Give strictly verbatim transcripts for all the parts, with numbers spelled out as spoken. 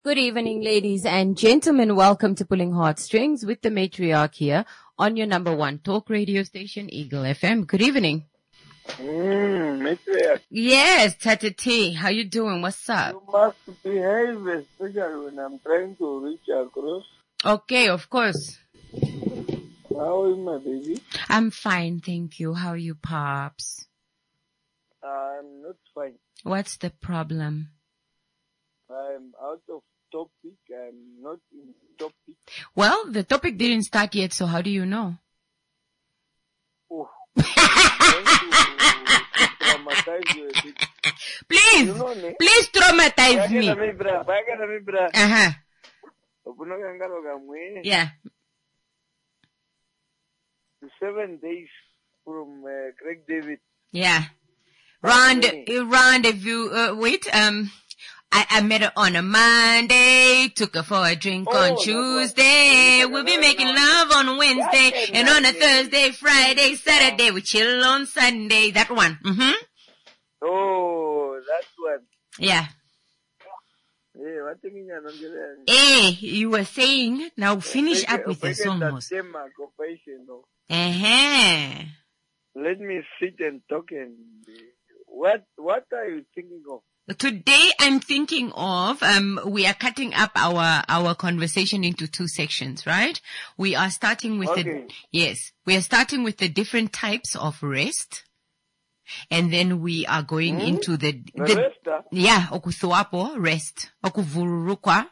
Good evening, ladies and gentlemen. Welcome to Pulling Heartstrings with the matriarch here on your number one talk radio station, Eagle F M. Good evening. Mm, matriarch. Yes, Tata T. How you doing? What's up? You must behave, especially when I'm trying to reach across. Okay, of course. How is my baby? I'm fine, thank you. How are you, Pops? I'm not fine. What's the problem? I'm out of topic. I'm not in topic. Well, the topic didn't start yet, so how do you know? Oh, I'm going to traumatize you a bit. Please, You know me? please traumatize me. Bagana mi bra, bagana mi bra. Uh-huh. Opuno kangalo kamwe. Yeah. Seven days from uh, Craig David. Yeah. Round, rendezvous, uh, wait, um, I, I met her on a Monday, took her for a drink Oh, on Tuesday, we'll be making love on Wednesday, and on a Thursday, Friday, Saturday, we chill on Sunday, that one. Mm-hmm. Oh, that's one. Yeah. Yeah, what thing you know? Hey, you were saying, now finish up with the song. Uh-huh. Let me sit and talk and what what are you thinking of? Today I'm thinking of, um, we are cutting up our, our conversation into two sections, right? We are starting with Okay. the, yes, we are starting with the different types of rest. And then we are going Hmm? into the, The the rest, uh, yeah, okuthuapo, rest, okuvururukwa.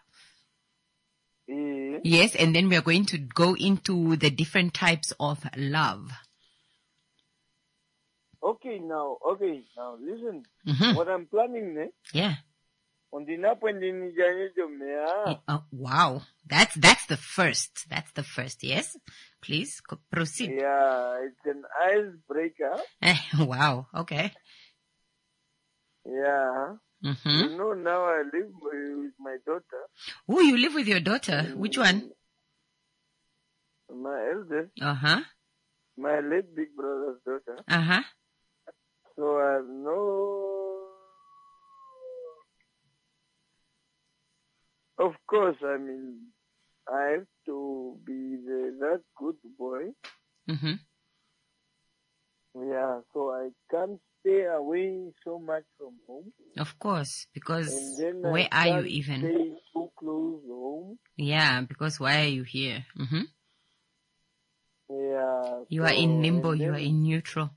eh, Yes, and then we are going to go into the different types of love. okay now, okay now, listen. Mm-hmm. What I'm planning, ne? Yeah. On the nap when the nijanyo mea. Oh, wow. That's, that's the first. That's the first. Yes. Please co- proceed. Yeah, it's an icebreaker. Eh, wow. Okay. Yeah. Mm-hmm. You know, now I live with my daughter, Oh, you live with your daughter. Which one? my eldest, Uh-huh. my late big brother's daughter. Uh-huh. So I have no. Of course, I mean, I have to be the, that good boy. Mm-hmm. Yeah, so I can't stay away so much from home. Of course, because And then where I are you can't even? stay too close home. Yeah, because why are you here? Mm-hmm. Yeah. You so, are in limbo. and You are then, in neutral.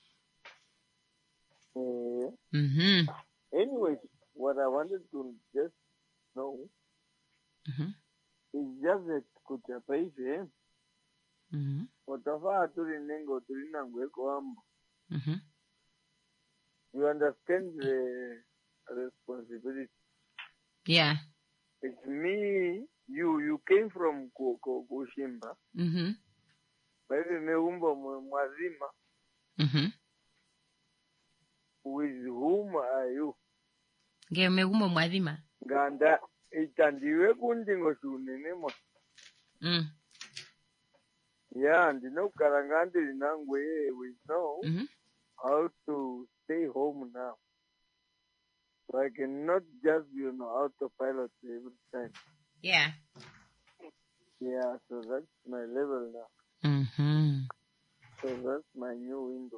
uh, Mm-hmm. anyways, what I wanted to just know Mm-hmm. is just that kuchapaife. Mm-hmm. Whatever tuli nengo tuli nangweko ambo. Mm-hmm. You understand the responsibility. Yeah. It's me, you, you came from Ku- Ku- Kushimba. Mm-hmm. Baby meumbo mwazima. Mm-hmm. With whom are you? Ngemegumo mwadhima. Ganda, itandiwe kundingo shunenemo. Mm. Yeah, and you know, Karangandi Nangwe, we know Mm-hmm. how to stay home now. So I cannot just, you know, autopilot every time. Yeah. Yeah, so that's my level now. Mm-hmm. So that's my new window.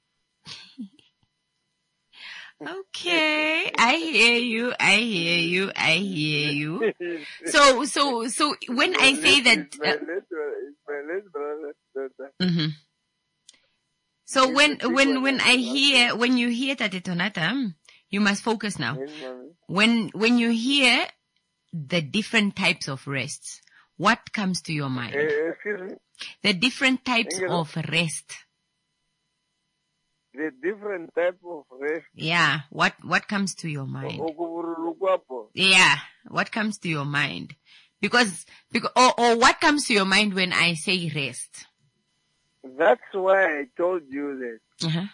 Okay, I hear you, I hear you, I hear you. So, so, so when I say that, It's my uh, little, it's my little brother's daughter. mhm. So It's when, a big when, one, when it's I a hear, when you hear Tate Tonata, mm, you must focus now. Yes, mommy. When, when you hear the different types of rests, what comes to your mind? Eh, excuse me. The different types Engelo. of rest. The different type of rest. Yeah. What, what comes to your mind? Okuvurulukwapo. Yeah. What comes to your mind? Because, because, or, or what comes to your mind when I say rest? That's why I told you that Uh-huh.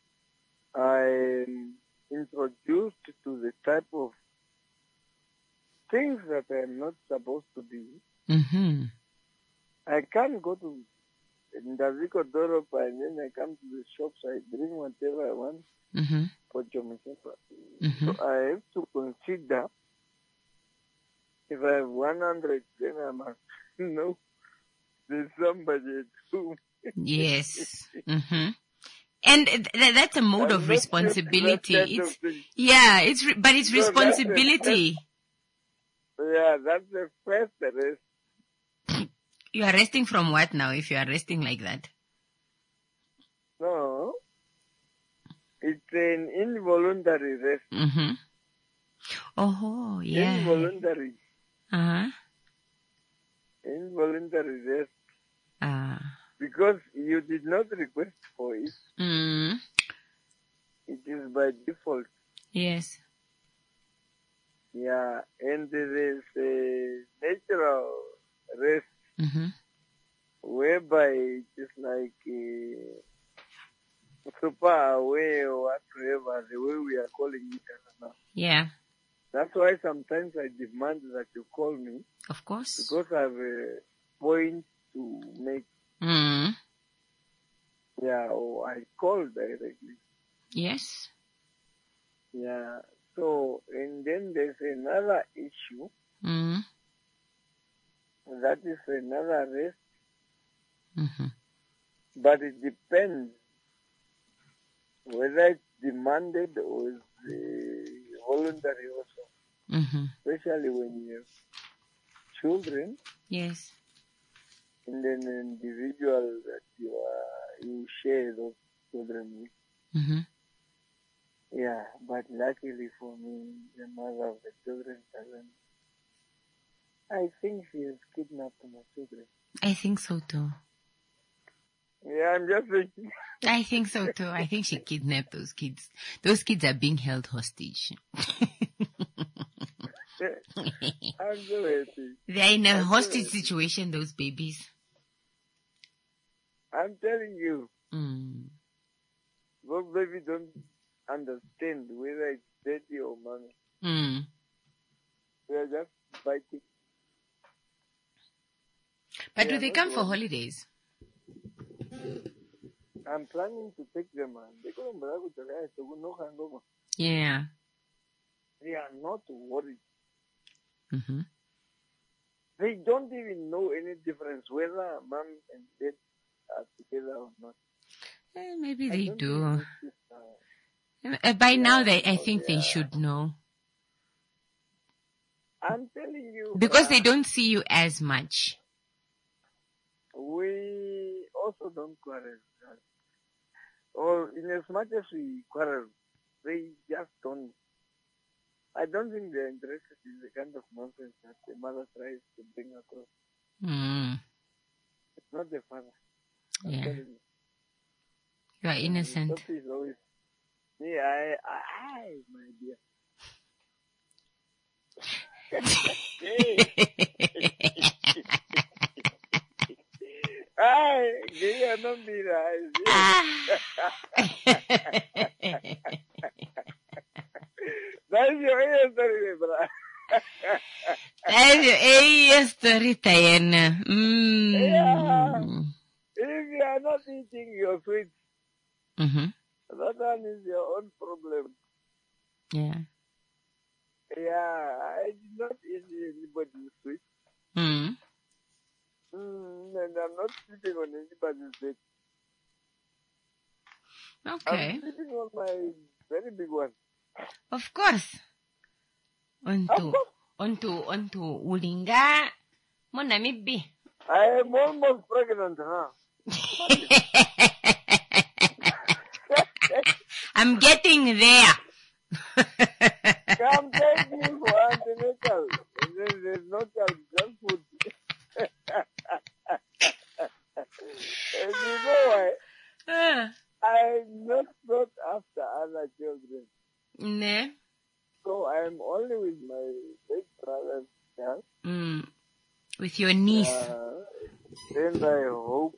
I'm introduced to the type of things that I'm not supposed to be. Mm-hmm. I can't go to Ndaviko Doropa and then I come to the shops, I bring whatever I want Mm-hmm. for Jomisepa. Mm-hmm. So I have to consider If I have one hundred, then I must know there's somebody at home. Yes. Mm-hmm. And th- th- that's a mode I'm of not used to that responsibility. kind of It's, thing. yeah, it's, re- but it's So that's the responsibility. Yeah, that's the first arrest. You are resting from what now if you are resting like that? No, it's an involuntary rest. Mm-hmm. Oh, yeah. Involuntary. Uh-huh. Involuntary rest. Uh, Because you did not request for it. mm, It is by default. yes. Yeah, and there is a natural rest Mm-hmm. whereby it is like uh, super aware or whatever, the way we are calling it now. Yeah, That's why sometimes I demand that you call me of course. because I have a point to make. Mm, Yeah, or I call directly. yes. Yeah. So, and then there's another issue. Mm, That is another rest, mm-hmm. but it depends whether it's demanded or is uh, voluntary also, Mm-hmm. especially when you have children Yes. and then an individual that you are, you share those children with. Mm-hmm. Yeah, but luckily for me, the mother of the children doesn't. I think she has kidnapped my children. I think so too. Yeah, I'm just thinking. I think so too. I think she kidnapped those kids. Those kids are being held hostage. I'm so happy. They're in a I'm so hostage happy. situation, those babies. I'm telling you, Mm. those babies don't understand whether it's daddy or mommy. Mm. They are just biting. But They do are they not come for worried. holidays? I'm planning to take them and they couldn't believe it, guys. They will not hand over. Yeah. They are not worried. Mm-hmm. They don't even know any difference whether mom and dad are together or not. Eh, maybe I they don't do. think this is, uh, Uh, By now, Yeah, they, I no, think they they are- should know. I'm telling you. Because uh, they don't see you as much. We also don't quarrel. Or in as much as we quarrel, they just don't. I don't think they're interested in the kind of nonsense that the mother tries to bring across. Mm. It's not the father. I'm Yeah. telling you. You are The innocent. topic is always, yeah, I, I, I, my dear. Ay, que no mira. That's your answer, brother. That's your eh, story, Diana. Yeah. Mm. If you are not eating your sweets, Mm-hmm. that one is your own problem. Yeah. Yeah, I did not eat anybody's sweets. Mm. Mm, and I'm not sleeping on anybody's bed. Okay. I'm sleeping on my very big one. Of course. Of Onto, course, onto, onto, ulinga. Mona mibi. I am almost pregnant, huh? I'm getting there. Come take me for antenatal. And then there's no child, just food. And you know why? Ah, I'm not brought after other children. ne? So I'm only with my big brother's child. Mm. With your niece. Uh, and I hope,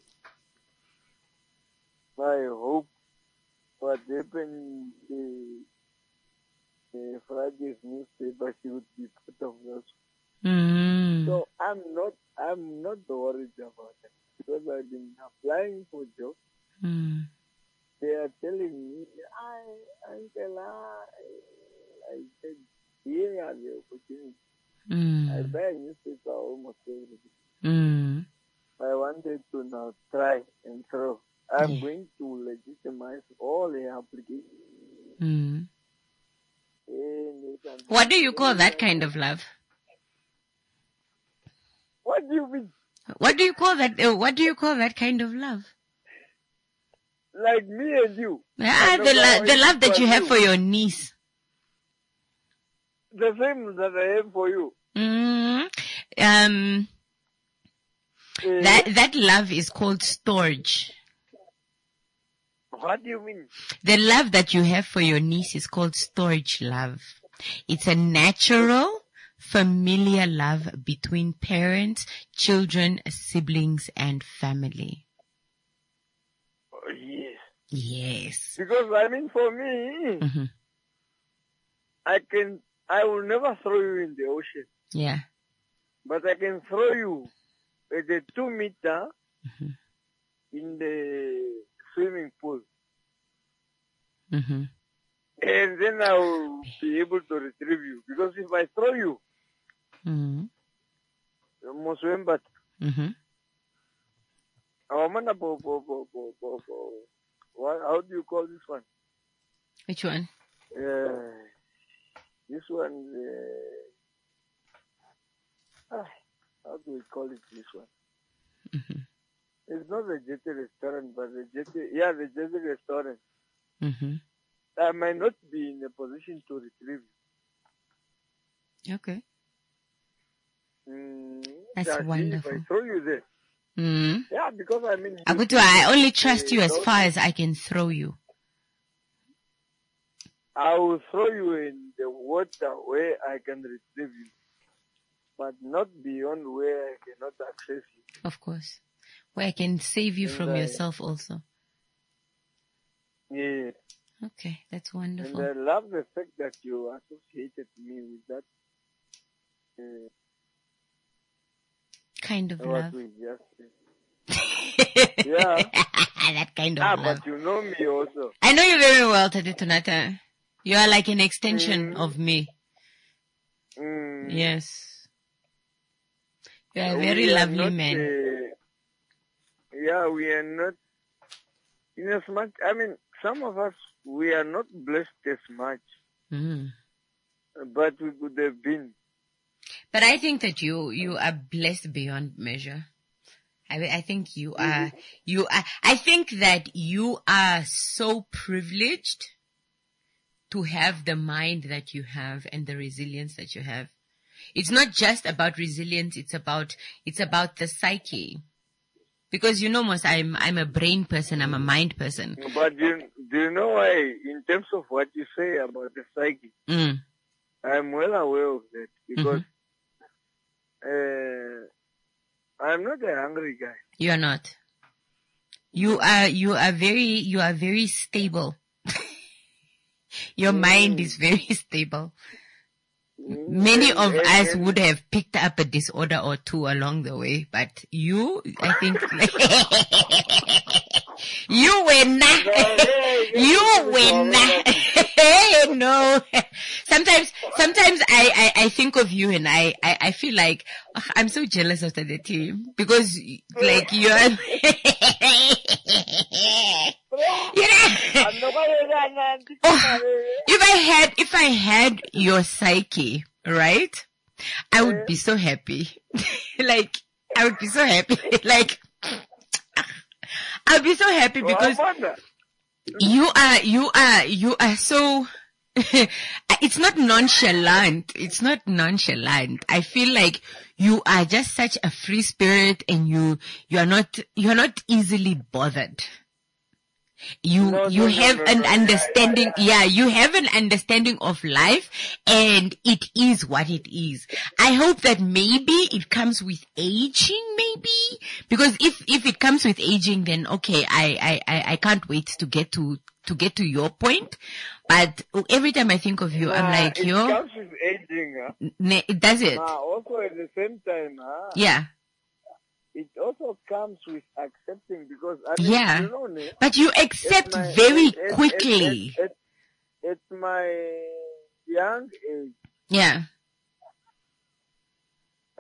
I hope what happened in the, the Friday's newspaper, she would be part of that. Mm. So I'm not, I'm not worried about it because I've been applying for jobs. Mm. They are telling me, I, uncle, I, I said, here are the opportunities. Mm. I buy a newspaper almost every day. Mm. I wanted to now try and throw. I'm Yeah. going to legitimize all the applications. Mm. And you can- What do you call that kind of love? What do you mean? What do you call that? Uh, what do you call that kind of love? Like me and you. Ah, And the, now lo- the it's love that you have you. for your niece. The same that I have for you. Mm. Um, Eh, that that love is called storge. What do you mean? The love that you have for your niece is called storge love. It's a natural, familiar love between parents, children, siblings, and family. Oh, yes. Yes. Because I mean, for me, hmm I can, I will never throw you in the ocean, Yeah. but I can throw you at the two meter Mhm. in the swimming pool, hmm and then I will be able to retrieve you. Because if I throw you, hmm Moswemba, hmm Awamana po- po- po- po- po- po- what- how do you call this one? Which one? Uh, this one, uh, ah, how do we call it this one? hmm It's not the Jetty restaurant, but the Jetty, yeah, the Jetty restaurant. hmm I might not be in a position to retrieve Okay. you. Mm, That's that wonderful. If I throw you there. Mm. Yeah, because I mean. you Agutu, see, I only trust you as those- far as I can throw you. I will throw you in the water where I can retrieve you, but not beyond where I cannot access you. Of course. Where I can save you And from I- yourself also. Yeah. Okay, that's And wonderful. I love the fact that you associated me with that. Uh, Kind of what love. we just said. Yeah. That kind of Ah, love. but you know me also. I know you very well, Tati Tunata. You are like an extension Mm. of me. Mm, Yes. You are a we very are lovely not, man. uh, yeah, we are not. In as much, I mean, some of us we are not blessed as much, Mm. but we could have been. But I think that you, you are blessed beyond measure. I, I think you are, you are, I think that you are so privileged to have the mind that you have and the resilience that you have. It's not just about resilience, it's about, it's about the psyche. Because you know, most I'm, I'm a brain person, I'm a mind person. But do you, do you know why, in terms of what you say about the psyche, Mm. I'm well aware of that because uh, I'm not a hungry guy. You are not. You are, you are very, you are very stable. Your mind is very stable. Many And- of and- us and- would have picked up a disorder or two along the way, but you, I think, you win. You win. No. Sometimes, sometimes I, I, I think of you and I, I, I feel like ugh, I'm so jealous of the team because like you're, you know, oh, if I had, if I had your psyche, right, I would be so happy. Like, I would be so happy. Like, I'd be so happy because you are, you are, you are so, it's not nonchalant. It's not nonchalant. I feel like you are just such a free spirit and you, you are not, you are not easily bothered. You, No, you no, no, have no, an no. understanding, yeah, you have an understanding of life and it is what it is. I hope that maybe it comes with aging, maybe, because if, if it comes with aging, then okay, I, I, I, I can't wait to get to, to get to your point. But every time I think of you, I'm Nah, like, it yo, comes with aging. Huh? ne- does it? Nah, also at the same time, huh? Yeah. It also comes with accepting because I mean, Yeah. you know, ne, But you accept at my- very at- at- quickly. At, at, at my young age, Yeah.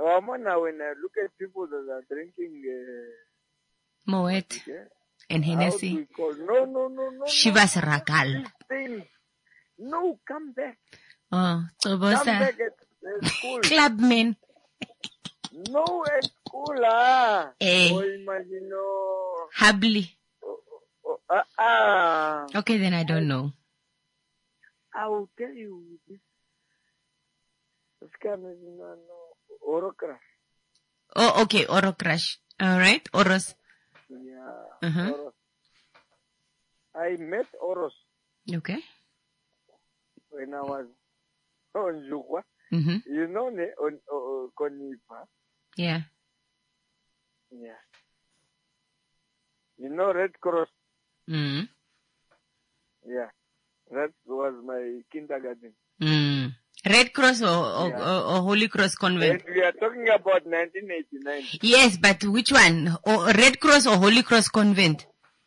Wamana, when I look at people that are drinking, uh, Moet yeah, and how do Hennessy. we call? No, no, no, no. Shivas no, Ragal. These things. No, come back. Oh, Come Tobosa. back at, at school. Clubmen. No, at school, ah. Eh. Oh, imagine, no. Habli. Oh, oh, ah, ah. Okay, then I don't know. I will tell you this. This kind of, no, no. Orokra. Oh, okay. Oro crush. All right. Oros. Yeah. Uh-huh. Oros. I met Oros Okay. when I was on Jukwa. Mm-hmm. You know, ne, on, on Konipa. Yeah. Yeah. You know Red Cross? Mm. Yeah. That was my kindergarten. Mm. Red Cross or, or, Yeah. or, or Holy Cross Convent? And we are talking about nineteen eighty-nine. Yes, but which one? Or Red Cross or Holy Cross Convent?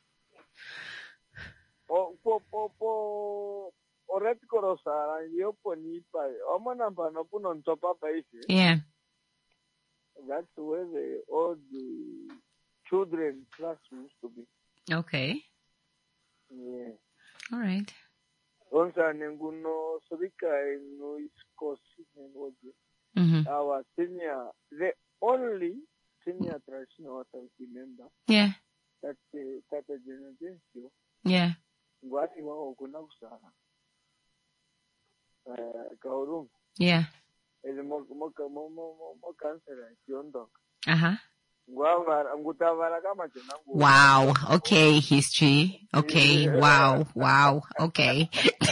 Oh, po, po, po, o Red Cross, ah, yo Konipa. Omo namba no pun on top of it. Yeah. That's where the all the children class used to be. Okay. Yeah. All right. Onsa nenguno sobika no iskosi nengoje. Mm-hmm. Our senior, the only senior traditional authority member Yeah. that uh, that a generation Yeah. ngwati wao kuna kusara. Eh, kaurum. Yeah. Ele mo mo mo mo mo cancer yondo. Uh-huh. Ngwavara ngutavara kama chenangu. Wow. Okay. History. Okay. Wow. Wow. Okay.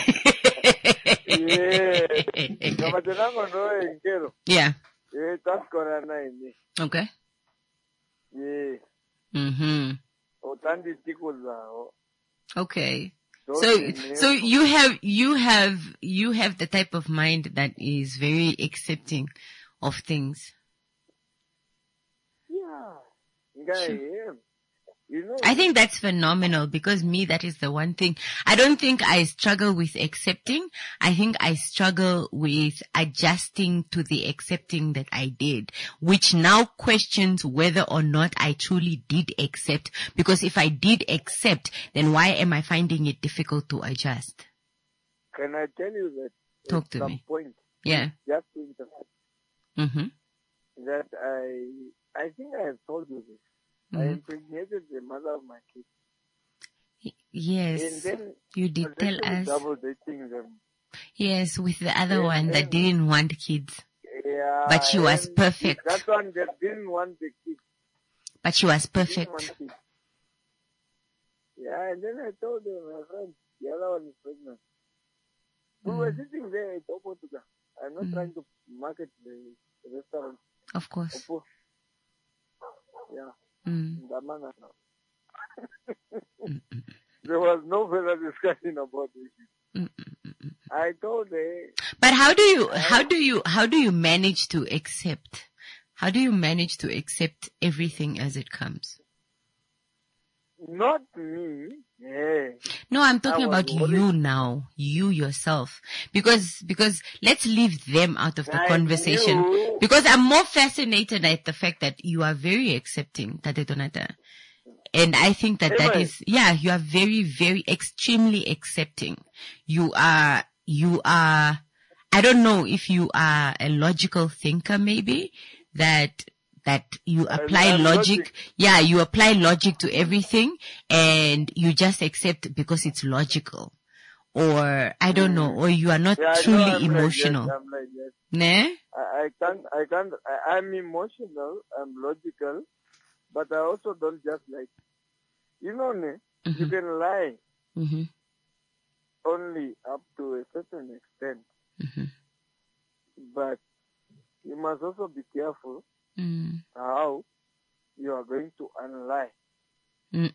Yeah. Kama chenangu no enkero. Yeah. Eh, tas korana ini. Okay. Yeah. Mm-hmm. Otandi tiko zao. Okay. So, so you have, you have, you have the type of mind that is very accepting of things. Yeah. Guy, yeah. You know. I think that's phenomenal because me, that is the one thing. I don't think I struggle with accepting. I think I struggle with adjusting to the accepting that I did, which now questions whether or not I truly did accept. Because if I did accept, then why am I finding it difficult to adjust? Can I tell you that Talk at to some me. point, Yeah. just to interrupt, Mm-hmm. that I, I think I have told you this. I Mm-hmm. impregnated the mother of my kids. And Yes. then You I did was tell actually us. double dating them. Yes, with the other And one that then- didn't want kids. Yeah. But she was and perfect. That one that didn't want the kids. But she was Didn't want perfect. kids. Yeah, and then I told her, my friend, the other one is pregnant. We were sitting there at Oppo Tuga. I'm not Mm. trying to market the, the restaurant. Of course. Oppo. Yeah. Mm. Damana now. There was no further discussion about this. I told her, But how do you, how do you, how do you manage to accept? How do you manage to accept everything as it comes? not me. Yeah. No, I'm talking I was about worried. you now, you yourself, because, because let's leave them out of the I conversation. knew. Because I'm more fascinated at the fact that you are very accepting, Tate Donata. And I think that that Amen. is, yeah, you are very, very extremely accepting. You are, you are, I don't know if you are a logical thinker maybe, that, that you apply I'm logic. logic. Yeah, you apply logic to everything and you just accept because it's logical. Or, I don't know, or you are not Yeah, I know truly I'm emotional. Like that. I'm like that. Ne? I, I can't, I can't, I, I'm emotional, I'm logical, but I also don't just like, you know, ne, you Mhm. can lie Mhm. only up to a certain extent, Mhm. but you must also be careful Mm. how you are going to unlie. Mm.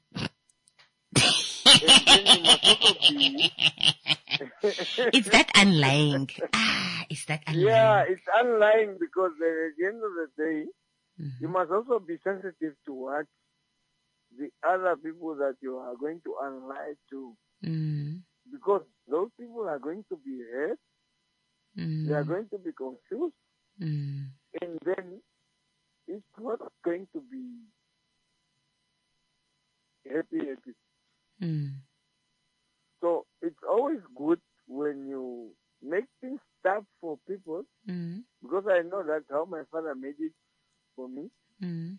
And then you must also be, It's that unlying. Ah, it's that unlying. yeah, it's unlying because uh, at the end of the day, Mhm. you must also be sensitive to what the other people that you are going to unlie to. Mm. Because those people are going to be hurt, Mm. they are going to be confused, Mm. and then it's not going to be happy, happy. Mm. So it's always good when you make things tough for people, Mm. because I know that's how my father made it for me. Mm.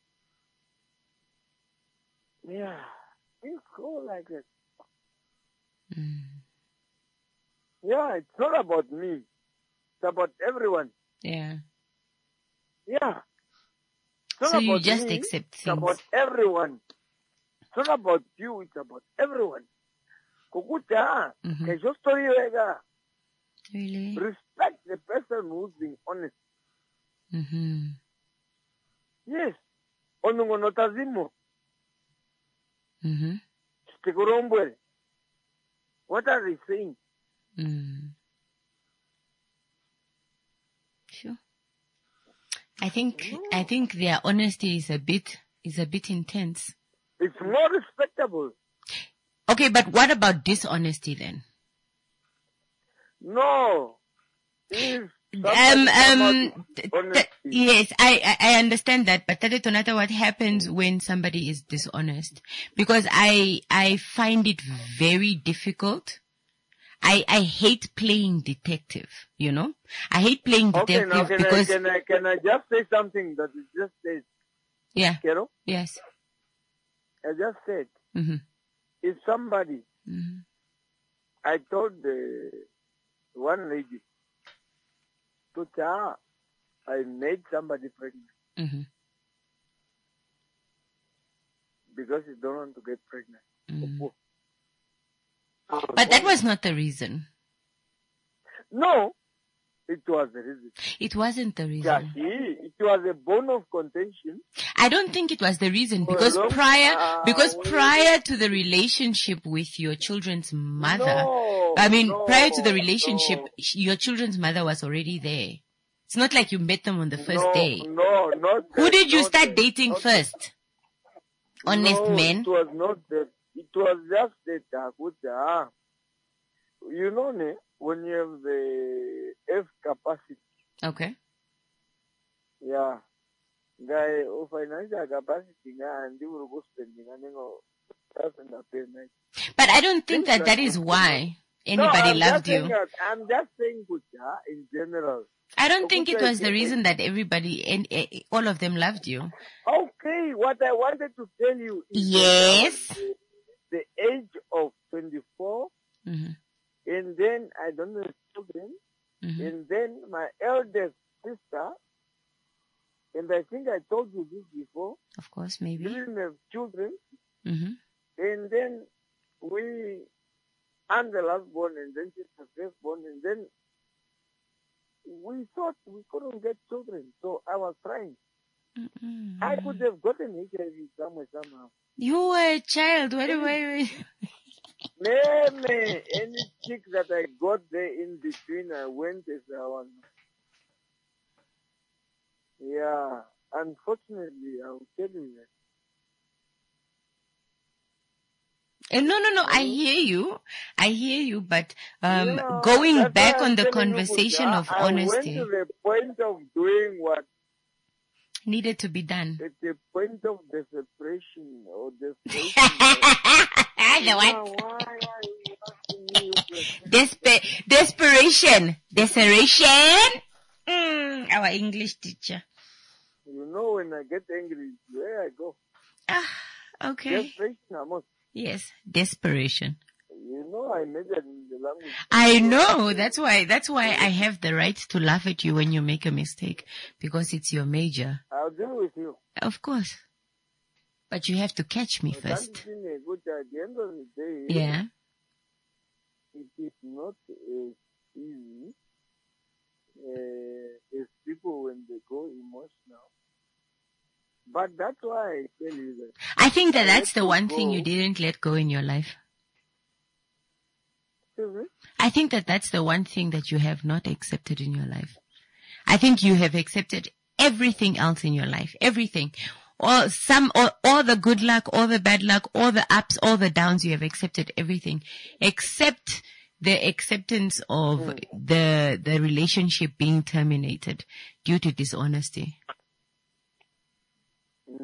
Yeah, things go like that. Mm. Yeah, it's not about me. It's about everyone. Yeah. Yeah. It's not So you about just me, accept it's things. about everyone. It's not about you, it's about everyone. Kukuta, Mhm. kesho story wega. Really? Respect the person who's being honest. Mm-hmm. Yes. Onungonotazimo. Mm-hmm. Stikorombwe. What are they saying? Mm. Sure. I think No. I think their honesty is a bit is a bit intense. It's more respectable. Okay, but what about dishonesty then? No. If Um, um, th- honesty. th- yes, I, I, I understand that, but Tate Tonata, what happens when somebody is dishonest? Because I, I find it very difficult. I, I hate playing detective, you know? I hate playing Okay, detective now can because, I, can I, can I just say something that is just said? yeah, Kero? yes. I just said, Mm-hmm. if somebody, Mm-hmm. I told the one lady, to tell I made somebody pregnant Mm-hmm. because you don't want to get pregnant. Mm-hmm. But that was not the reason. No, it was the reason. It wasn't the Yeah, reason. see, it was a bone of contention. I don't think it was the reason For a because long prior, time. because prior to the relationship with your children's mother, No, I mean, no, prior to the relationship, no. sh- your children's mother was already there. It's not like you met them on the first no, day. No, not Who that, did you not start that, dating not first? that. Honest no, men? it was not that. It was just that, uh, good, uh, you know, ne, when you have the F capacity, Okay. yeah, guy, oh, financial capacity, and you will go spending, and you know, thousand a per night. But I don't think Things that that like is that, why No, anybody I'm loved just saying you. that, I'm just saying, good, uh, in general. I don't think it Okay, was the reason that everybody, and eh, all of them loved you. Okay, what I wanted to tell you is Yes. that I was the age of twenty-four, Mm-hmm. and then I don't have children, Mm-hmm. and then my eldest sister, and I think I told you this before, Of course, maybe. didn't have children, Mm-hmm. and then we, I'm the last born, and then she's the first born, and then we thought we couldn't get children, so I was trying. Mm-mm. I could have gotten H I V somewhere, somehow. You were a child. What do I? Maybe any chick that I got there in between, I went as I was. Yeah, unfortunately, I will tell you that. Eh, No, no, no. I hear you. I hear you. But um, Yeah, going that's back why on I'm the telling you, conversation Buddha, of I went honesty, to the point of doing what needed to be done. at the point of desperation or desperation. The Now, what? why are you asking me your question? Despe- desperation. Desperation. Mm, our English teacher. You know, when I get angry, where I go. Ah, okay. Desperation, Amos. Yes, desperation. You know, I measured in the language. I know. That's why. That's why I have the right to laugh at you when you make a mistake, because it's your major. I'll deal with you. Of course. But you have to catch me But first. that's been a good, at the end of the day, Yeah. it is not as easy uh, as people when they go emotional. But that's why I tell you that. I think that I that's let the you one thing go. you didn't let go in your life. Excuse me? I think that that's the one thing that you have not accepted in your life. I think you have accepted everything else in your life. Everything. All, some, all, all the good luck, all the bad luck, all the ups, all the downs, you have accepted everything. Except the acceptance of Mm. the, the relationship being terminated due to dishonesty.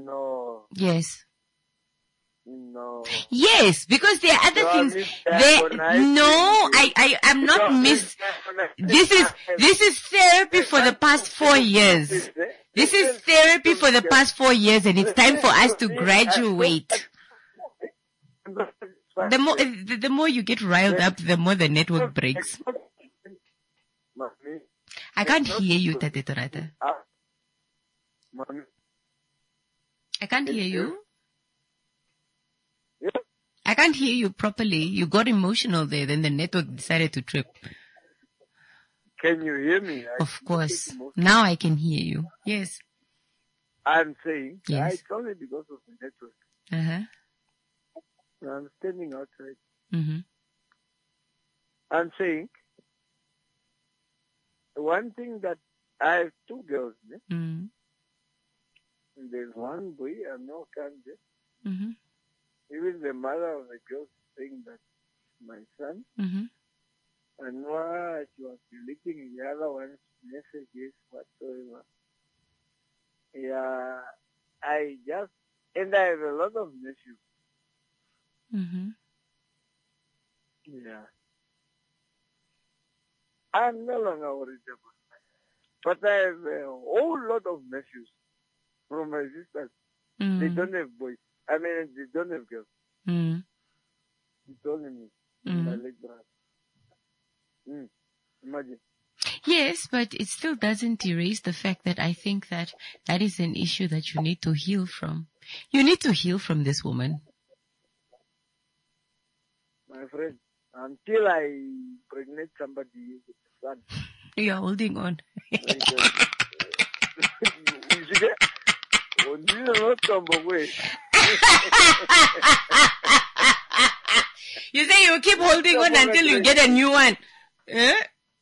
No. Yes. No. Yes, because there are other You are things. misdiagnosing There, no, me. I, I, I'm not You are mis. misdiagnosing This is, me. this is therapy for the past four years. This is therapy for the past four years, and it's time for us to graduate. The more, the, the more you get riled up, the more the network breaks. I can't hear you, Tate Torata. I can't hear you. I can't hear you properly. You got emotional there, then the network decided to trip. Can you hear me? I of course. Now I can hear you. Yes. I'm saying, yes. It's only because of the network. Uh-huh. I'm standing outside. Mm-hmm. I'm saying, one thing that I have two girls. Eh? Mm-hmm. There's one boy, I know can't mm-hmm. Even the mother of the girl saying that my son, mm-hmm. and what she was deleting the other one's messages whatsoever. Yeah, I just, and I have a lot of nephews. Mm-hmm. Yeah. I'm no longer worried about that. But I have a whole lot of nephews from my sisters. Mm-hmm. They don't have boys. I mean, they don't have girls. Mm-hmm. It's only me, mm-hmm. my late brother. Mm. Imagine. Yes, but it still doesn't erase the fact that I think that that is an issue that you need to heal from. You need to heal from this woman. My friend, until I pregnate somebody with a son. You're holding on. You say you keep holding on until you get a new one. Eh?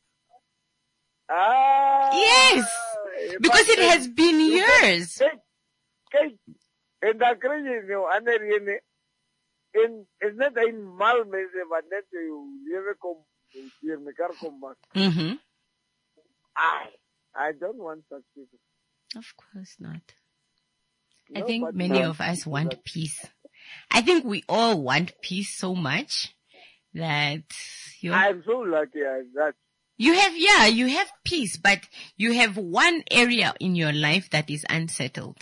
Ah, yes, because it has been years. And I crazy you know, in is not in mal mese but net you never come here me car come back. Mhm. I I don't want such people. Of course not. No, I think many of us want that. Peace. I think we all want peace so much that you I'm so lucky I that. You have, yeah, you have peace, but you have one area in your life that is unsettled.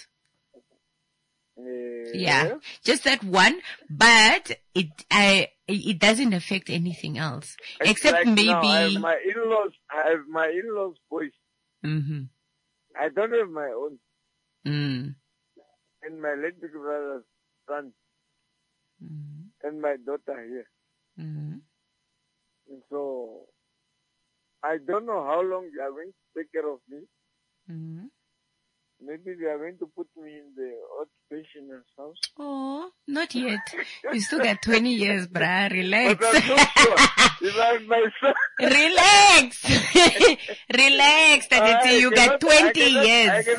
Uh, yeah, just that one, but it, I, it doesn't affect anything else. Except like maybe. Now I have my in-laws, I have my in-laws' boys. Mm-hmm. I don't have my own. Mm. And my late big brother's son. Mm-hmm. And my daughter here. Mm-hmm. And so, I don't know how long they are going to take care of me. Mm-hmm. Maybe they are going to put me in the outpatient house. Oh, not yet. You still got twenty years, brah. Relax. But I'm so sure. If I'm my son. Relax. Relax, Taditi. You got twenty I cannot, years. I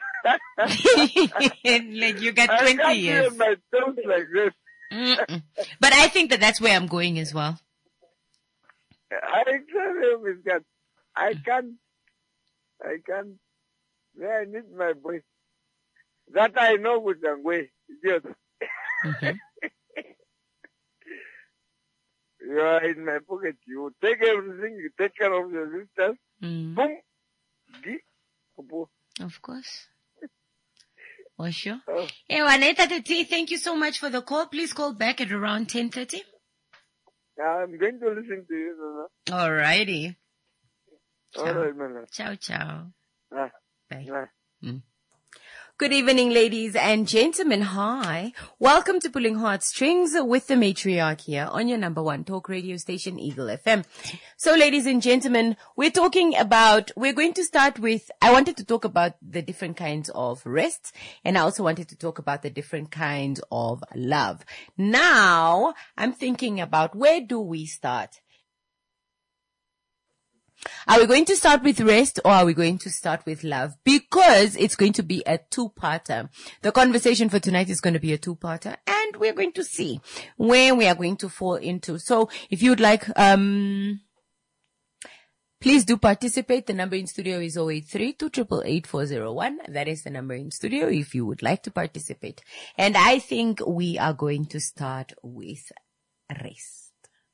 cannot. Like you got twenty I can't years. feel my toes like this. Mm-mm. But I think that that's where I'm going as well. I tell you, Miss God, I can't, I can't, yeah, I need my boy. That I know with the way, idiot. Mm-hmm. You are in my pocket. You take everything, you take care of your sisters. Mm. Boom. Gi. Of course. For sure. Oh. Hey, Juanita Tati, thank you so much for the call. Please call back at around ten thirty. I'm going to listen to you, Nana. Alrighty. All right, man. Ciao, ciao. Ah. Bye. Ah. Mm. Good evening, ladies and gentlemen. Hi. Welcome to Pulling Heartstrings with the Matriarch here on your number one talk radio station, Eagle F M. So, ladies and gentlemen, we're talking about, we're going to start with, I wanted to talk about the different kinds of rest, and I also wanted to talk about the different kinds of love. Now, I'm thinking about where do we start? Are we going to start with rest or are we going to start with love? Because it's going to be a two-parter. The conversation for tonight is going to be a two-parter, and we're going to see where we are going to fall into. So if you'd like, um, Please do participate. The number in studio is zero eight three, two eight eight, four zero one. That is the number in studio if you would like to participate. And I think we are going to start with rest.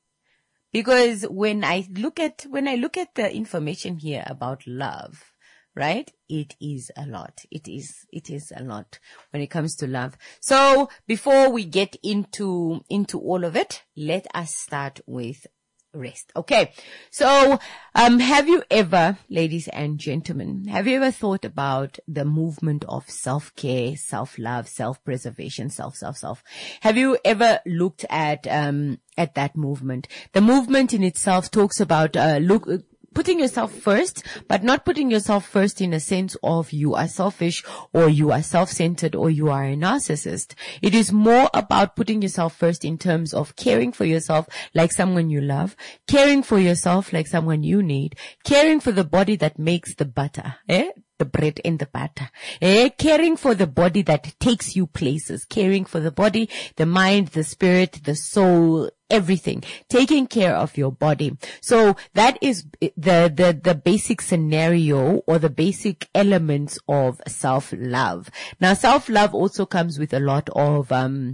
Because when I look at, when I look at the information here about love, right? It is a lot. It is, it is a lot when it comes to love. So before we get into, into all of it, let us start with rest. Okay. So, um, have you ever, ladies and gentlemen, have you ever thought about the movement of self-care, self-love, self-preservation, self, self, self? Have you ever looked at, um, at that movement? The movement in itself talks about, uh, look, putting yourself first, but not putting yourself first in a sense of you are selfish or you are self-centered or you are a narcissist. It is more about putting yourself first in terms of caring for yourself like someone you love, caring for yourself like someone you need, caring for the body that makes the butter, eh? The bread and the butter, eh? Caring for the body that takes you places, caring for the body, the mind, the spirit, the soul, everything, taking care of your body. So that is the, the, the basic scenario or the basic elements of self-love. Now, self-love also comes with a lot of, um,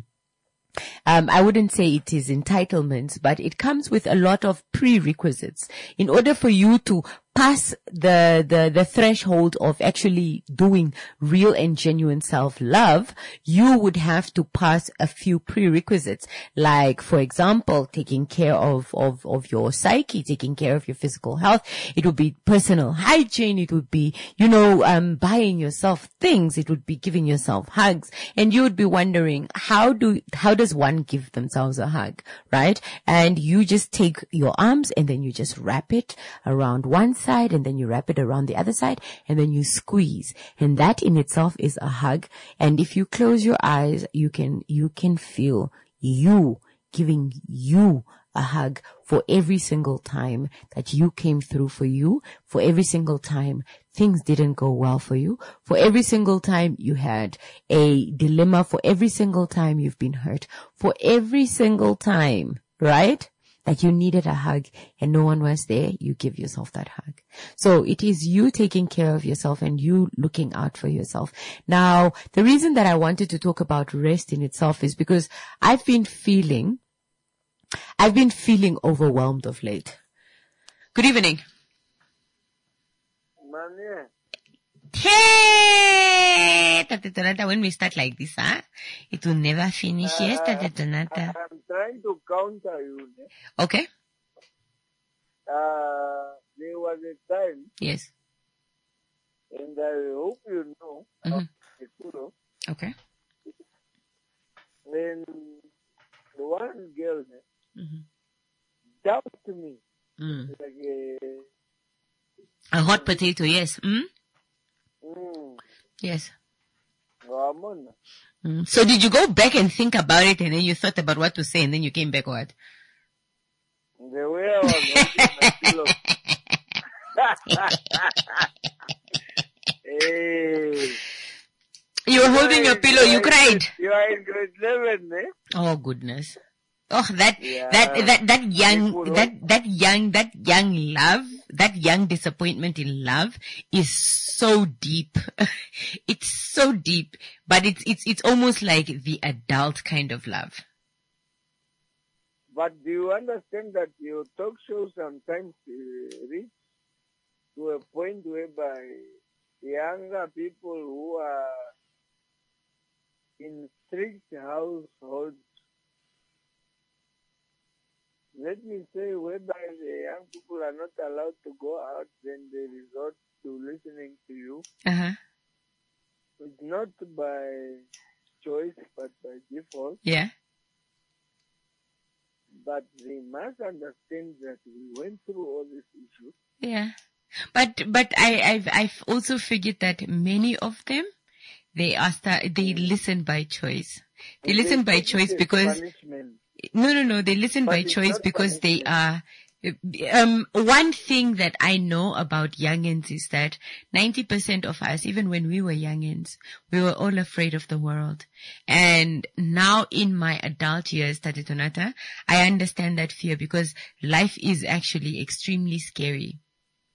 Um, I wouldn't say it is entitlements, but it comes with a lot of prerequisites. In order for you to pass the, the, the threshold of actually doing real and genuine self-love, you would have to pass a few prerequisites. Like, for example, taking care of, of, of your psyche, taking care of your physical health. It would be personal hygiene. It would be, you know, um, buying yourself things. It would be giving yourself hugs. And you would be wondering, how do, how does one give themselves a hug, right? And you just take your arms and then you just wrap it around one side and then you wrap it around the other side and then you squeeze. And that in itself is a hug. And if you close your eyes, you can, you can feel you giving you a hug for every single time that you came through for you, for every single time things didn't go well for you, for every single time you had a dilemma, for every single time you've been hurt, for every single time, right, that you needed a hug and no one was there, you give yourself that hug. So it is you taking care of yourself and you looking out for yourself. Now, the reason that I wanted to talk about rest in itself is because I've been feeling I've been feeling overwhelmed of late. Good evening. Mania. Hey, Tate Donata, when we start like this, huh? It will never finish. Uh, yes, Tate Donata. I'm trying to counter you. Ne? Okay. Uh, there was a time. Yes. And I hope you know. Mm-hmm. Okay. When one girl mm-hmm. doubted me. Mm. Like a, a hot potato, yes. Mm? Mm. Yes. Ramon. Mm. So did you go back and think about it and then you thought about what to say and then you came back what? The way I was holding my pillow. Hey. You were holding your pillow, you cried. You are in grade eleven, eh? Oh goodness. Oh, that, yeah. that, that, that young, that, that young, that young love, that young disappointment in love is so deep. It's so deep, but it's, it's, it's almost like the adult kind of love. But do you understand that your talk show sometimes uh, reach to a point whereby younger people who are in strict households, let me say, whereby the young people are not allowed to go out, then they resort to listening to you. Uh-huh. It's not by choice, but by default. Yeah. But they must understand that we went through all these issues. Yeah. But, but I, I've, I've also figured that many of them, they are, start, they listen by choice. They and listen they by choice because, punishment. no, no, no, they listen but by choice because punishment. they are, um, one thing that I know about youngins is that ninety percent of us, even when we were youngins, we were all afraid of the world. And now in my adult years, Tate Donata, I understand that fear because life is actually extremely scary.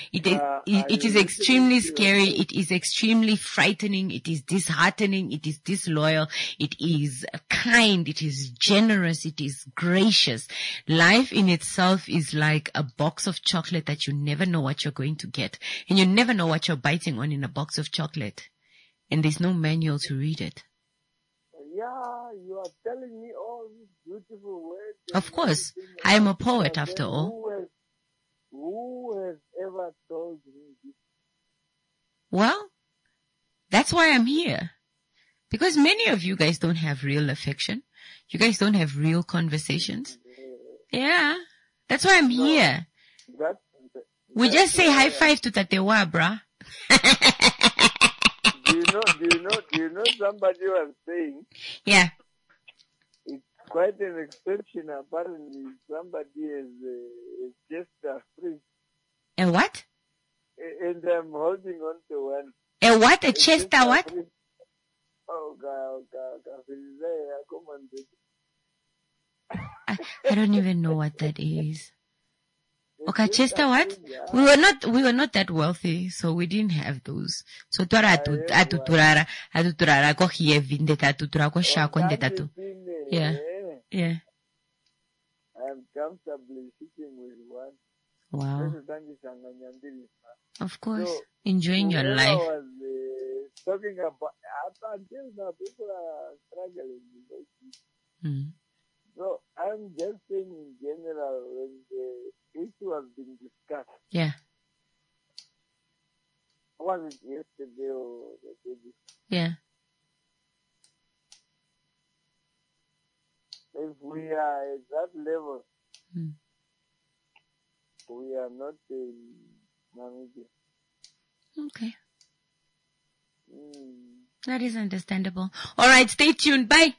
It is, Uh, it, it I is listen extremely to you. scary. It is extremely frightening. It is disheartening. It is disloyal. It is kind. It is generous. It is gracious. Life in itself is like a box of chocolate that you never know what you're going to get. And you never know what you're biting on in a box of chocolate. And there's no manual to read it. Yeah, you are telling me all these beautiful words. Of course. everything, I am a but poet then after all. Who has, who has ever told me this? Well, that's why I'm here. Because many of you guys don't have real affection. You guys don't have real conversations. Yeah. That's why I'm No, here. That, We that- just say high five to Tatewa, bruh. Do you know, do you know, do you know somebody was saying Yeah. it's quite an exception apparently somebody is uh, is just a free A what? and I'm holding on to one. A what? A It's chester just a what? free- Oh God, oh God, God, please, eh, come on, baby. I, I don't even know what that is. It's Okay, just chester a what? free, yeah. We were not, we were not that wealthy, so we didn't have those. So twara atu, Ah, atu turara, atu turara ko hievi ndeta atu turara ko Oh, shako ndeta tu. can't you see me, Yeah. eh? Yeah. I'm comfortably sitting with one. Wow. This is Dandy Sanganya Mbili. Of course. So, Enjoying your whoever life. was uh, talking about, up until now, people are struggling with those. Mm. So I'm just saying in general, when the issue has been discussed, Yeah. was it yesterday or the day before? Yeah. If we are at that level, Mm. we are not in Namibia. Okay. Mm. That is understandable. All right. Stay tuned. Bye.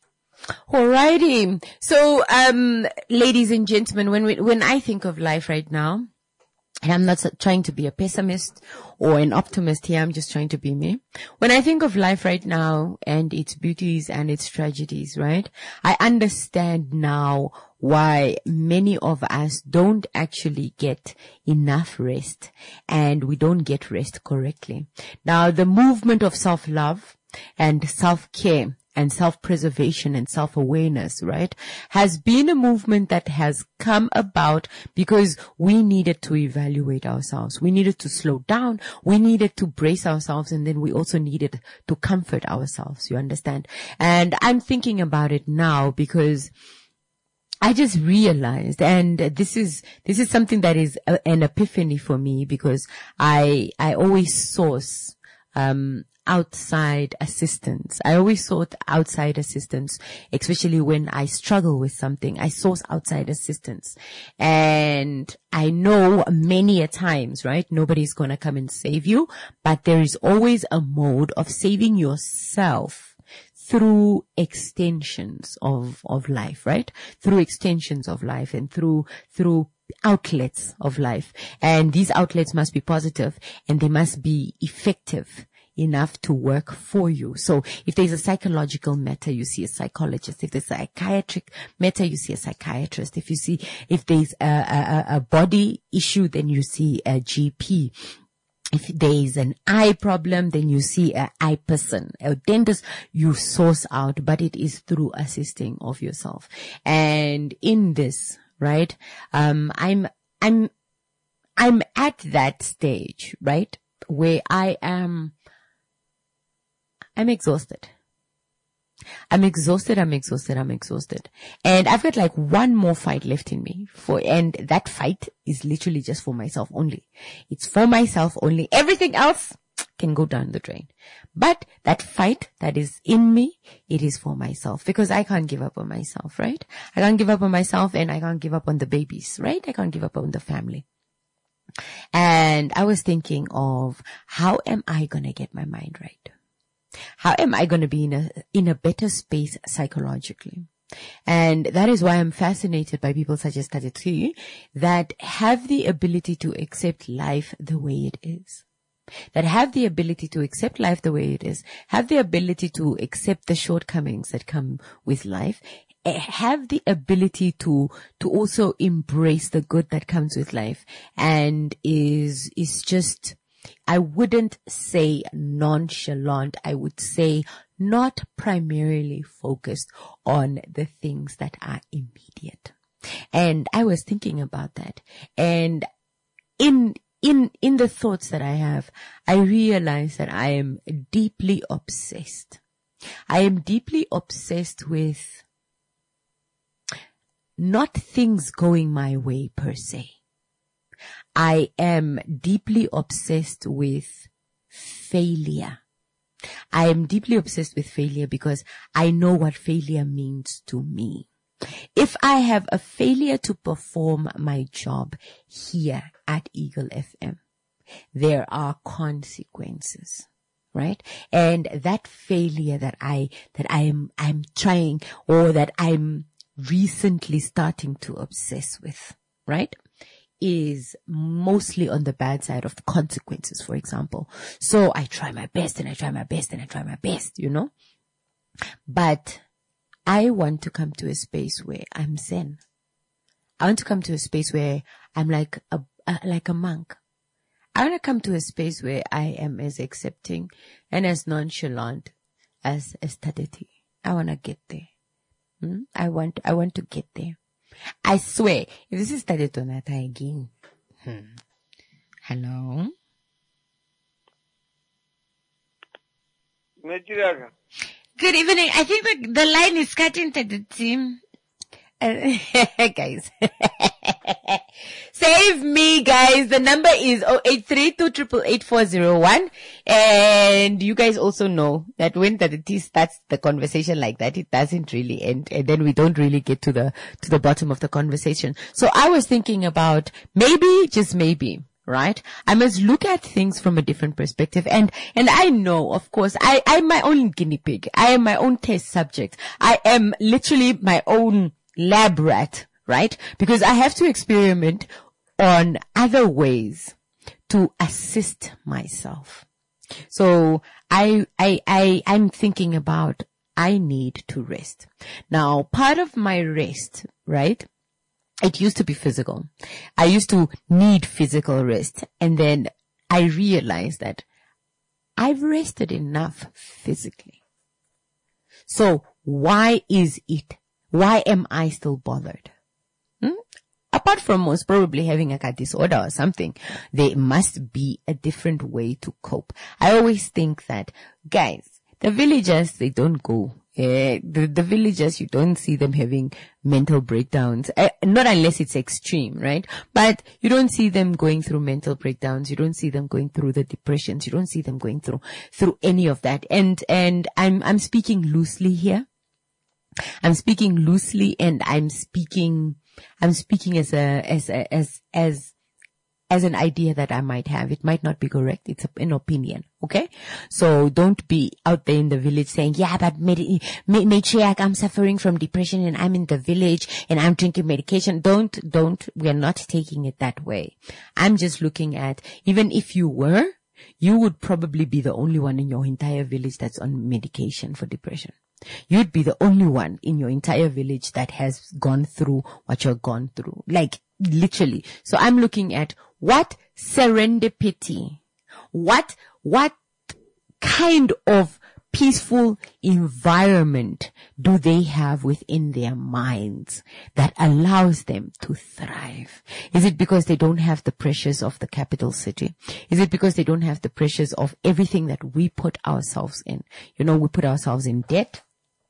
Alrighty. So, um, ladies and gentlemen, when we, when I think of life right now, and I'm not trying to be a pessimist or an optimist here, I'm just trying to be me. When I think of life right now and its beauties and its tragedies, right, I understand now why many of us don't actually get enough rest and we don't get rest correctly. Now, the movement of self-love and self-care and self-preservation and self-awareness, right, has been a movement that has come about because we needed to evaluate ourselves. We needed to slow down. We needed to brace ourselves, and then we also needed to comfort ourselves. You understand? And I'm thinking about it now because I just realized, and this is, this is something that is a, an epiphany for me, because I, I always source, um, outside assistance. I always sought outside assistance, especially when I struggle with something. I source outside assistance. And I know many a times, right, nobody's going to come and save you, but there is always a mode of saving yourself through extensions of, of life, right? Through extensions of life and through, through outlets of life. And these outlets must be positive and they must be effective enough to work for you. So if there's a psychological matter, you see a psychologist. If there's a psychiatric matter, you see a psychiatrist. If you see, if there's a, a, a body issue, then you see a G P. If there is an eye problem, then you see an eye person, a dentist, you source out, but it is through assisting of yourself. And in this, right, um, I'm, I'm, I'm at that stage, right, where I am, I'm exhausted. I'm exhausted, I'm exhausted, I'm exhausted. And I've got like one more fight left in me for, and that fight is literally just for myself only. It's for myself only. Everything else can go down the drain. But that fight that is in me, it is for myself, because I can't give up on myself, right? I can't give up on myself, and I can't give up on the babies, right? I can't give up on the family. And I was thinking of, how am I going to get my mind right? How am I going to be in a, in a better space psychologically? And that is why I'm fascinated by people such as Tatewa that have the ability to accept life the way it is. That have the ability to accept life the way it is. Have the ability to accept the shortcomings that come with life. have the ability to, to also embrace the good that comes with life, and is, is just, I wouldn't say nonchalant. I would say not primarily focused on the things that are immediate. And I was thinking about that. And in, in, in the thoughts that I have, I realize that I am deeply obsessed. I am deeply obsessed with not things going my way per se. I am deeply obsessed with failure. I am deeply obsessed with failure because I know what failure means to me. If I have a failure to perform my job here at Eagle F M, there are consequences, right? And that failure that I, that I am, I'm trying, or that I'm recently starting to obsess with, right, is mostly on the bad side of the consequences, for example. So I try my best and I try my best and I try my best, you know, but I want to come to a space where I'm zen. I want to come to a space where I'm like a, a like a monk. I want to come to a space where I am as accepting and as nonchalant as as Tadeti. I want to get there. Hmm? I want I want to get there. I swear, if this is Tade Donata again. Hmm. Hello? Good evening. I think the, the line is cutting to the team. Uh, guys. Save me, guys. The number is zero eight three two eight eight eight four zero one. And you guys also know that when the T starts the conversation like that, it doesn't really end. And then we don't really get to the, to the bottom of the conversation. So I was thinking about maybe, just maybe, right? I must look at things from a different perspective. And, and I know, of course, I, I'm my own guinea pig. I am my own test subject. I am literally my own lab rat, right? Because I have to experiment on other ways to assist myself. So I, I, I, I'm thinking about, I need to rest. Now, part of my rest, right? It used to be physical. I used to need physical rest. And then I realized that I've rested enough physically. So why is it, why am I still bothered? Hmm? Apart from most probably having a cat disorder or something, there must be a different way to cope. I always think that, guys, the villagers, they don't go. Uh, the, the villagers, you don't see them having mental breakdowns, uh, not unless it's extreme, right? But you don't see them going through mental breakdowns. You don't see them going through the depressions. You don't see them going through, through any of that. And, and I'm, I'm speaking loosely here. I'm speaking loosely and I'm speaking, I'm speaking as a, as a, as, as, as an idea that I might have. It might not be correct. It's an opinion. Okay. So don't be out there in the village saying, yeah, but med- matriarch, I'm suffering from depression and I'm in the village and I'm drinking medication. Don't, don't, we're not taking it that way. I'm just looking at, even if you were, you would probably be the only one in your entire village that's on medication for depression. You'd be the only one in your entire village that has gone through what you've gone through. Like, literally. So I'm looking at what serendipity, what, what kind of peaceful environment do they have within their minds that allows them to thrive? Is it because they don't have the pressures of the capital city? Is it because they don't have the pressures of everything that we put ourselves in? You know, we put ourselves in debt.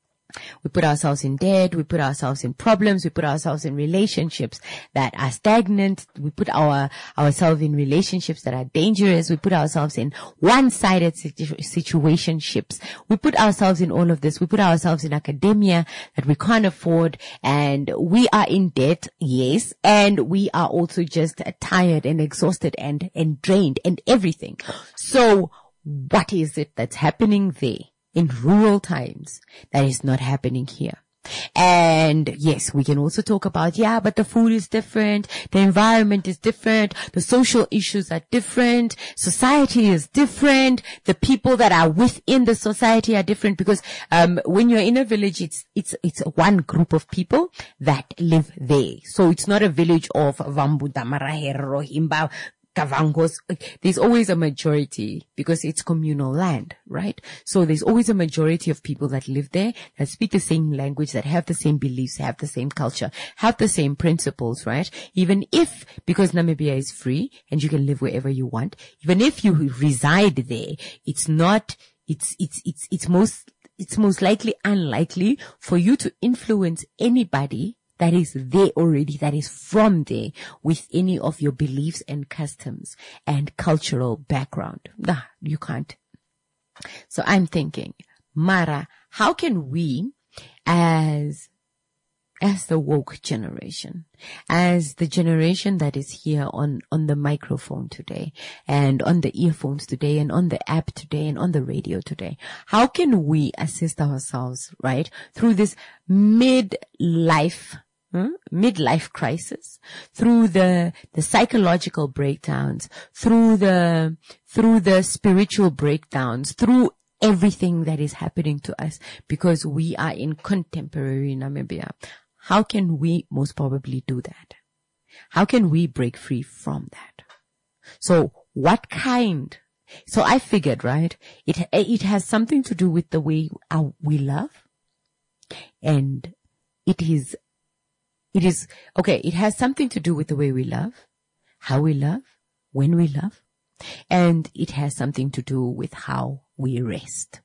We put ourselves in debt, we put ourselves in problems, we put ourselves in relationships that are stagnant, we put our ourselves in relationships that are dangerous, we put ourselves in one-sided situ- situationships, we put ourselves in all of this, we put ourselves in academia that we can't afford, and we are in debt, yes, and we are also just tired and exhausted and, and drained and everything. So what is it that's happening there in rural times that is not happening here? And yes, we can also talk about, yeah, but the food is different. The environment is different. The social issues are different. Society is different. The people that are within the society are different because, um, when you're in a village, it's, it's, it's one group of people that live there. So it's not a village of Vambuda, Marahero, Rohimba, Kavangos. There's always a majority because it's communal land, right? So there's always a majority of people that live there, that speak the same language, that have the same beliefs, have the same culture, have the same principles, right? Even if, because Namibia is free and you can live wherever you want, even if you reside there, it's not, it's, it's, it's, it's most, it's most likely unlikely for you to influence anybody that is there already, that is from there, with any of your beliefs and customs and cultural background. Nah, you can't. So I'm thinking, Mara, how can we, as, as the woke generation, as the generation that is here on, on the microphone today, and on the earphones today, and on the app today, and on the radio today, how can we assist ourselves, right, through this midlife Hmm? midlife crisis, through the the psychological breakdowns, through the through the spiritual breakdowns, through everything that is happening to us, because we are in contemporary Namibia. How can we most probably do that? How can we break free from that? So what kind? So I figured, right, it it has something to do with the way uh, we love, and it is It is, okay, it has something to do with the way we love, how we love, when we love, and it has something to do with how we rest.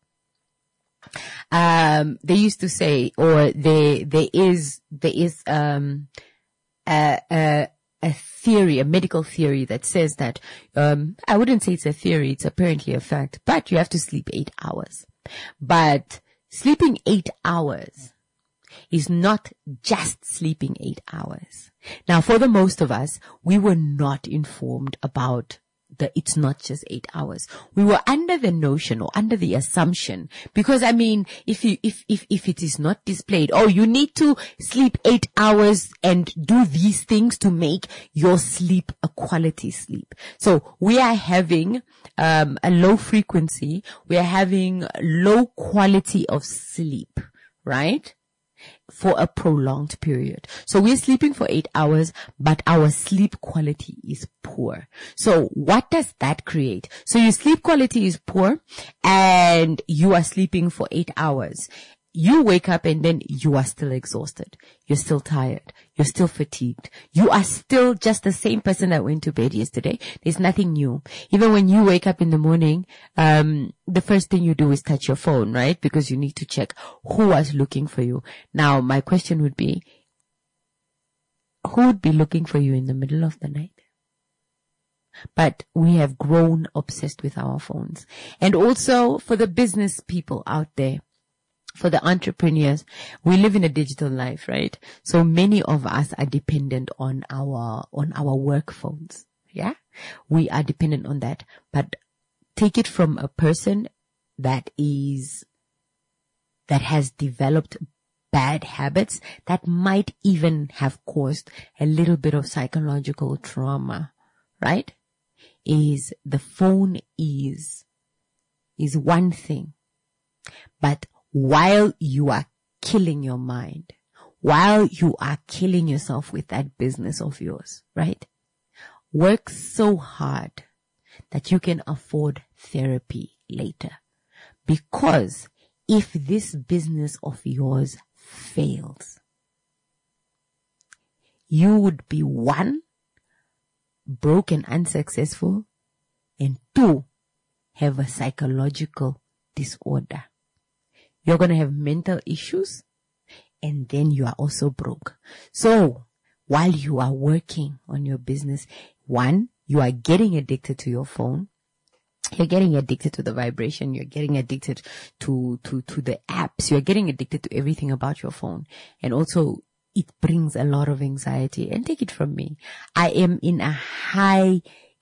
Um, they used to say, or they, there is, there is, um, a, a, a theory, a medical theory that says that, um, I wouldn't say it's a theory, it's apparently a fact, but you have to sleep eight hours. But sleeping eight hours is not just sleeping eight hours. Now, for the most of us, we were not informed about the, it's not just eight hours. We were under the notion or under the assumption, because I mean, if you, if, if, if it is not displayed, oh, you need to sleep eight hours and do these things to make your sleep a quality sleep. So we are having, um, a low frequency. We are having low quality of sleep, right? For a prolonged period. So we're sleeping for eight hours, but our sleep quality is poor. So what does that create? So your sleep quality is poor and you are sleeping for eight hours. You wake up and then you are still exhausted. You're still tired. You're still fatigued. You are still just the same person that went to bed yesterday. There's nothing new. Even when you wake up in the morning, um, the first thing you do is touch your phone, right? Because you need to check who was looking for you. Now, my question would be, who would be looking for you in the middle of the night? But we have grown obsessed with our phones. And also for the business people out there, for the entrepreneurs, we live in a digital life, right? So many of us are dependent on our, on our work phones. Yeah. We are dependent on that, but take it from a person that is, that has developed bad habits that might even have caused a little bit of psychological trauma, right? Is the phone is, is one thing, but while you are killing your mind, while you are killing yourself with that business of yours, right? Work so hard that you can afford therapy later. Because if this business of yours fails, you would be one, broke and unsuccessful, and two, have a psychological disorder. You're going to have mental issues, and then you are also broke. So while you are working on your business, one, you are getting addicted to your phone. You're getting addicted to the vibration. You're getting addicted to, to, to the apps. You're getting addicted to everything about your phone. And also it brings a lot of anxiety. And take it from me, I am in a high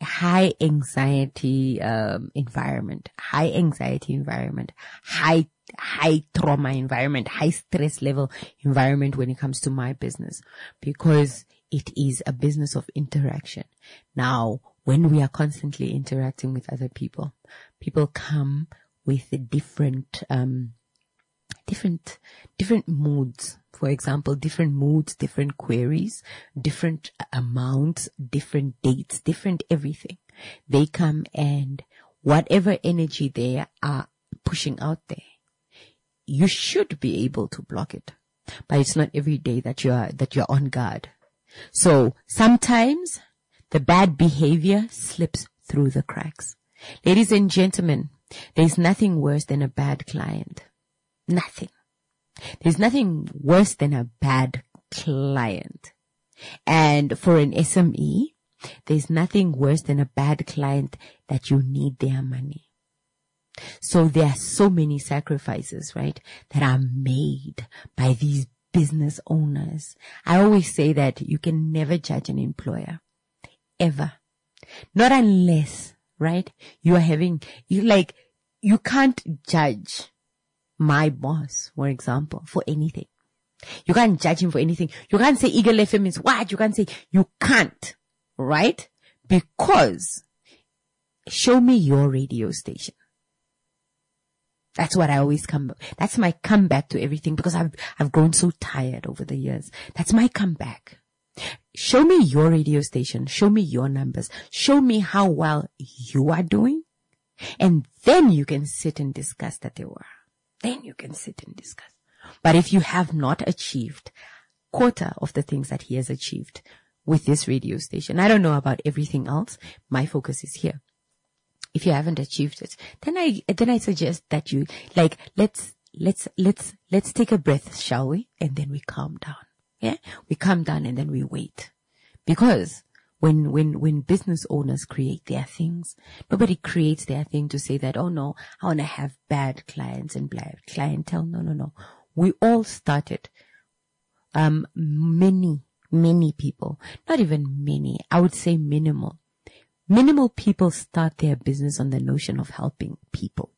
high anxiety um, environment, high anxiety environment, high high trauma environment, high stress level environment when it comes to my business, because it is a business of interaction. Now, when we are constantly interacting with other people, people come with different um different different moods. For example, different moods, different queries, different amounts, different dates, different everything. They come, and whatever energy they are pushing out there, you should be able to block it. But it's not every day that you are that you're on guard. So sometimes the bad behavior slips through the cracks. Ladies and gentlemen, there's nothing worse than a bad client. Nothing. There's nothing worse than a bad client. And for an S M E, there's nothing worse than a bad client that you need their money. So there are so many sacrifices, right, that are made by these business owners. I always say that you can never judge an employer. Ever. Not unless, right, you are having, you like, you can't judge my boss, for example, for anything. You can't judge him for anything. You can't say Eagle F M is what? You can't say, you can't, right? Because show me your radio station. That's what I always come, that's my comeback to everything, because I've, I've grown so tired over the years. That's my comeback. Show me your radio station. Show me your numbers. Show me how well you are doing. And then you can sit and discuss that they were. Then you can sit and discuss. But if you have not achieved quarter of the things that he has achieved with this radio station, I don't know about everything else. My focus is here. If you haven't achieved it, then I, then I suggest that you, like, let's, let's, let's, let's take a breath, shall we? And then we calm down. Yeah? We calm down and then we wait. Because when, when, when business owners create their things, nobody creates their thing to say that, oh no, I want to have bad clients and bad clientele. No, no, no. We all started, um, many, many people, not even many, I would say minimal. Minimal people start their business on the notion of helping people.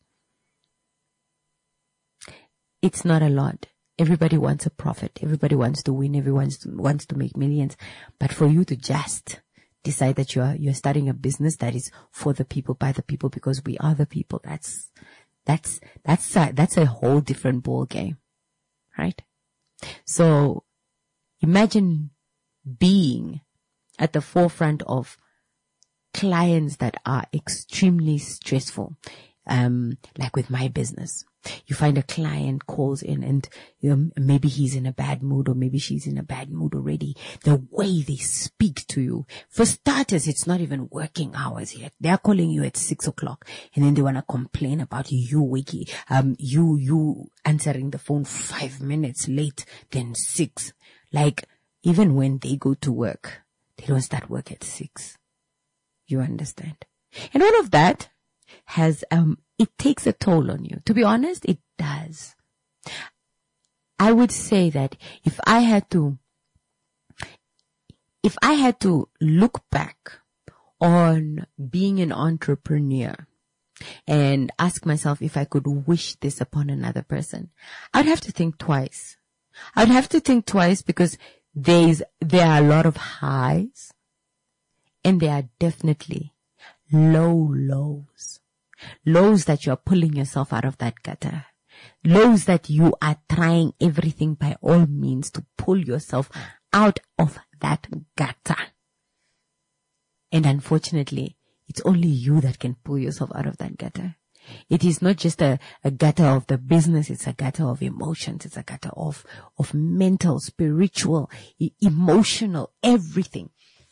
It's not a lot. Everybody wants a profit. Everybody wants to win. Everyone wants to make millions. But for you to just decide that you're, you're starting a business that is for the people, by the people, because we are the people, that's, that's, that's a, that's a whole different ball game, right? So imagine being at the forefront of clients that are extremely stressful, um, like with my business. You find a client calls in and um, maybe he's in a bad mood, or maybe she's in a bad mood already. The way they speak to you, for starters, it's not even working hours yet. They're calling you at six o'clock and then they want to complain about you waking, um, you, you answering the phone five minutes late than six. Like, even when they go to work, they don't start work at six. You understand? And all of that has, um, it takes a toll on you. To be honest, it does. I would say that if I had to, if I had to look back on being an entrepreneur and ask myself if I could wish this upon another person, I'd have to think twice. I'd have to think twice because there's, there are a lot of highs and there are definitely low lows. Lows that you're pulling yourself out of that gutter. Lows that you are trying everything by all means to pull yourself out of that gutter. And unfortunately, it's only you that can pull yourself out of that gutter. It is not just a, a gutter of the business. It's a gutter of emotions. It's a gutter of, of mental, spiritual, e- emotional, everything.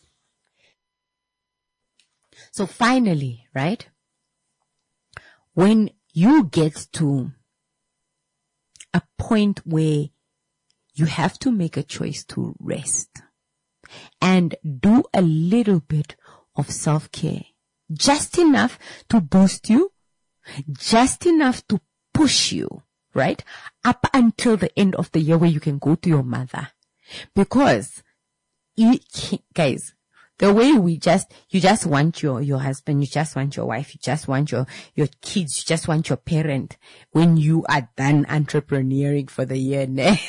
So finally, right? When you get to a point where you have to make a choice to rest and do a little bit of self-care, just enough to boost you, just enough to push you, right? Up until the end of the year where you can go to your mother. Because, you, guys, the way we just, you just want your, your husband, you just want your wife, you just want your, your kids, you just want your parent when you are done entrepreneuring for the year.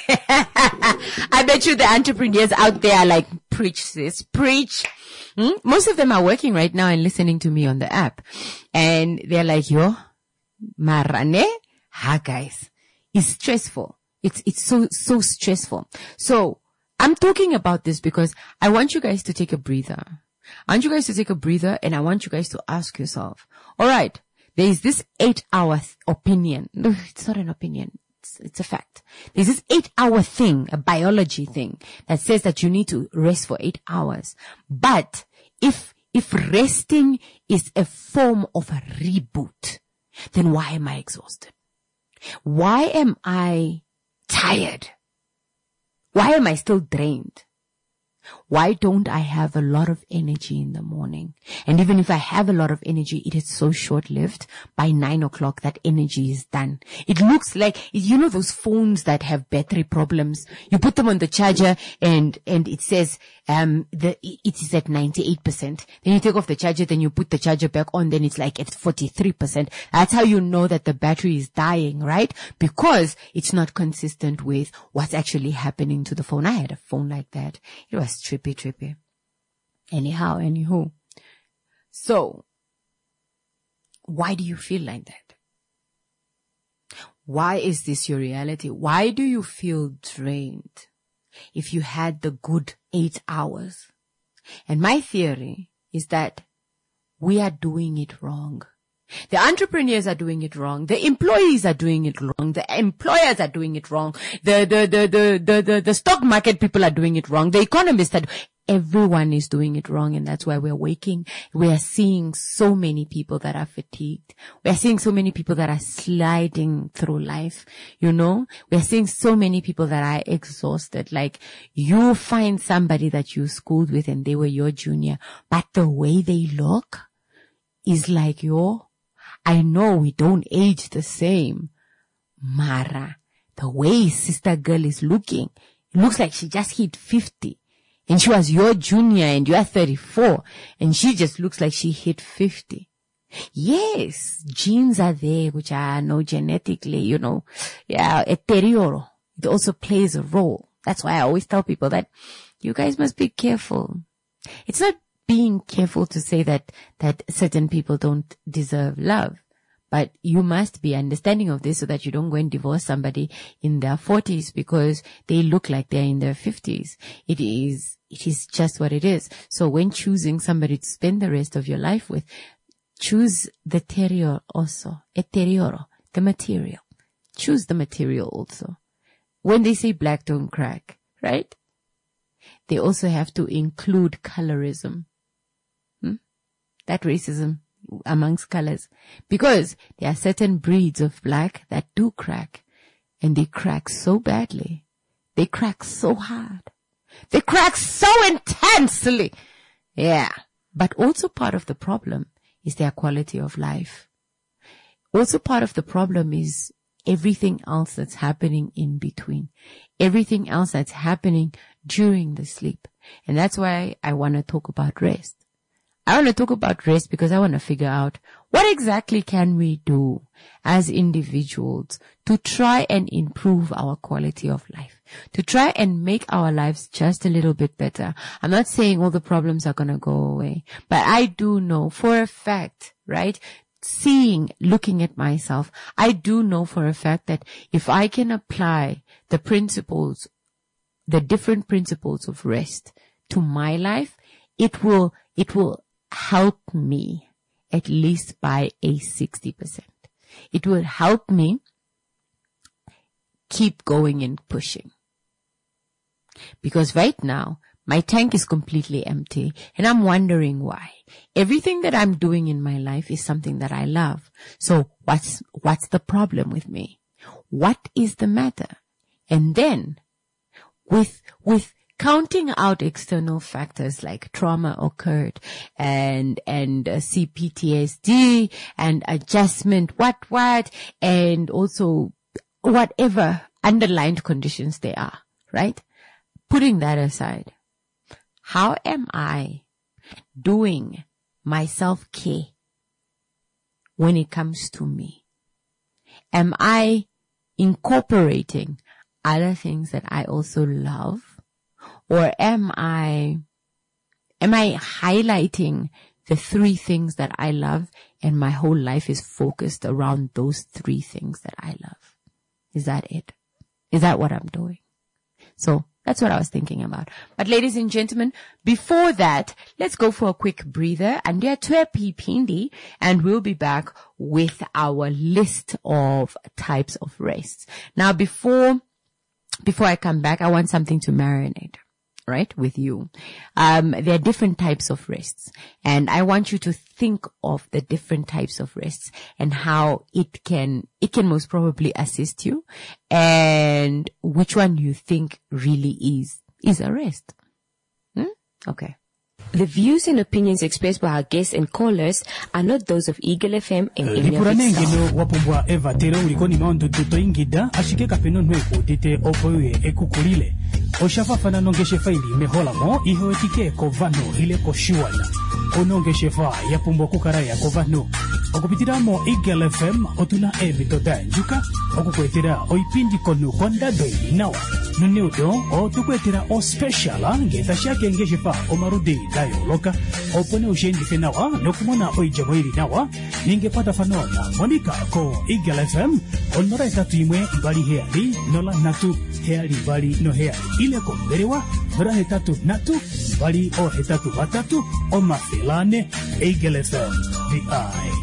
I bet you the entrepreneurs out there are like, preach sis, preach. Hmm? Most of them are working right now and listening to me on the app. And they're like, yo, marane, ha guys, it's stressful. It's, it's so, so stressful. So, I'm talking about this because I want you guys to take a breather. I want you guys to take a breather and I want you guys to ask yourself, all right, there is this eight hour th- opinion. No, it's not an opinion. It's, it's a fact. There's this eight hour thing, a biology thing that says that you need to rest for eight hours. But if, if resting is a form of a reboot, then why am I exhausted? Why am I tired? Why am I still drained? Why don't I have a lot of energy in the morning? And even if I have a lot of energy, it is so short-lived. By nine o'clock, that energy is done. It looks like, you know those phones that have battery problems? You put them on the charger and, and it says, um, the, it is at ninety-eight percent. Then you take off the charger, then you put the charger back on, then it's like at forty-three percent. That's how you know that the battery is dying, right? Because it's not consistent with what's actually happening to the phone. I had a phone like that. It was trippy, trippy. Anyhow, anywho. So, why do you feel like that? Why is this your reality? Why do you feel drained if you had the good eight hours? And my theory is that we are doing it wrong. The entrepreneurs are doing it wrong. The employees are doing it wrong. The employers are doing it wrong. The, the, the, the, the, the, the stock market people are doing it wrong. The economists are, everyone is doing it wrong. And that's why we're waking. We are seeing so many people that are fatigued. We are seeing so many people that are sliding through life. You know, we are seeing so many people that are exhausted. Like you find somebody that you schooled with and they were your junior, but the way they look is like your, I know we don't age the same. Mara, the way sister girl is looking, it looks like she just hit fifty. And she was your junior and you are thirty-four. And she just looks like she hit fifty. Yes, genes are there, which are no genetically, you know, yeah, deterioro. It also plays a role. That's why I always tell people that you guys must be careful. It's not being careful to say that, that certain people don't deserve love. But you must be understanding of this so that you don't go and divorce somebody in their forties because they look like they're in their fifties. It is, it is just what it is. So when choosing somebody to spend the rest of your life with, choose the deterioro also, deterioro, the material. Choose the material also. When they say black don't crack, right? They also have to include colorism. That racism amongst colors, because there are certain breeds of black that do crack, and they crack so badly. They crack so hard. They crack so intensely. Yeah. But also part of the problem is their quality of life. Also part of the problem is everything else that's happening in between. Everything else that's happening during the sleep. And that's why I want to talk about rest. I want to talk about rest because I want to figure out what exactly can we do as individuals to try and improve our quality of life, to try and make our lives just a little bit better. I'm not saying all the problems are going to go away, but I do know for a fact, right? Seeing, looking at myself, I do know for a fact that if I can apply the principles, the different principles of rest to my life, it will, it will help me at least by a sixty percent. It will help me keep going and pushing. Because right now, my tank is completely empty and I'm wondering why. Everything that I'm doing in my life is something that I love. So what's, what's the problem with me? What is the matter? And then with, with, counting out external factors like trauma occurred and, and uh, C P T S D and adjustment, what, what, and also whatever underlying conditions they are, right? Putting that aside, how am I doing my self-care when it comes to me? Am I incorporating other things that I also love? Or am I, am I highlighting the three things that I love and my whole life is focused around those three things that I love? Is that it? Is that what I'm doing? So that's what I was thinking about. But ladies and gentlemen, before that, let's go for a quick breather. And Pindi, and we'll be back with our list of types of rests. Now, before, before I come back, I want something to marinate, right, with you. Um, there are different types of rests, and I want you to think of the different types of rests and how it can, it can most probably assist you, and which one you think really is, is a rest. Hmm? Okay. The views and opinions expressed by our guests and callers are not those of Eagle F M and any of its staff. Wapumbwa Eva Tero ulikoni maondo tuto ingida ashike kapeno nweko tete opoye ekukulile oshafa fana nongeshe faili mehola mo iho etike kovano ile koshuana onongeshe fa yapumbwa kukaraya kovano okupitiramo Eagle F M otuna evito danjuka okukwetera oipindi konu konda doi nawa nunudo o tukwetera o special ngeta shake ngeshe fa omarudi dayo loka opone ushendi fenawa nokumona oijamoiri nawa ningepata fanona Monica ko Eagle F M onora etatu imwe mbali heali nola natu heali mbali no heali ile komberewa nora hetatu natu mbali o hetatu batatu o mafelane Eagle F M the eye.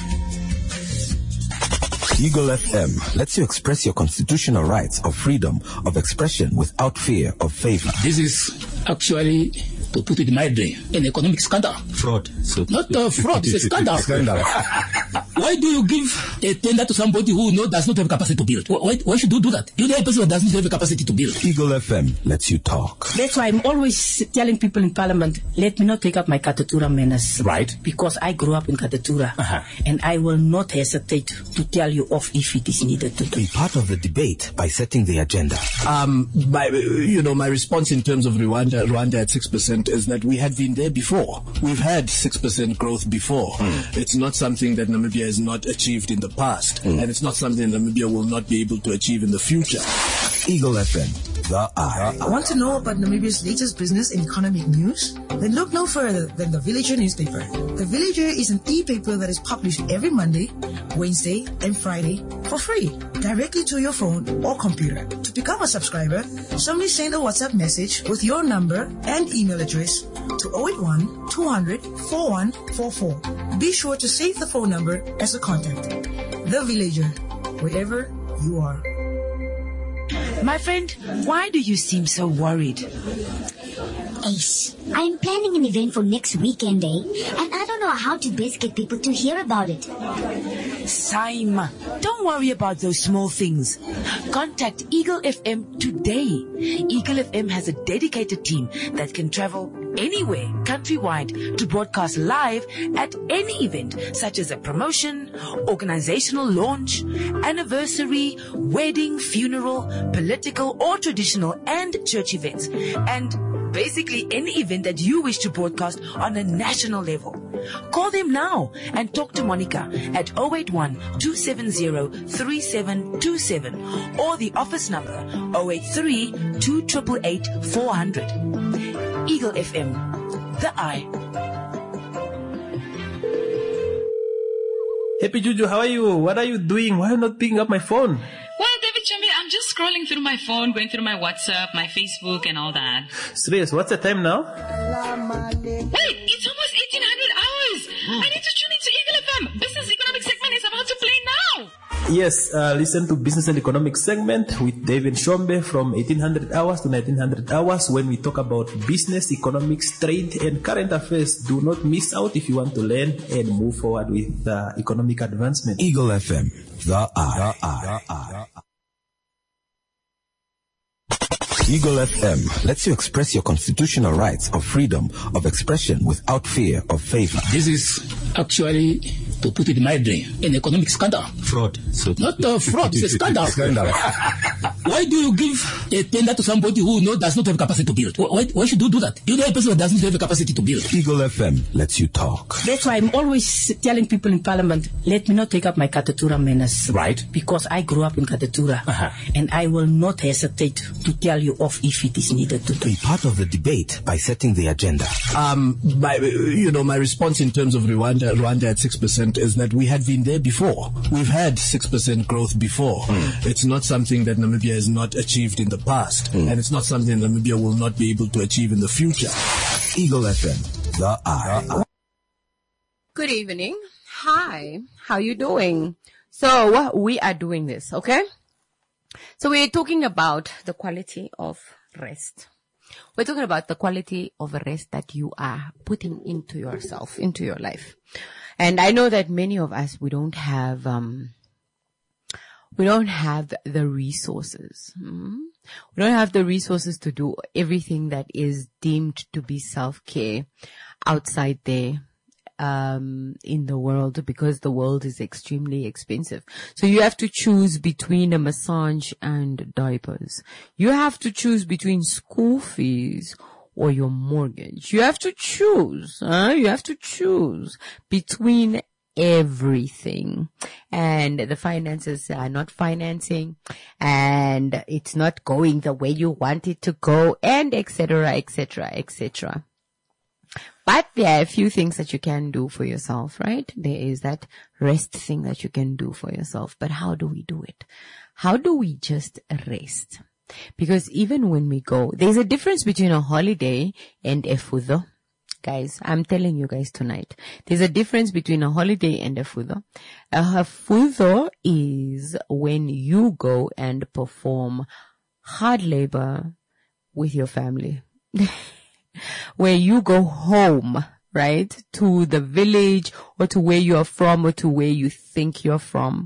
Eagle F M lets you express your constitutional rights of freedom of expression without fear of favor. This is actually, to put it mildly, an economic scandal. Fraud. So Not a fraud, it's a scandal. Scandal. Why do you give a tender to somebody who no, does not have capacity to build? Why, why should you do that? You know a person that doesn't have a capacity to build. Eagle F M lets you talk. That's why I'm always telling people in Parliament, let me not take up my Katatura manners. Right. Because I grew up in Katatura. Uh-huh. And I will not hesitate to tell you off if it is needed to do. Be part of the debate by setting the agenda. Um, my, you know, my response in terms of Rwanda, Rwanda at six percent is that we had been there before. We've had six percent growth before. Mm. It's not something that Namibia has not achieved in the past. Mm. And it's not something Namibia will not be able to achieve in the future. Eagle F M, the eye. Want to know about Namibia's latest business and economic news? Then look no further than the Villager newspaper. The Villager is an e-paper that is published every Monday, Wednesday, and Friday for free, directly to your phone or computer. To become a subscriber, simply send a WhatsApp message with your number and email address to zero eight one, two hundred, forty-one forty-four. Be sure to save the phone number as a contact. The Villager, wherever you are. My friend, why do you seem so worried? Ace, I'm planning an event for next weekend, eh? And I don't know how to best get people to hear about it. Saima, don't worry about those small things. Contact Eagle F M today. Eagle F M has a dedicated team that can travel anywhere countrywide to broadcast live at any event, such as a promotion, organizational launch, anniversary, wedding, funeral, political or traditional and church events, and basically any event that you wish to broadcast on a national level. Call them now and talk to Monica at zero eight one, two seven zero, three seven two seven or the office number zero eight three, two eight eight, four hundred. Eagle F M, the eye. Happy Juju, how are you? What are you doing? Why are you not picking up my phone? Well, David Chumbi, I'm just scrolling through my phone, going through my WhatsApp, my Facebook, and all that. Serious, what's the time now? Wait, it's almost eighteen hundred hours. Hmm. I need to tune into Eagle F M. Business Economic segment is about to play now. Yes, uh, listen to Business and Economic segment with David Shombe from eighteen hundred hours to nineteen hundred hours when we talk about business, economics, trade, and current affairs. Do not miss out if you want to learn and move forward with uh, economic advancement. Eagle F M, the eye. The eye. The eye. Eagle F M lets you express your constitutional rights of freedom of expression without fear of favor. This is actually, to put it mildly, an economic scandal. Fraud. So Not a fraud, it's a scandal. Scandal. Why do you give a tender to somebody who no, does not have capacity to build? Why, why should you do that? You know a person who doesn't have the capacity to build. Eagle F M lets you talk. That's why I'm always telling people in Parliament, let me not take up my Katatura manners. Right. Because I grew up in Katatura. Uh-huh. And I will not hesitate to tell you off if it is needed to do. Be part of the debate by setting the agenda. Um, my, you know, my response in terms of Rwanda, Rwanda at six percent is that we had been there before. We've had six percent growth before. Mm. It's not something that Namibia has not achieved in the past. Mm. And it's not something Namibia will not be able to achieve in the future. Eagle F M, the eye. Good evening. Hi. How you doing? So we are doing this, okay? So we're talking about the quality of rest. We're talking about the quality of rest that you are putting into yourself, into your life. And I know that many of us, we don't have, um, we don't have the resources. Hmm? We don't have the resources to do everything that is deemed to be self-care outside there. Um, in the world, because the world is extremely expensive. So you have to choose between a massage and diapers. You have to choose between school fees or your mortgage. You have to choose, huh? You have to choose between everything. And the finances are not financing, and it's not going the way you want it to go, and et cetera, et cetera, et cetera. But there are a few things that you can do for yourself, right? There is that rest thing that you can do for yourself. But how do we do it? How do we just rest? Because even when we go, there's a difference between a holiday and a fudo. Guys, I'm telling you guys tonight, there's a difference between a holiday and a fudo. A fudo is when you go and perform hard labor with your family. Where you go home, right, to the village or to where you're from or to where you think you're from.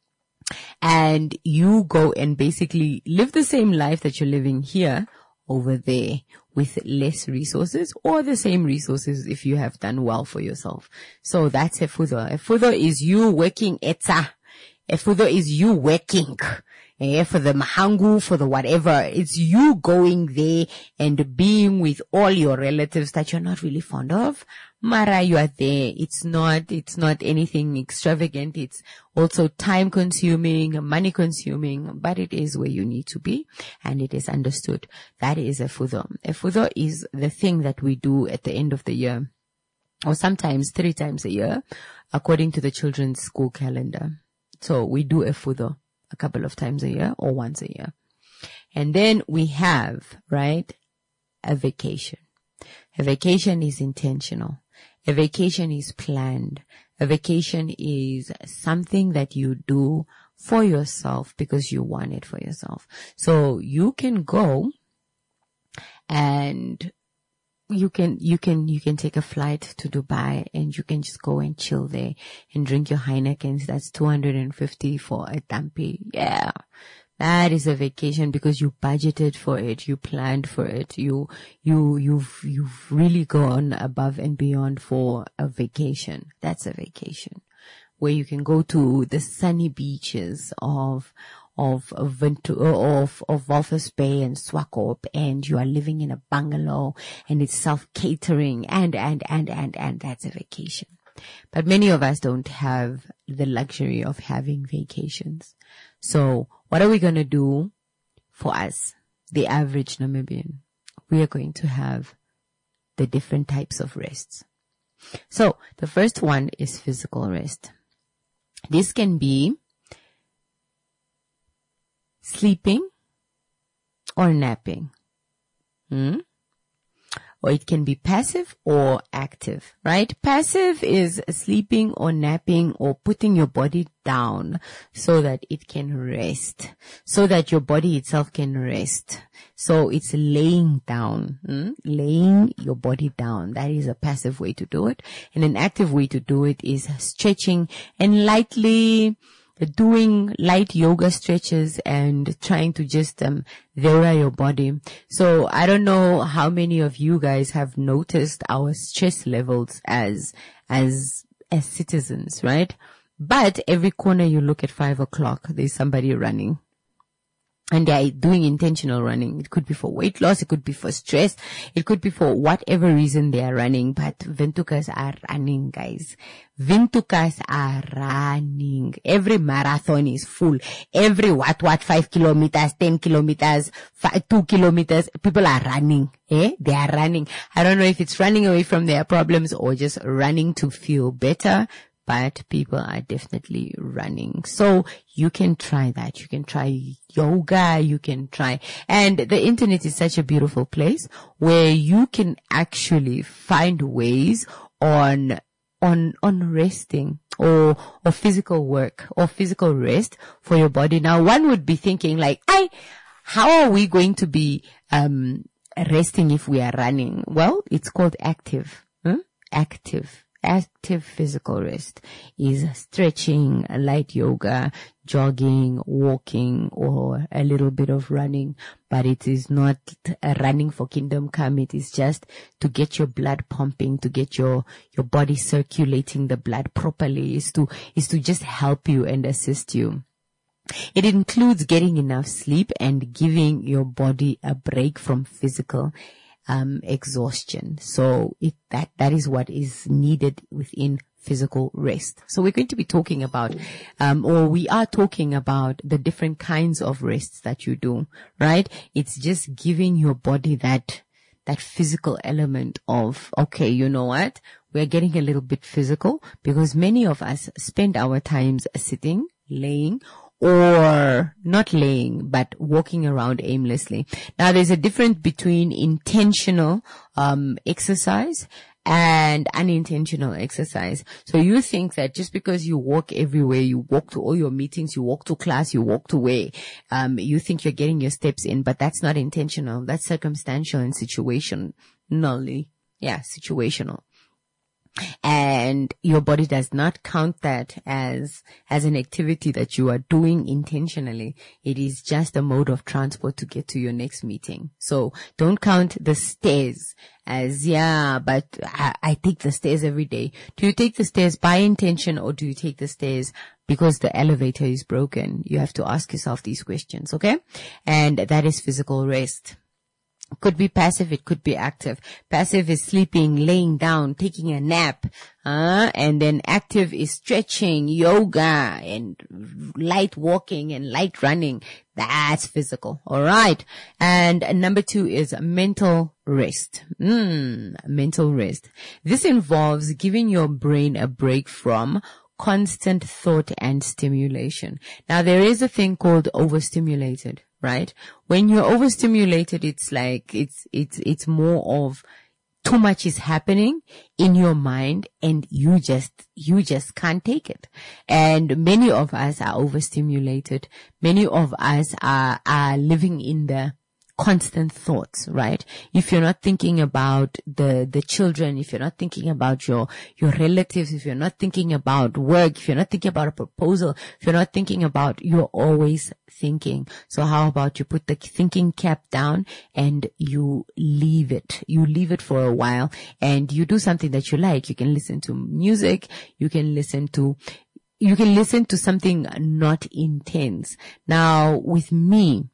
And you go and basically live the same life that you're living here over there with less resources, or the same resources if you have done well for yourself. So that's a fudo. A fudo is you working etsa. A fudo is you working. Eh, for the mahangu, for the whatever. It's you going there and being with all your relatives that you're not really fond of. Mara, you are there. It's not, it's not anything extravagant. It's also time consuming, money consuming, but it is where you need to be, and it is understood. That is a fudo. A fudo is the thing that we do at the end of the year, or sometimes three times a year, according to the children's school calendar. So we do a fudo a couple of times a year or once a year. And then we have, right, a vacation. A vacation is intentional. A vacation is planned. A vacation is something that you do for yourself because you want it for yourself. So you can go and you can, you can, you can take a flight to Dubai and you can just go and chill there and drink your Heinekens. That's two hundred fifty for a tampi. Yeah. That is a vacation because you budgeted for it. You planned for it. You, you, you've, you've really gone above and beyond for a vacation. That's a vacation where you can go to the sunny beaches of, of, of, of, of Walvis Bay and Swakop, and you are living in a bungalow and it's self-catering and, and, and, and, and that's a vacation. But many of us don't have the luxury of having vacations. So what are we going to do for us, the average Namibian? We are going to have the different types of rests. So the first one is physical rest. This can be sleeping or napping. Hmm? Or it can be passive or active, right? Passive is sleeping or napping or putting your body down so that it can rest, so that your body itself can rest. So it's laying down, hmm? laying your body down. That is a passive way to do it. And an active way to do it is stretching and lightly doing light yoga stretches and trying to just um vary your body. So I don't know how many of you guys have noticed our stress levels as as as citizens, right? But every corner you look at five o'clock, there's somebody running. and they are doing intentional running. It could be for weight loss. It could be for stress. It could be for whatever reason they are running. But Vintukas are running, guys. Vintukas are running. Every marathon is full. Every what, what, five kilometers, ten kilometers, five, two kilometers. People are running. Eh? They are running. I don't know if it's running away from their problems or just running to feel better. But people are definitely running. So you can try that. You can try yoga. You can try. And the internet is such a beautiful place where you can actually find ways on, on, on resting or, or physical work or physical rest for your body. Now, one would be thinking like, I, how are we going to be, um, resting if we are running? Well, it's called active, huh? Active. Active physical rest is stretching, light yoga, jogging, walking, or a little bit of running. But it is not a running for kingdom come. It is just to get your blood pumping, to get your, your body circulating the blood properly, is to, is to just help you and assist you. It includes getting enough sleep and giving your body a break from physical Um, exhaustion. So it, that, that is what is needed within physical rest. So we're going to be talking about, um, or we are talking about the different kinds of rests that you do, right? It's just giving your body that, that physical element of, okay, you know what? We're getting a little bit physical because many of us spend our times sitting, laying, or not laying, but walking around aimlessly. Now, there's a difference between intentional um exercise and unintentional exercise. So you think that just because you walk everywhere, you walk to all your meetings, you walk to class, you walk to where, um, you think you're getting your steps in, but that's not intentional. That's circumstantial and situationally. Yeah, situational. And your body does not count that as, as an activity that you are doing intentionally. It is just a mode of transport to get to your next meeting. So don't count the stairs as, yeah, but I, I take the stairs every day. Do you take the stairs by intention or do you take the stairs because the elevator is broken? You have to ask yourself these questions, okay? And that is physical rest. Could be passive, it could be active. Passive is sleeping, laying down, taking a nap, uh, and then active is stretching, yoga, and light walking and light running. That's physical. All right. And number two is mental rest. Mm, mental rest. This involves giving your brain a break from constant thought and stimulation. Now, there is a thing called overstimulated. Right? When you're overstimulated, it's like, it's, it's, it's more of too much is happening in your mind and you just, you just can't take it. And many of us are overstimulated. Many of us are, are living in the constant thoughts, right? If you're not thinking about the, the children, if you're not thinking about your, your relatives, if you're not thinking about work, if you're not thinking about a proposal, if you're not thinking about, you're always thinking. So how about you put the thinking cap down and you leave it. You leave it for a while and you do something that you like. You can listen to music. You can listen to, you can listen to something not intense. Now with me,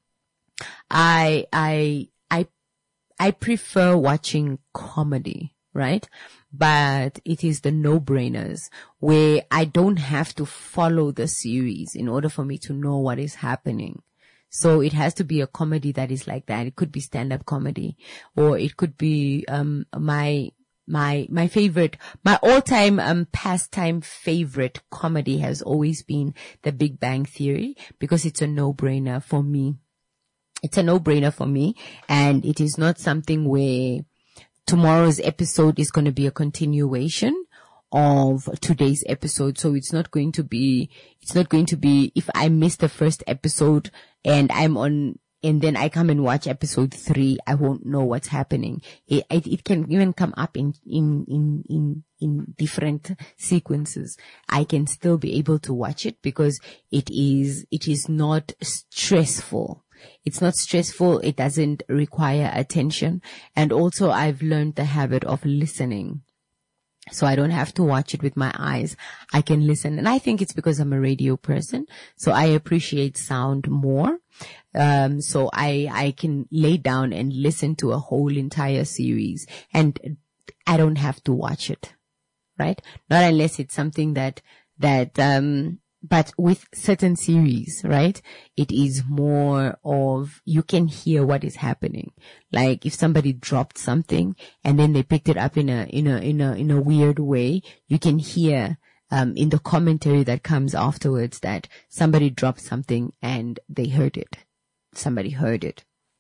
I, I, I, I prefer watching comedy, right? But it is the no-brainers where I don't have to follow the series in order for me to know what is happening. So it has to be a comedy that is like that. It could be stand-up comedy or it could be, um, my, my, my favorite, my all-time, um, pastime favorite comedy has always been The Big Bang Theory because it's a no-brainer for me. It's a no-brainer for me, and it is not something where tomorrow's episode is going to be a continuation of today's episode. So it's not going to be, it's not going to be, if I miss the first episode and I'm on, and then I come and watch episode three, I won't know what's happening. It, it, it can even come up in, in, in, in, in different sequences. I can still be able to watch it because it is, it is not stressful. It's not stressful. It doesn't require attention. And also I've learned the habit of listening. So I don't have to watch it with my eyes. I can listen. And I think it's because I'm a radio person. So I appreciate sound more. Um, so I, I can lay down and listen to a whole entire series, and I don't have to watch it, right? Not unless it's something that, that, um, but with certain series, right, it is more of, you can hear what is happening. Like if somebody dropped something and then they picked it up in a, in a, in a, in a weird way, you can hear, um, in the commentary that comes afterwards that somebody dropped something and they heard it. Somebody heard it.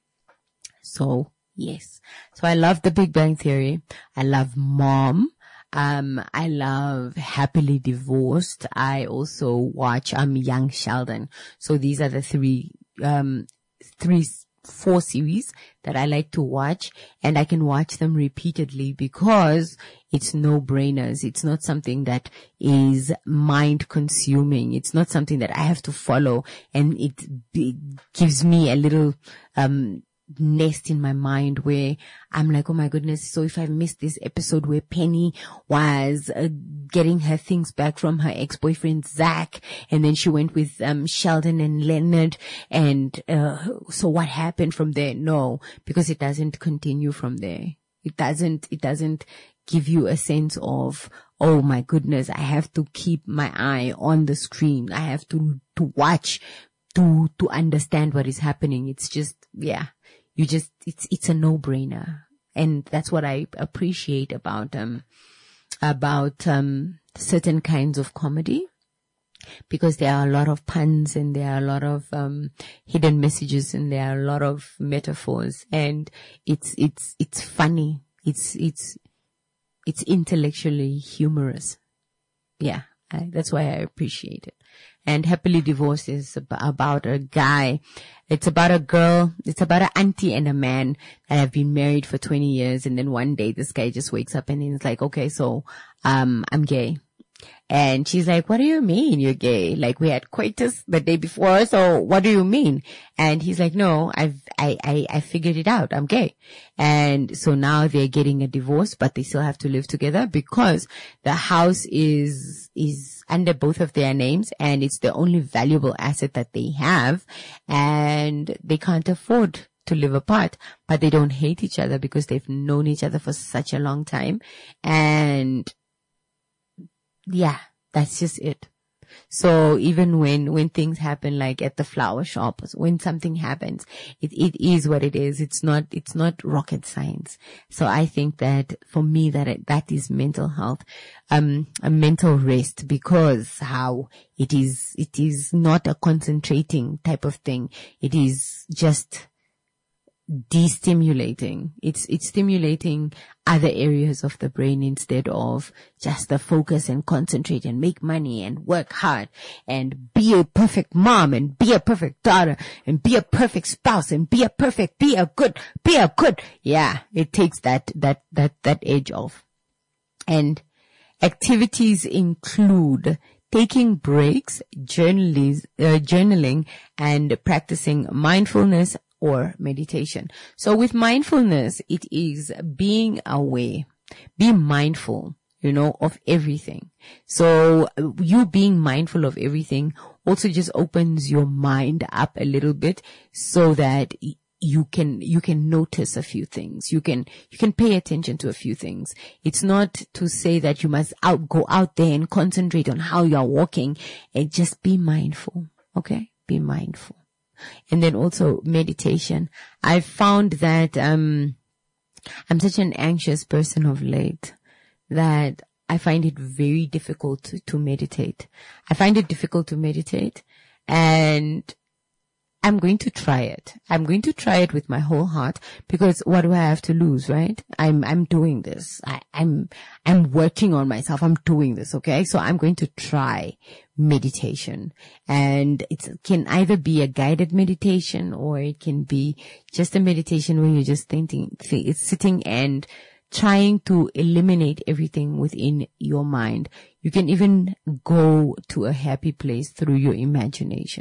So yes. So I love The Big Bang Theory. I love Mom. Um, I love Happily Divorced. I also watch, um, Young Sheldon. So these are the three, um, three, four series that I like to watch, and I can watch them repeatedly because it's no brainers. It's not something that is mind consuming. It's not something that I have to follow, and it, it gives me a little, um, nest in my mind where I'm like, oh my goodness, so if I missed this episode where Penny was uh, getting her things back from her ex-boyfriend Zach, and then she went with um Sheldon and Leonard, and uh so what happened from there? No, because it doesn't continue from there. It doesn't, it doesn't give you a sense of, oh my goodness, I have to keep my eye on the screen. I have to, to watch to, to understand what is happening. It's just, yeah. You just, it's, it's a no-brainer. And that's what I appreciate about, um, about, um, certain kinds of comedy, because there are a lot of puns and there are a lot of, um, hidden messages and there are a lot of metaphors, and it's, it's, it's funny. It's, it's, it's intellectually humorous. Yeah. I, that's why I appreciate it. And Happily Divorced is ab- about a guy. It's about a girl. It's about an auntie and a man that have been married for twenty years. And then one day this guy just wakes up and he's like, okay, so, um, I'm gay. And she's like, what do you mean you're gay? Like, we had coitus the day before, so what do you mean? And he's like, no, I've, I, I, I figured it out. I'm gay. And so now they're getting a divorce, but they still have to live together because the house is, is under both of their names, and it's the only valuable asset that they have, and they can't afford to live apart, but they don't hate each other because they've known each other for such a long time. And yeah, that's just it. So even when, when things happen, like at the flower shop, when something happens, it, it is what it is. It's not, it's not rocket science. So I think that for me, that, that is mental health, um, a mental rest, because how it is, it is not a concentrating type of thing. It is just destimulating. It's, it's stimulating other areas of the brain instead of just the focus and concentrate and make money and work hard and be a perfect mom and be a perfect daughter and be a perfect spouse and be a perfect, be a good, be a good. Yeah, it takes that, that, that, that edge off. And activities include taking breaks, journaling, uh, journaling and practicing mindfulness or meditation. So with mindfulness, it is being aware, be mindful, you know, of everything. So you being mindful of everything also just opens your mind up a little bit so that you can, you can notice a few things. You can, you can pay attention to a few things. It's not to say that you must out, go out there and concentrate on how you're walking, and just be mindful. Okay? Be mindful. And then also meditation. I've found that, um, I'm such an anxious person of late that I find it very difficult to, to meditate. I find it difficult to meditate, and I'm going to try it. I'm going to try it with my whole heart, because what do I have to lose, right? I'm, I'm doing this. I, I'm, I'm working on myself. I'm doing this. Okay. So I'm going to try meditation, and it can either be a guided meditation or it can be just a meditation where you're just thinking, it's sitting and trying to eliminate everything within your mind. You can even go to a happy place through your imagination.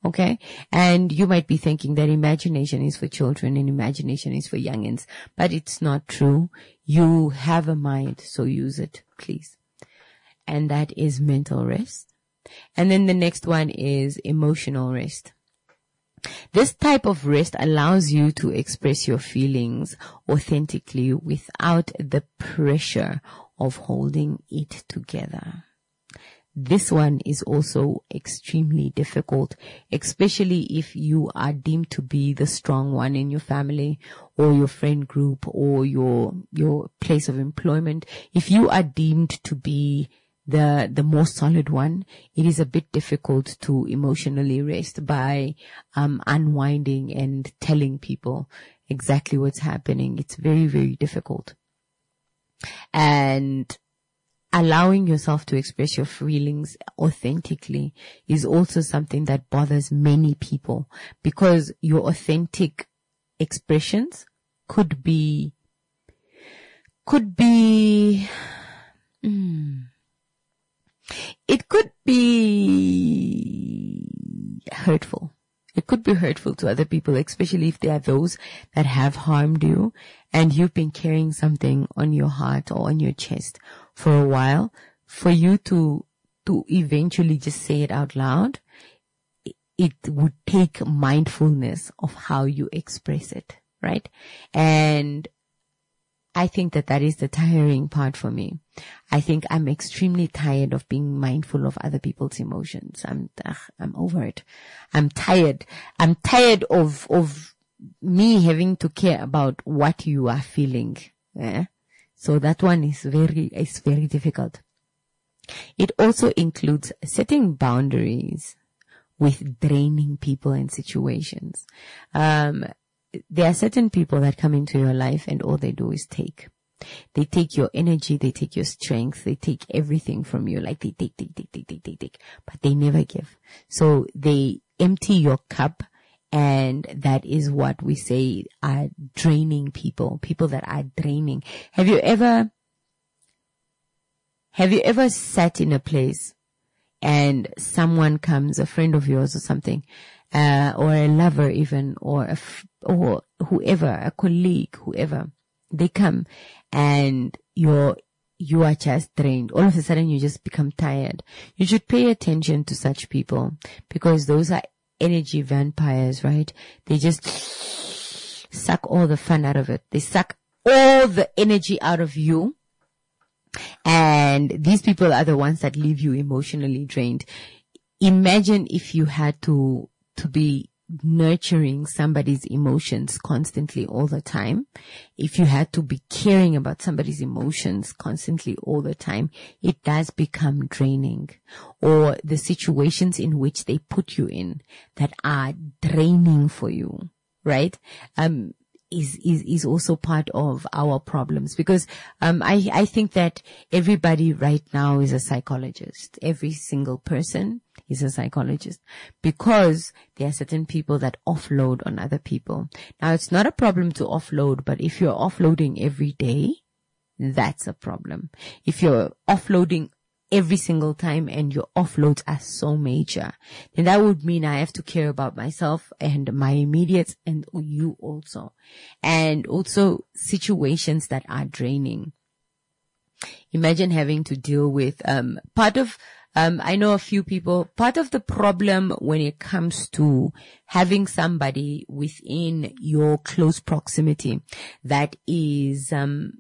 Okay. And you might be thinking that imagination is for children and imagination is for youngins, but it's not true. You have a mind, so use it, please. And that is mental rest. And then the next one is emotional rest. This type of rest allows you to express your feelings authentically without the pressure of holding it together. This one is also extremely difficult, especially if you are deemed to be the strong one in your family or your friend group or your, your place of employment. If you are deemed to be the, the more solid one, it is a bit difficult to emotionally rest by, um, unwinding and telling people exactly what's happening. It's very, very difficult. And allowing yourself to express your feelings authentically is also something that bothers many people, because your authentic expressions could be, could be, mm, it could be hurtful. It could be hurtful to other people, especially if they are those that have harmed you and you've been carrying something on your heart or on your chest for a while. For you to, to eventually just say it out loud, it would take mindfulness of how you express it, right? And I think that that is the tiring part for me. I think I'm extremely tired of being mindful of other people's emotions. I'm, ugh, I'm over it. I'm tired. I'm tired of, of me having to care about what you are feeling. Yeah? So that one is very, is very difficult. It also includes setting boundaries with draining people and situations. Um, There are certain people that come into your life and all they do is take. They take your energy, they take your strength, they take everything from you. Like they take, take, take, take, take, take, take, but they never give. So they empty your cup, and that is what we say are draining people, people that are draining. Have you ever, have you ever sat in a place and someone comes, a friend of yours or something, Uh, or a lover even, or a f- or whoever, a colleague, whoever, they come and you're, you are just drained. All of a sudden you just become tired. You should pay attention to such people, because those are energy vampires, right? They just suck all the fun out of it. They suck all the energy out of you. And these people are the ones that leave you emotionally drained. Imagine if you had to to be nurturing somebody's emotions constantly all the time. If you had to be caring about somebody's emotions constantly all the time, it does become draining. Or the situations in which they put you in that are draining for you, right? Um, is, is, is also part of our problems, because, um, I, I think that everybody right now is a psychologist. Every single person is a psychologist, because there are certain people that offload on other people. Now, it's not a problem to offload, but if you're offloading every day, that's a problem. If you're offloading every single time and your offloads are so major, then that would mean I have to care about myself and my immediates and you also. And also situations that are draining. Imagine having to deal with, um, part of, Um, I know a few people, part of the problem when it comes to having somebody within your close proximity that is, um,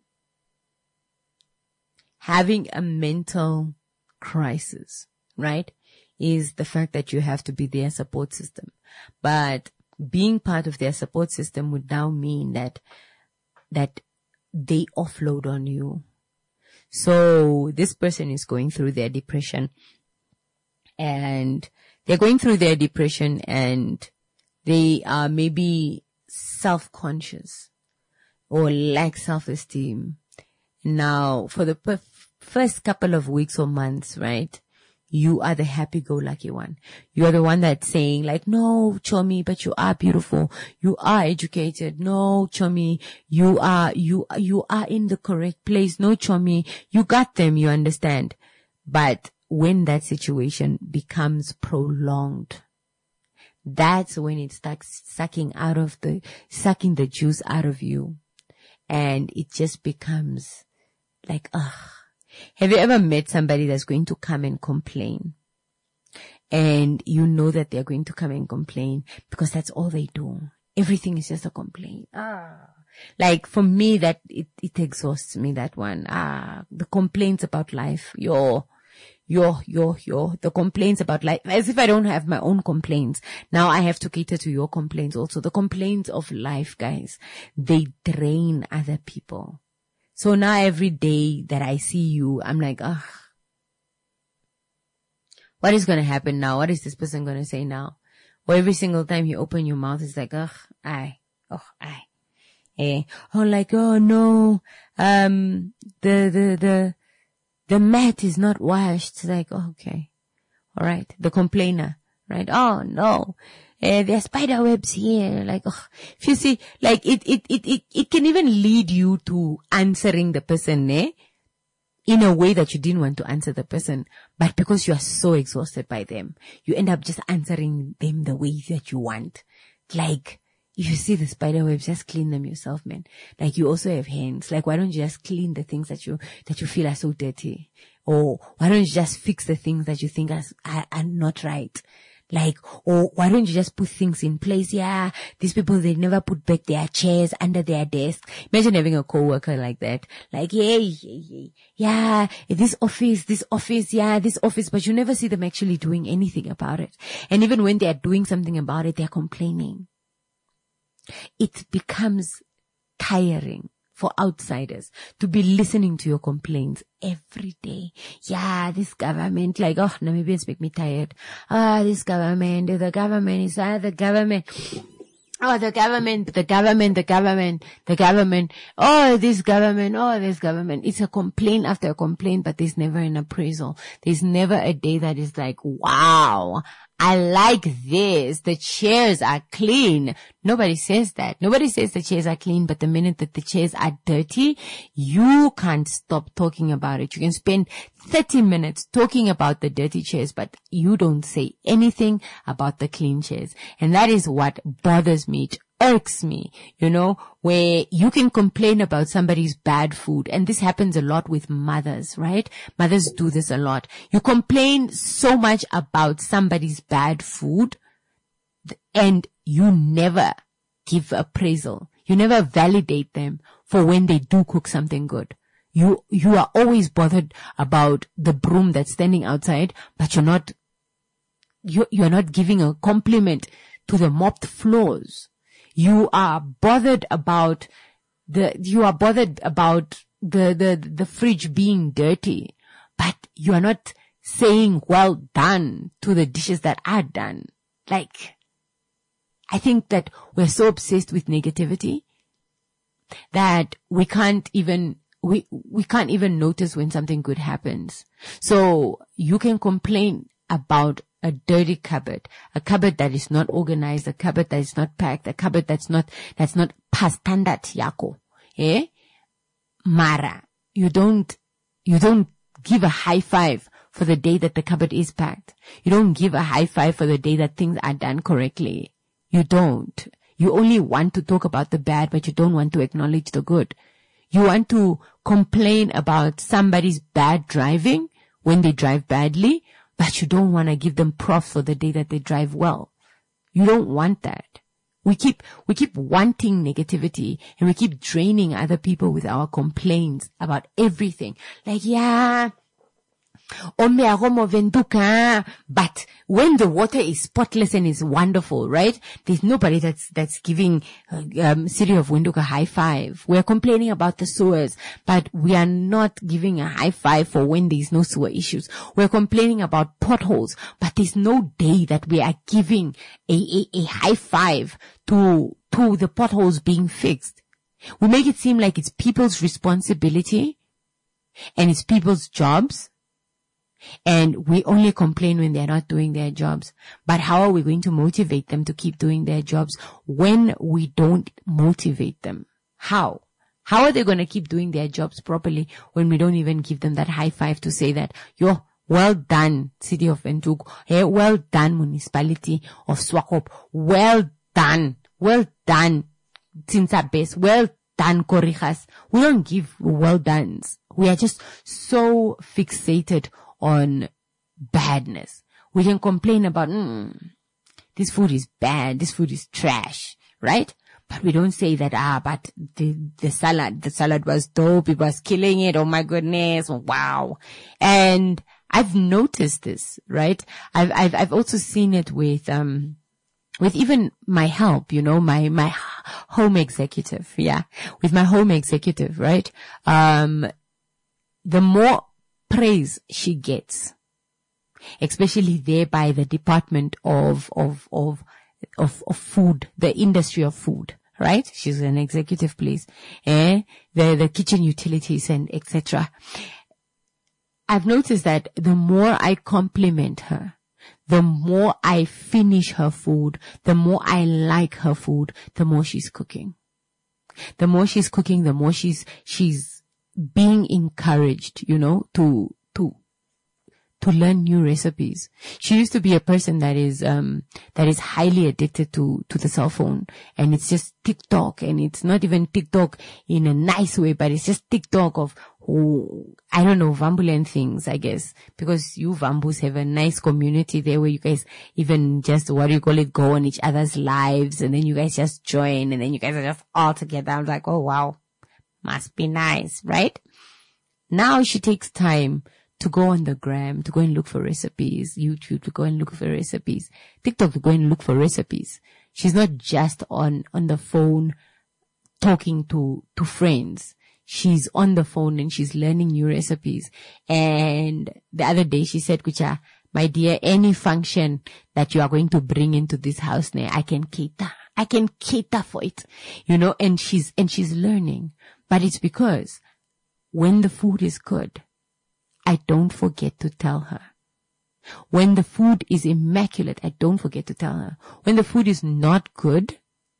having a mental crisis, right, is the fact that you have to be their support system. But being part of their support system would now mean that, that they offload on you. So this person is going through their depression, and they're going through their depression and they are maybe self-conscious or lack self-esteem. Now, for the per- first couple of weeks or months, right, you are the happy-go-lucky one. You are the one that's saying like, no, Chomi, but you are beautiful. You are educated. No, Chomi, you are, you, you are in the correct place. No, Chomi, you got them, you understand. But when that situation becomes prolonged, that's when it starts sucking out of the, sucking the juice out of you. And it just becomes like, ugh. Have you ever met somebody that's going to come and complain? And you know that they're going to come and complain because that's all they do. Everything is just a complaint. Ah. Like for me, that it, it exhausts me, that one. Ah, the complaints about life. Yo, yo, yo, yo, the complaints about life. As if I don't have my own complaints. Now I have to cater to your complaints also. The complaints of life, guys, they drain other people. So now every day that I see you, I'm like, ugh. What is going to happen now? What is this person going to say now? Or every single time you open your mouth, it's like, ugh, aye, oh, aye. Eh, oh, like, oh no, um, the, the, the, the mat is not washed. It's like, oh, okay. All right. The complainer, right? Oh no, eh, there are spider webs here. Like, oh, if you see, like, it, it, it, it, it can even lead you to answering the person, eh? In a way that you didn't want to answer the person, but because you are so exhausted by them, you end up just answering them the way that you want. Like, if you see the spider webs, just clean them yourself, man. Like, you also have hands. Like, why don't you just clean the things that you, that you feel are so dirty? Or why don't you just fix the things that you think are, are, are not right? Like, or why don't you just put things in place? Yeah, these people, they never put back their chairs under their desk. Imagine having a coworker like that. Like, yeah, yeah, yeah, this office, this office, yeah, this office, but you never see them actually doing anything about it. And even when they're doing something about it, they're complaining. It becomes tiring for outsiders to be listening to your complaints every day. Yeah, this government, like, oh, Namibians make me tired. Ah, oh, this government, the government is, ah, the government. Oh, the government, the government, the government, the government. Oh, this government, oh, this government. It's a complaint after a complaint, but there's never an appraisal. There's never a day that is like, wow, I like this. The chairs are clean. Nobody says that. Nobody says the chairs are clean, but the minute that the chairs are dirty, you can't stop talking about it. You can spend thirty minutes talking about the dirty chairs, but you don't say anything about the clean chairs. And that is what bothers me. It irks me, you know, where you can complain about somebody's bad food. And this happens a lot with mothers, right? Mothers do this a lot. You complain so much about somebody's bad food and you never give appraisal. You never validate them for when they do cook something good. You, you are always bothered about the broom that's standing outside, but you're not, you, you're not giving a compliment to the mopped floors. You are bothered about the, you are bothered about the, the, the fridge being dirty, but you are not saying well done to the dishes that are done. Like, I think that we're so obsessed with negativity that we can't even, we, we can't even notice when something good happens. So you can complain about a dirty cupboard, a cupboard that is not organized, a cupboard that is not packed, a cupboard that's not, that's not past standard yako. Eh? Mara, you don't, you don't give a high five for the day that the cupboard is packed. You don't give a high five for the day that things are done correctly. You don't. You only want to talk about the bad, but you don't want to acknowledge the good. You want to complain about somebody's bad driving when they drive badly, but you don't want to give them props for the day that they drive well. You don't want that. We keep, we keep wanting negativity and we keep draining other people with our complaints about everything. Like, yeah, but when the water is spotless and is wonderful, right? There's nobody that's, that's giving, um, City of Windhoek a high five. We're complaining about the sewers, but we are not giving a high five for when there's no sewer issues. We're complaining about potholes, but there's no day that we are giving a, a, a high five to, to the potholes being fixed. We make it seem like it's people's responsibility and it's people's jobs. And we only complain when they're not doing their jobs. But how are we going to motivate them to keep doing their jobs when we don't motivate them? How? How are they going to keep doing their jobs properly when we don't even give them that high five to say that, yo, Well done, City of Windhoek. Hey, well done, Municipality of Swakop. Well done. Well done, Tinsa Base. Well done, Korigas. We don't give well dones. We are just so fixated on badness. We can complain about, mm, this food is bad, this food is trash, right? But we don't say that, ah, but the, the salad, the salad was dope, it was killing it, oh my goodness, wow. And I've noticed this, right? I've, I've, I've also seen it with, um, with even my help, you know, my, my home executive, yeah, with my home executive, right? Um, the more praise she gets, especially there by the department of, of, of, of, of food, the industry of food, right? She's an executive, please, eh? The, the kitchen utilities and et cetera. I've noticed that the more I compliment her, the more I finish her food, the more I like her food, the more she's cooking. The more she's cooking, the more she's, she's being encouraged, you know, to, to, to learn new recipes. She used to be a person that is, um, that is highly addicted to, to the cell phone. And it's just TikTok, and it's not even TikTok in a nice way, but it's just TikTok of, oh, I don't know, Vambuland things, I guess, because you Vambus have a nice community there where you guys even just, what do you call it, go on each other's lives, and then you guys just join, and then you guys are just all together. I'm like, oh wow, must be nice, right? Now she takes time to go on the gram, to go and look for recipes, YouTube to go and look for recipes, TikTok to go and look for recipes. She's not just on, on the phone talking to, to friends. She's on the phone and she's learning new recipes. And the other day she said, Kucha, my dear, any function that you are going to bring into this house now, I can cater. I can cater for it. You know, and she's, and she's learning. But it's because when the food is good, I don't forget to tell her. When the food is immaculate, I don't forget to tell her. When the food is not good,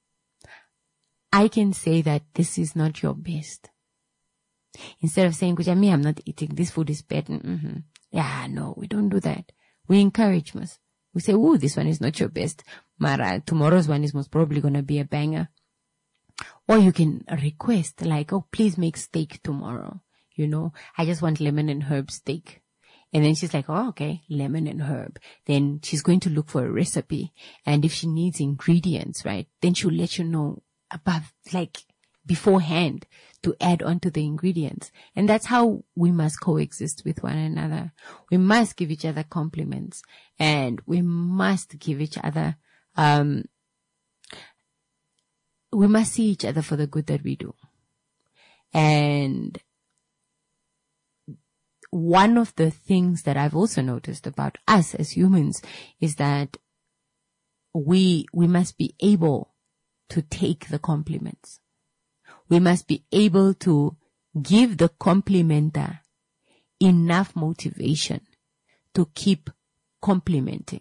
I can say that this is not your best. Instead of saying, Kucha, me, I'm not eating, this food is bad. Mm-hmm. Yeah, no, we don't do that. We encourage us. We say, oh, this one is not your best. Mara, tomorrow's one is most probably going to be a banger. Or you can request, like, oh, please make steak tomorrow. You know, I just want lemon and herb steak. And then she's like, oh, okay, lemon and herb. Then she's going to look for a recipe. And if she needs ingredients, right, then she'll let you know above, like, beforehand to add on to the ingredients. And that's how we must coexist with one another. We must give each other compliments, and we must give each other, um, we must see each other for the good that we do. And one of the things that I've also noticed about us as humans is that we, we must be able to take the compliments. We must be able to give the complimenter enough motivation to keep complimenting.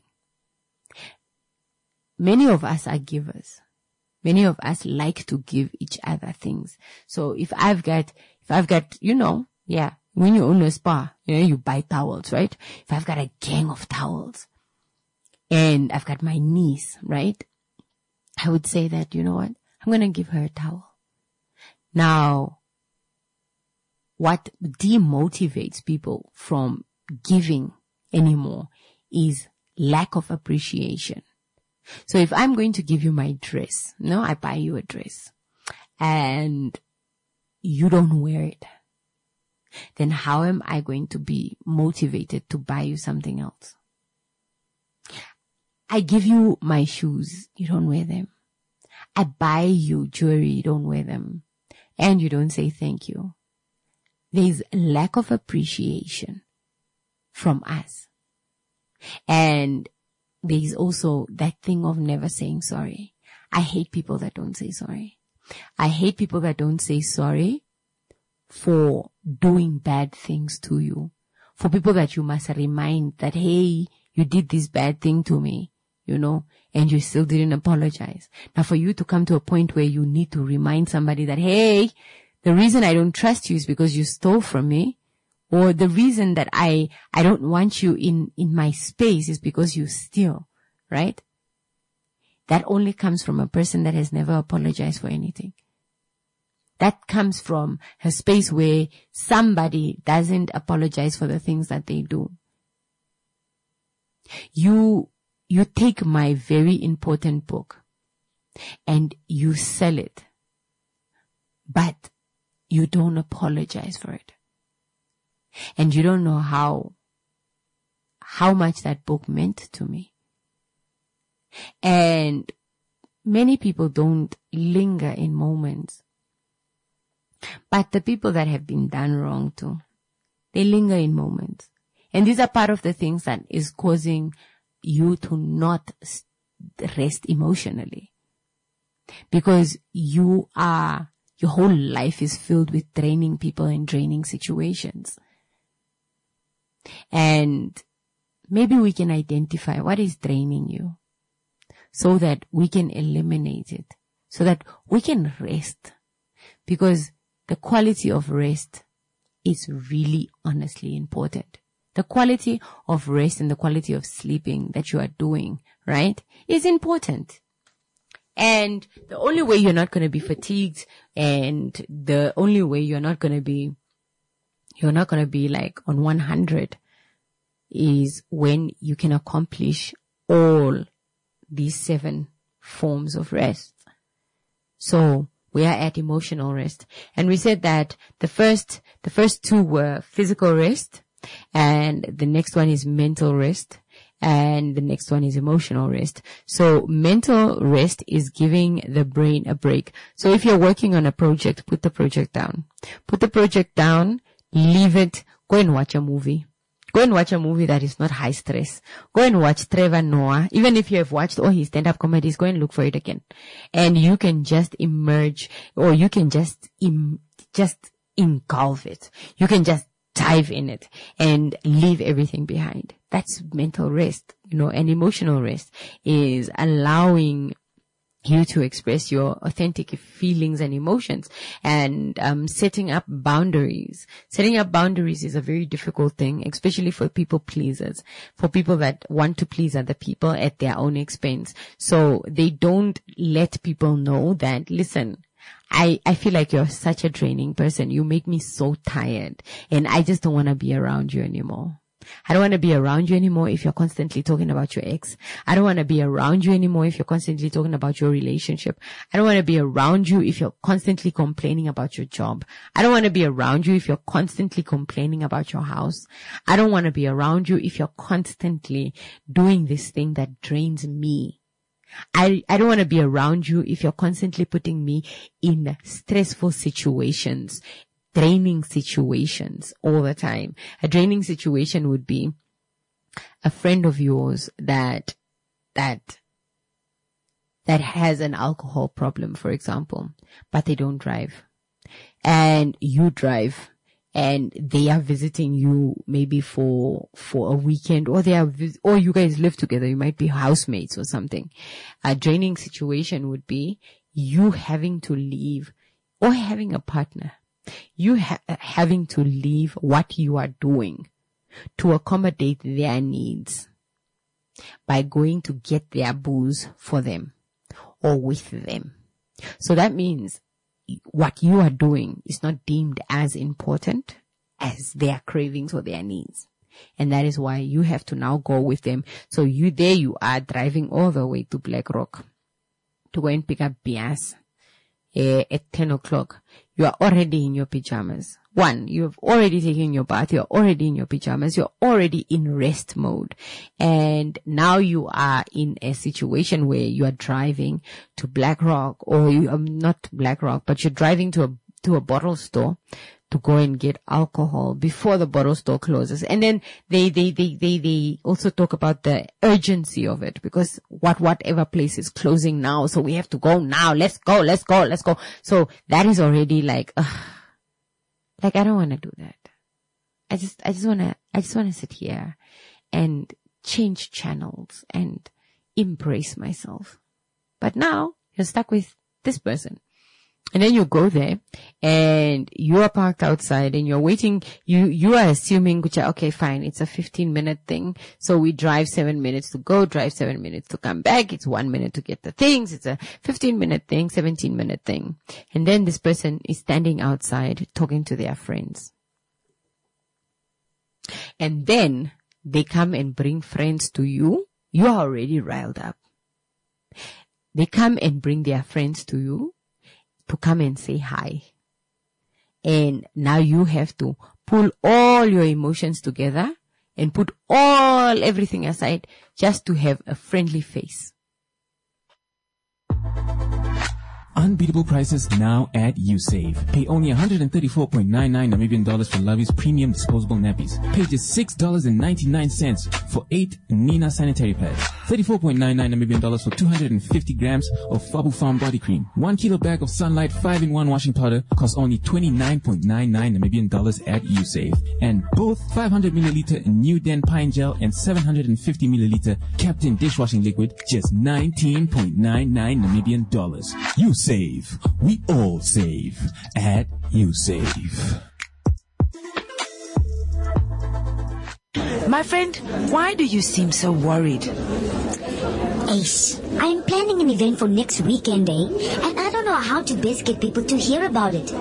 Many of us are givers. Many of us like to give each other things. So if I've got, if I've got, you know, yeah, when you own a spa, you know, you buy towels, right? If I've got a gang of towels and I've got my niece, right? I would say that, you know what? I'm going to give her a towel. Now, what demotivates people from giving anymore is lack of appreciation. So if I'm going to give you my dress, no, I buy you a dress and you don't wear it, then how am I going to be motivated to buy you something else? I give you my shoes, you don't wear them. I buy you jewelry, you don't wear them. And you don't say thank you. There's lack of appreciation from us. And there's also that thing of never saying sorry. I hate people that don't say sorry. I hate people that don't say sorry for doing bad things to you. For people that you must remind that, hey, you did this bad thing to me, you know, and you still didn't apologize. Now for you to come to a point where you need to remind somebody that, hey, the reason I don't trust you is because you stole from me. Or the reason that I, I don't want you in, in my space is because you steal, right? That only comes from a person that has never apologized for anything. That comes from a space where somebody doesn't apologize for the things that they do. You, you take my very important book and you sell it, but you don't apologize for it. And you don't know how, how much that book meant to me. And many people don't linger in moments. But the people that have been done wrong to, they linger in moments. And these are part of the things that is causing you to not rest emotionally. Because you are, your whole life is filled with draining people and draining situations. And maybe we can identify what is draining you so that we can eliminate it, so that we can rest. Because the quality of rest is really honestly important. The quality of rest and the quality of sleeping that you are doing, right, is important. And the only way you're not going to be fatigued and the only way you're not going to be You're not going to be like on one hundred is when you can accomplish all these seven forms of rest. So we are at emotional rest. And we said that the first, the first two were physical rest, and the next one is mental rest, and the next one is emotional rest. So mental rest is giving the brain a break. So if you're working on a project, put the project down. Put the project down, leave it, go and watch a movie. Go and watch a movie that is not high stress. Go and watch Trevor Noah. Even if you have watched all his stand-up comedies, go and look for it again. And you can just emerge, or you can just, im- just engulf it. You can just dive in it and leave everything behind. That's mental rest, you know, and emotional rest is allowing you to express your authentic feelings and emotions, and um setting up boundaries. Setting up boundaries is a very difficult thing, especially for people pleasers, for people that want to please other people at their own expense. So they don't let people know that, listen, I, I feel like you're such a draining person. You make me so tired, and I just don't want to be around you anymore. I don't want to be around you anymore if you're constantly talking about your ex. I don't want to be around you anymore if you're constantly talking about your relationship. I don't want to be around you if you're constantly complaining about your job. I don't want to be around you if you're constantly complaining about your house. I don't want to be around you if you're constantly doing this thing that drains me. I, I don't want to be around you if you're constantly putting me in stressful situations, draining situations all the time. A draining situation would be a friend of yours that, that, that has an alcohol problem, for example, but they don't drive. And you drive, and they are visiting you maybe for, for a weekend, or they are, or you guys live together. You might be housemates or something. A draining situation would be you having to leave, or having a partner. You ha- having to leave what you are doing to accommodate their needs by going to get their booze for them or with them. So that means what you are doing is not deemed as important as their cravings or their needs. And that is why you have to now go with them. So you, there you are driving all the way to Black Rock to go and pick up Bias uh, at ten o'clock. You are already in your pajamas. One, you have already taken your bath. You're already in your pajamas. You're already in rest mode. And now you are in a situation where you are driving to Black Rock, or you are um, not Black Rock, but you're driving to a, to a bottle store to go and get alcohol before the bottle store closes. And then they, they, they, they, they also talk about the urgency of it, because what, whatever place is closing now. So we have to go now. Let's go. Let's go. Let's go. So that is already like, uh, like, I don't want to do that. I just, I just want to, I just want to sit here and change channels and embrace myself. But now you're stuck with this person. And then you go there and you are parked outside and you're waiting. You, you are assuming, okay, fine. It's a fifteen minute thing. So we drive seven minutes to go, drive seven minutes to come back. It's one minute to get the things. It's a fifteen minute thing, seventeen minute thing. And then this person is standing outside talking to their friends. And then they come and bring friends to you. You are already riled up. They come and bring their friends to you to come and say hi. And now you have to pull all your emotions together and put all everything aside just to have a friendly face. Unbeatable prices now at USave. Pay only one hundred thirty-four point nine nine Namibian dollars for Lovey's premium disposable nappies. Pay just six dollars and ninety-nine cents for eight Nina sanitary pads. thirty-four point nine nine Namibian dollars for two hundred fifty grams of Fabu Farm body cream. One kilo bag of Sunlight five in one washing powder costs only twenty-nine point nine nine Namibian dollars at USave. And both five hundred milliliter New Den Pine Gel and seven hundred fifty milliliter Captain dishwashing liquid, just nineteen point nine nine Namibian dollars. You save. We all save at USave. My friend, why do you seem so worried? Ace, I'm planning an event for next weekend, eh? And I don't know how to best get people to hear about it.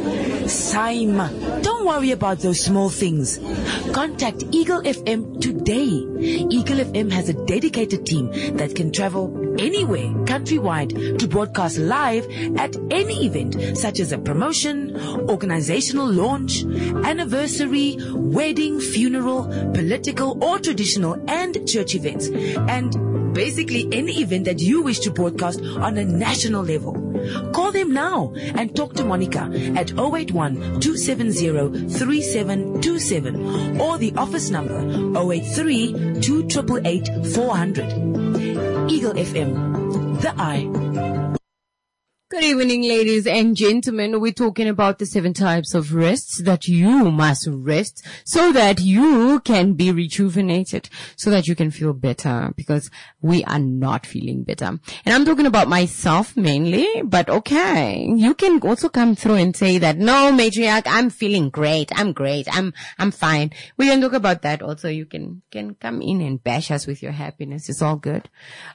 Saima, don't worry about those small things. Contact Eagle F M today. Eagle F M has a dedicated team that can travel anywhere countrywide to broadcast live at any event, such as a promotion, organizational launch, anniversary, wedding, funeral, political or traditional and church events, and basically any event that you wish to broadcast on a national level. Call them now and talk to Monica at zero eight one, two seven zero, three seven two seven or the office number zero eight three, two eight eight, four hundred. Eagle F M, the eye. Good evening, ladies and gentlemen. We're talking about the seven types of rests that you must rest so that you can be rejuvenated, so that you can feel better, because we are not feeling better. And I'm talking about myself mainly, but okay, you can also come through and say that, no, matriarch, I'm feeling great. I'm great. I'm, I'm fine. We can talk about that also. You can, can come in and bash us with your happiness. It's all good.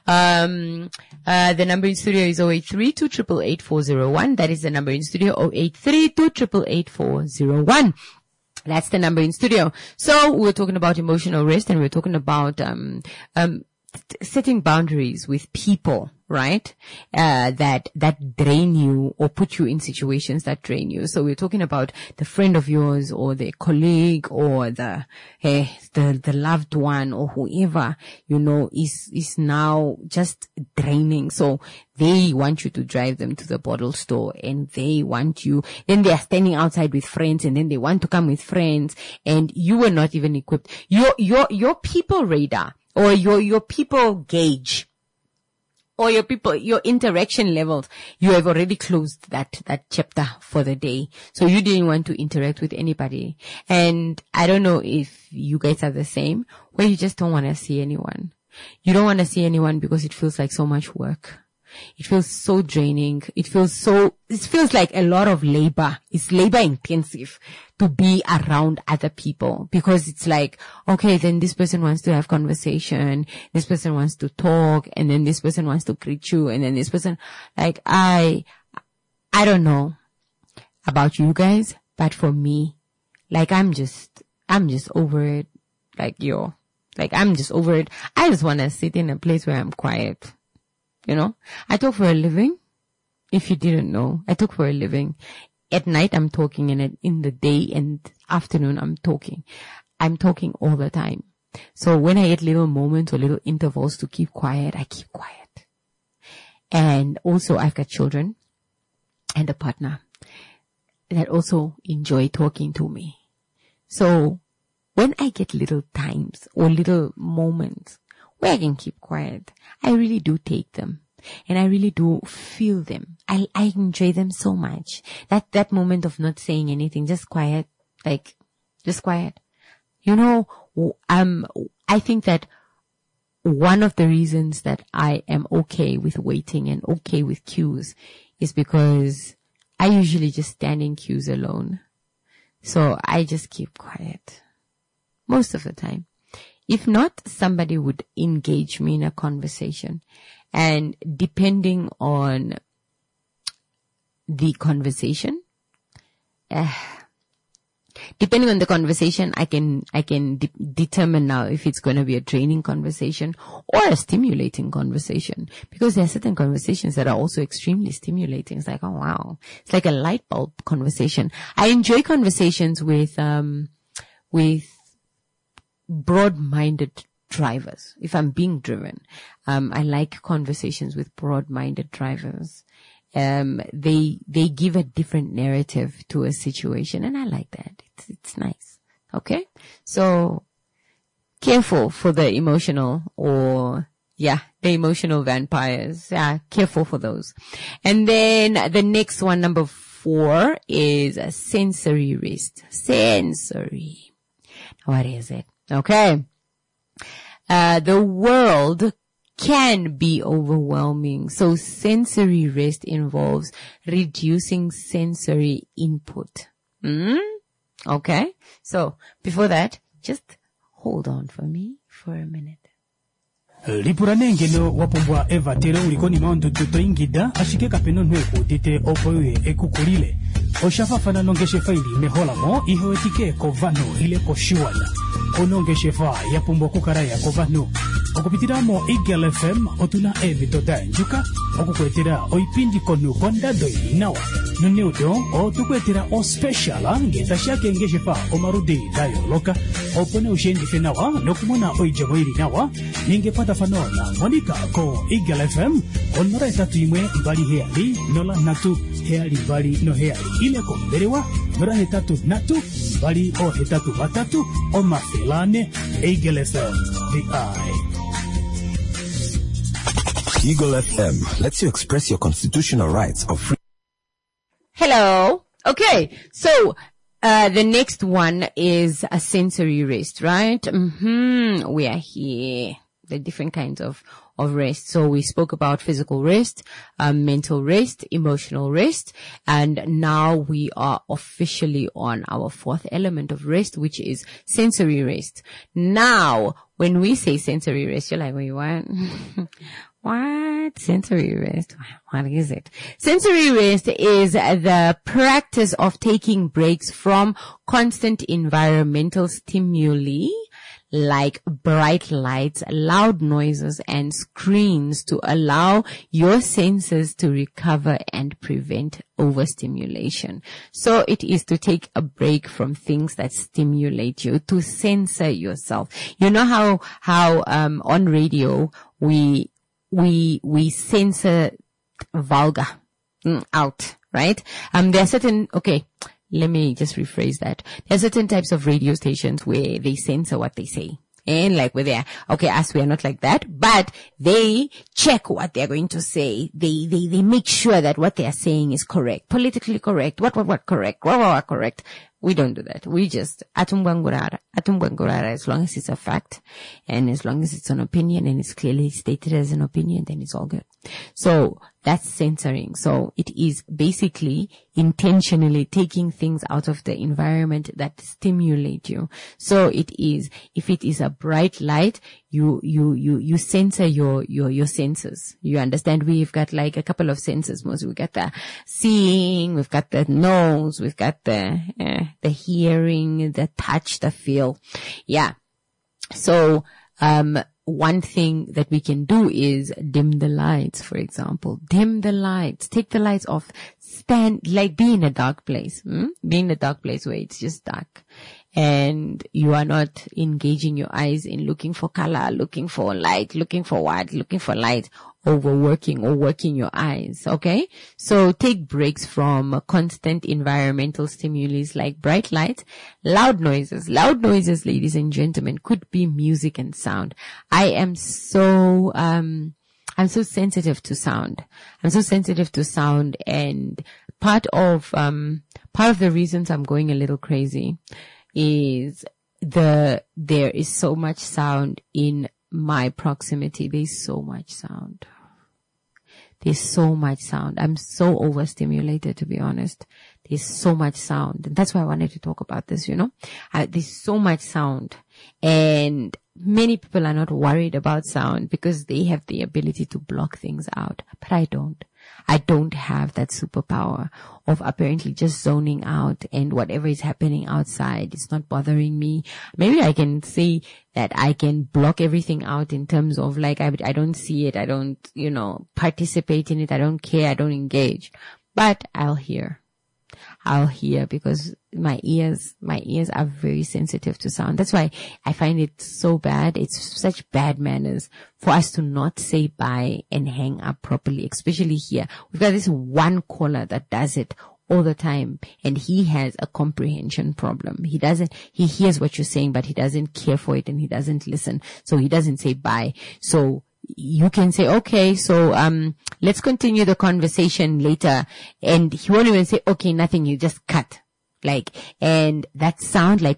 Um, uh, the number in studio is zero eight three, two eight eight, eight four zero one. That is the number in studio, zero eight three, two eight eight, eight four zero one. That's the number in studio. So we're talking about emotional rest, and we're talking about um um setting boundaries with people, right? Uh, that, that drain you or put you in situations that drain you. So we're talking about the friend of yours or the colleague or the, eh, the, the loved one or whoever, you know, is, is now just draining. So they want you to drive them to the bottle store, and they want you, then they are standing outside with friends, and then they want to come with friends, and you were not even equipped. Your, your, your people radar, or your, your people gauge, or your people, your interaction levels, you have already closed that, that chapter for the day. So you didn't want to interact with anybody. And I don't know if you guys are the same, where you just don't want to see anyone. You don't want to see anyone because it feels like so much work. It feels so draining. It feels so, it feels like a lot of labor. It's labor intensive to be around other people, because it's like, okay, then this person wants to have conversation. This person wants to talk, and then this person wants to greet you. And then this person, like, I, I don't know about you guys, but for me, like, I'm just, I'm just over it. Like, yo, like, I'm just over it. I just want to sit in a place where I'm quiet. You know, I talk for a living. If you didn't know, I talk for a living. At night, I'm talking, and in the day and afternoon, I'm talking. I'm talking all the time. So when I get little moments or little intervals to keep quiet, I keep quiet. And also, I've got children and a partner that also enjoy talking to me. So when I get little times or little moments where I can keep quiet, I really do take them, and I really do feel them. I, I enjoy them so much. That, that moment of not saying anything, just quiet, like, just quiet. You know, um, I think that one of the reasons that I am okay with waiting and okay with cues is because I usually just stand in queues alone. So I just keep quiet most of the time. If not, somebody would engage me in a conversation. And depending on the conversation, uh, depending on the conversation, I can, I can de- determine now if it's going to be a draining conversation or a stimulating conversation. Because there are certain conversations that are also extremely stimulating. It's like, oh wow. It's like a light bulb conversation. I enjoy conversations with, um, with broad-minded drivers. If I'm being driven, um, I like conversations with broad-minded drivers. Um, they, they give a different narrative to a situation, and I like that. It's, it's nice. Okay? So, careful for the emotional or, yeah, the emotional vampires. Yeah, careful for those. And then the next one, number four, is a sensory rest. Sensory. What is it? Okay. Uh, the world can be overwhelming. So sensory rest involves reducing sensory input. Mm? Okay. So before that, just hold on for me for a minute. Lipuranengeno wapumbwa eva tere ulikoni maondo tuto ingida ashike kapeno nweku tite opoye ekukulile. Oshafafana nongeshe faili meholamo iho etike kovano ile koshiwana. Onongeshe fa yapumbwa kukaraya kovano. Okupitiramo Eagle F M otuna evi toda njuka. Okukwetera oipindi konu konda doi inawa. Nuneudo o tukwetera o special ngeta shake ngeshe fa omarudi dayo loka. Opone ushendi fenawa nokumona oijamo ili nawa. Ningepata fanona Monica ko Eagle F M onora etatu imwe mbali heali nola natu heali mbali no heali ile ko mberewa nora etatu natu mbali o etatu batatu o mafilane Eagle F M the eye. Eagle F M lets you express your constitutional rights of free. Hello. Okay. So, uh, the next one is a sensory rest, right? Mm-hmm. We are here. The different kinds of, of rest. So we spoke about physical rest, um, mental rest, emotional rest, and now we are officially on our fourth element of rest, which is sensory rest. Now, when we say sensory rest, you're like, wait, what? What? Sensory rest? What is it? Sensory rest is the practice of taking breaks from constant environmental stimuli like bright lights, loud noises, and screens to allow your senses to recover and prevent overstimulation. So it is to take a break from things that stimulate you, to censor yourself. You know how, how, um, on radio, we, we, we censor vulgar mm, out, right? Um, there are certain, okay, let me just rephrase that. There are certain types of radio stations where they censor what they say. And like where they're, okay, us, we are not like that, but they check what they're going to say. They, they, they make sure that what they are saying is correct, politically correct, what, what, what correct, what, what, what correct. We don't do that. We just, atumbangurara, atumbangurara, as long as it's a fact and as long as it's an opinion and it's clearly stated as an opinion, then it's all good. So that's censoring. So it is basically intentionally taking things out of the environment that stimulate you. So it is, if it is a bright light, you, you, you, you censor your, your, your senses. You understand? We've got like a couple of senses. Most we've got the seeing, we've got the nose, we've got the, uh, the hearing, the touch, the feel. Yeah. So, um, one thing that we can do is dim the lights, for example. Dim the lights. Take the lights off. Stand, like be in a dark place. Hmm? Be in a dark place where it's just dark. And you are not engaging your eyes in looking for color, looking for light, looking for what, looking for light, overworking or working your eyes. Okay. So take breaks from constant environmental stimuli like bright light, loud noises. Loud noises, ladies and gentlemen, could be music and sound. I am so, um, I'm so sensitive to sound. I'm so sensitive to sound, and part of, um, part of the reasons I'm going a little crazy is the, there is so much sound in my proximity. There's so much sound. There's so much sound. I'm so overstimulated, to be honest. There's so much sound. And that's why I wanted to talk about this, you know. Uh, there's so much sound. And many people are not worried about sound because they have the ability to block things out. But I don't. I don't have that superpower of apparently just zoning out, and whatever is happening outside, it's not bothering me. Maybe I can say that I can block everything out in terms of like, I, I don't see it. I don't, you know, participate in it. I don't care. I don't engage, but I'll hear. I'll hear because my ears, my ears are very sensitive to sound. That's why I find it so bad. It's such bad manners for us to not say bye and hang up properly, especially here. We've got this one caller that does it all the time, and he has a comprehension problem. He doesn't, he hears what you're saying, but he doesn't care for it and he doesn't listen. So he doesn't say bye. So you can say, okay, so, um, let's continue the conversation later. And he won't even say, okay, nothing. You just cut. Like, and that sound like,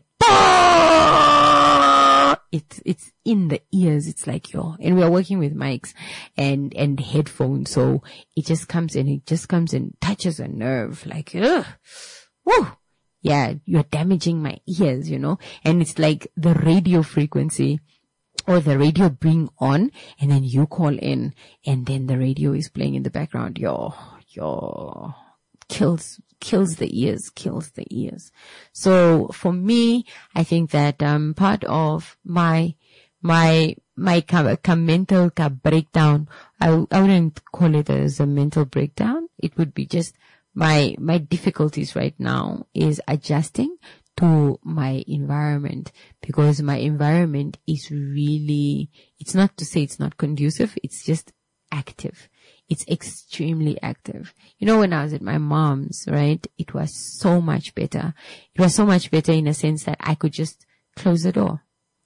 it's, it's in the ears. It's like, yo, and we are working with mics and, and headphones. So it just comes in, it just comes and touches a nerve. Like, ugh, woo. Yeah, you're damaging my ears, you know, and it's like the radio frequency or the radio being on, and then you call in, and then the radio is playing in the background. Yo, yo, kills, kills the ears, kills the ears. So for me, I think that, um, part of my, my, my ka, ka mental ka breakdown, I, I wouldn't call it as a mental breakdown. It would be just my, my difficulties right now is adjusting to my environment, because my environment is really, it's not to say it's not conducive, it's just active. It's extremely active. You know, when I was at my mom's, right, it was so much better. It was so much better in a sense that I could just close the door.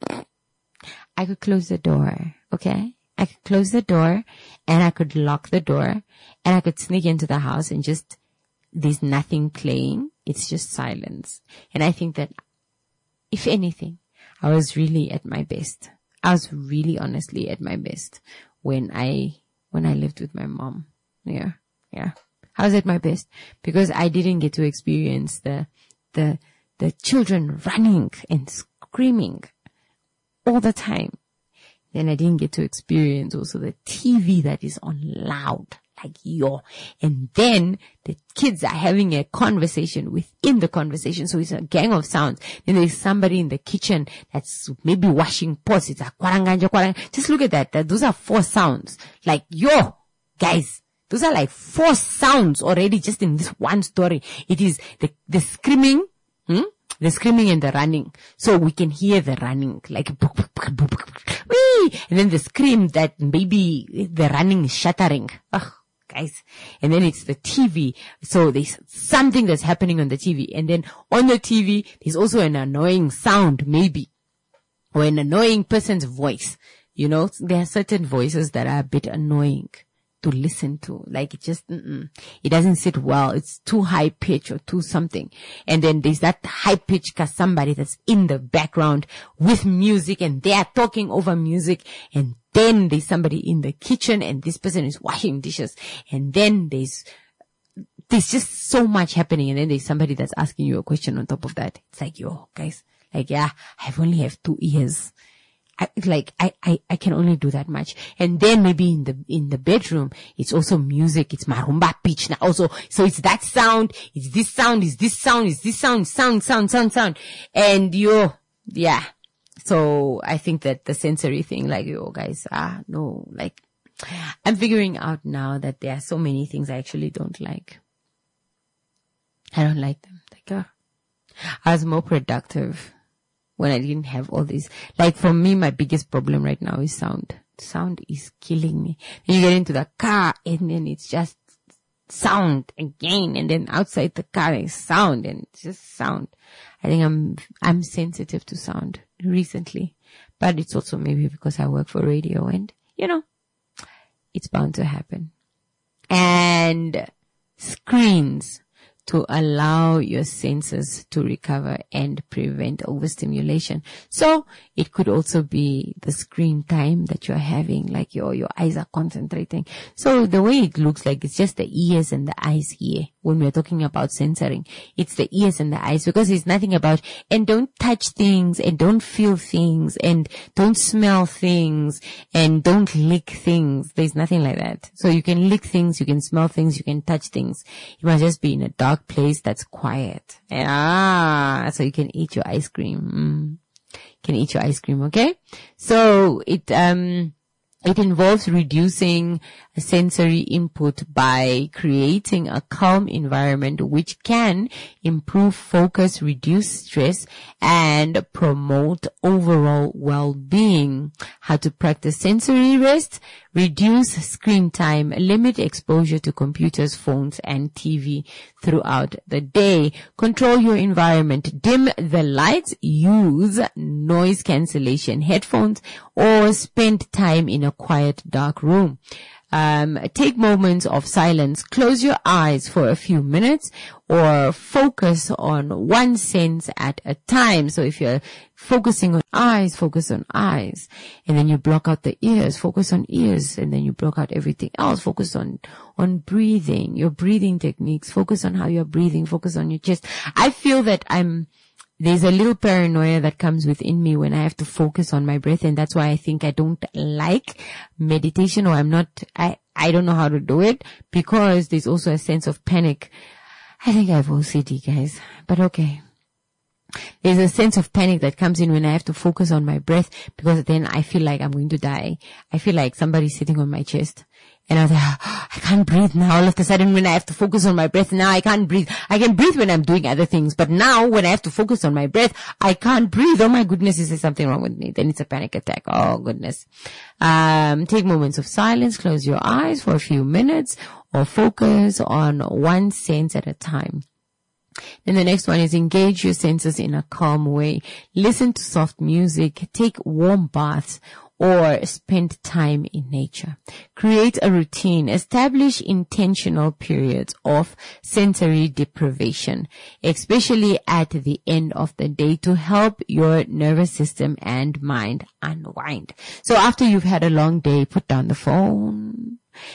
I could close the door, okay? I could close the door and I could lock the door and I could sneak into the house and just, there's nothing playing. It's just silence. And I think that if anything, I was really at my best. I was really honestly at my best when I, when I lived with my mom. Yeah. Yeah. I was at my best because I didn't get to experience the, the, the children running and screaming all the time. Then I didn't get to experience also the T V that is on loud. Like, yo. And then the kids are having a conversation within the conversation. So it's a gang of sounds. Then there's somebody in the kitchen that's maybe washing pots. It's a kwaranganja, kwaranganja. Just look at that. Those are four sounds. Like, yo, guys, those are like four sounds already just in this one story. It is the, the screaming, hmm? The screaming and the running. So we can hear the running, like, wee! And then the scream that maybe the running is shattering. Ugh. Guys. And then it's the T V. So there's something that's happening on the T V. And then on the T V, there's also an annoying sound, maybe. Or an annoying person's voice. You know, there are certain voices that are a bit annoying to listen to. Like it just, mm-mm. It doesn't sit well. It's too high pitch or too something. And then there's that high pitch cause somebody that's in the background with music and they are talking over music, and then there's somebody in the kitchen and this person is washing dishes, and then there's, there's just so much happening, and then there's somebody that's asking you a question on top of that. It's like, yo, guys, like, yeah, I only have two ears. I, like, I, I, I can only do that much. And then maybe in the, in the bedroom, it's also music. It's marumba pitch now also. So it's that sound. It's this sound. It's this sound. It's this sound, sound, sound, sound, sound. And yo, yeah. So I think that the sensory thing, like, yo, guys, ah, no, like, I'm figuring out now that there are so many things I actually don't like. I don't like them. Like, uh, I was more productive when I didn't have all these. Like for me, my biggest problem right now is sound. Sound is killing me. Then you get into the car and then it's just sound again. And then outside the car is sound and it's just sound. I think I'm, I'm sensitive to sound recently, but it's also maybe because I work for radio and, you know, it's bound to happen. And screens. to allow your senses to recover and prevent overstimulation. So it could also be the screen time that you're having, like your, your eyes are concentrating. So the way it looks like, it's just the ears and the eyes here. When we're talking about censoring, it's the ears and the eyes, because it's nothing about, and don't touch things, and don't feel things, and don't smell things, and don't lick things. There's nothing like that. So you can lick things, you can smell things, you can touch things. You must just be in a dark place that's quiet. Ah, so you can eat your ice cream. Mm. You can eat your ice cream, okay? So it, um, It involves reducing sensory input by creating a calm environment which can improve focus, reduce stress, and promote overall well-being. How to practice sensory rest: reduce screen time, limit exposure to computers, phones, and T V throughout the day. Control your environment. Dim the lights, use noise cancellation headphones, or spend time in a quiet, dark room. Um, take moments of silence. Close your eyes for a few minutes, or focus on one sense at a time. So if you're focusing on eyes, focus on eyes, and then you block out the ears, focus on ears, and then you block out everything else. Focus on, on breathing, your breathing techniques. Focus on how you're breathing. Focus on your chest. I feel that I'm, there's a little paranoia that comes within me when I have to focus on my breath, and that's why I think I don't like meditation, or I'm not, I, I don't know how to do it, because there's also a sense of panic. I think I have O C D, guys, but okay. There's a sense of panic that comes in when I have to focus on my breath, because then I feel like I'm going to die. I feel like somebody's sitting on my chest. And I was like, oh, I can't breathe now. All of a sudden, when I have to focus on my breath, now I can't breathe. I can breathe when I'm doing other things, but now when I have to focus on my breath, I can't breathe. Oh my goodness, is there something wrong with me? Then it's a panic attack. Oh goodness. Um, take moments of silence. Close your eyes for a few minutes, or focus on one sense at a time. Then the next one is engage your senses in a calm way. Listen to soft music. Take warm baths, or spend time in nature. Create a routine. Establish intentional periods of sensory deprivation, especially at the end of the day, to help your nervous system and mind unwind. So after you've had a long day, put down the phone,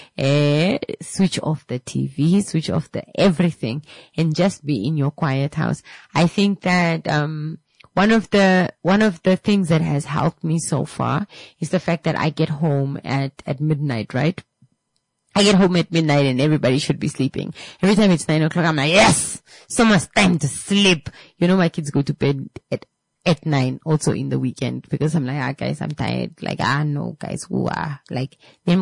eh, switch off the T V, switch off the everything, and just be in your quiet house. I think that, um, One of the, one of the things that has helped me so far is the fact that I get home at, at midnight, right? I get home at midnight and everybody should be sleeping. Every time it's nine o'clock, I'm like, yes! So much time to sleep. You know, my kids go to bed at, at nine, also in the weekend, because I'm like, ah, guys, I'm tired. Like, ah, no, guys, who are, like,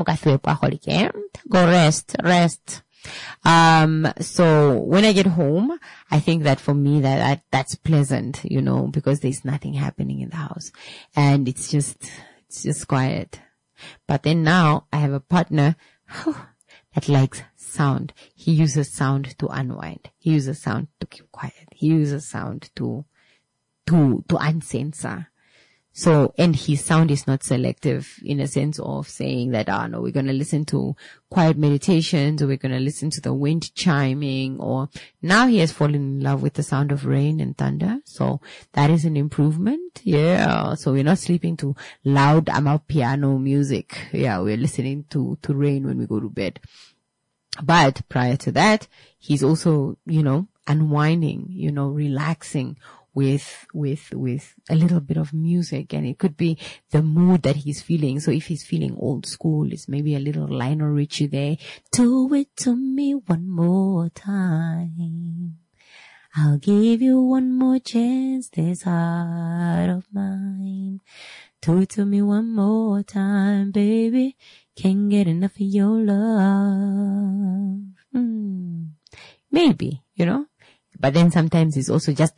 go rest, rest. Um, so when I get home, I think that for me that, that, that's pleasant, you know, because there's nothing happening in the house, and it's just, it's just quiet. But then now I have a partner whew, that likes sound. He uses sound to unwind. He uses sound to keep quiet. He uses sound to, to, to uncensor. So, and his sound is not selective in a sense of saying that, oh no, we're going to listen to quiet meditations, or we're going to listen to the wind chiming, or now he has fallen in love with the sound of rain and thunder. So that is an improvement. Yeah. So we're not sleeping to loud amapiano music. Yeah. We're listening to, to rain when we go to bed. But prior to that, he's also, you know, unwinding, you know, relaxing with, with, with a little bit of music, and it could be the mood that he's feeling. So if he's feeling old school, it's maybe a little Lionel Richie there. Do it to me one more time. I'll give you one more chance, this heart of mine. Do it to me one more time, baby. Can't get enough of your love. Hmm. Maybe, you know. But then sometimes it's also just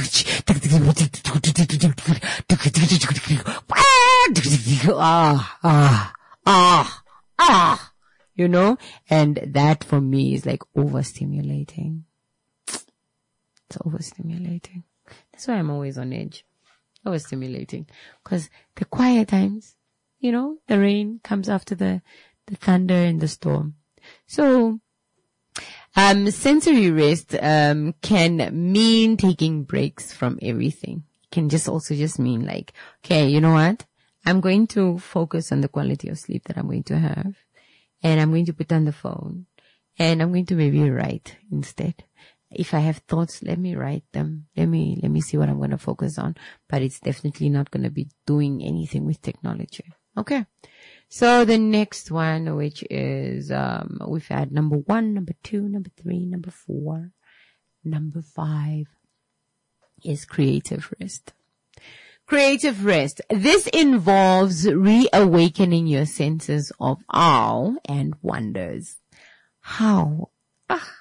ah, ah, ah, ah, you know, and that for me is like overstimulating. It's overstimulating. That's why I'm always on edge. Overstimulating. Because the quiet times, you know, the rain comes after the, the thunder and the storm. So, Um, sensory rest, um, can mean taking breaks from everything. It can just also just mean like, okay, you know what? I'm going to focus on the quality of sleep that I'm going to have. And I'm going to put down the phone. And I'm going to maybe write instead. If I have thoughts, let me write them. Let me, let me see what I'm going to focus on. But it's definitely not going to be doing anything with technology. Okay. So the next one, which is, um, we've had number one, number two, number three, number four, number five is creative rest. Creative rest. This involves reawakening your senses of awe and wonders. How? Ah.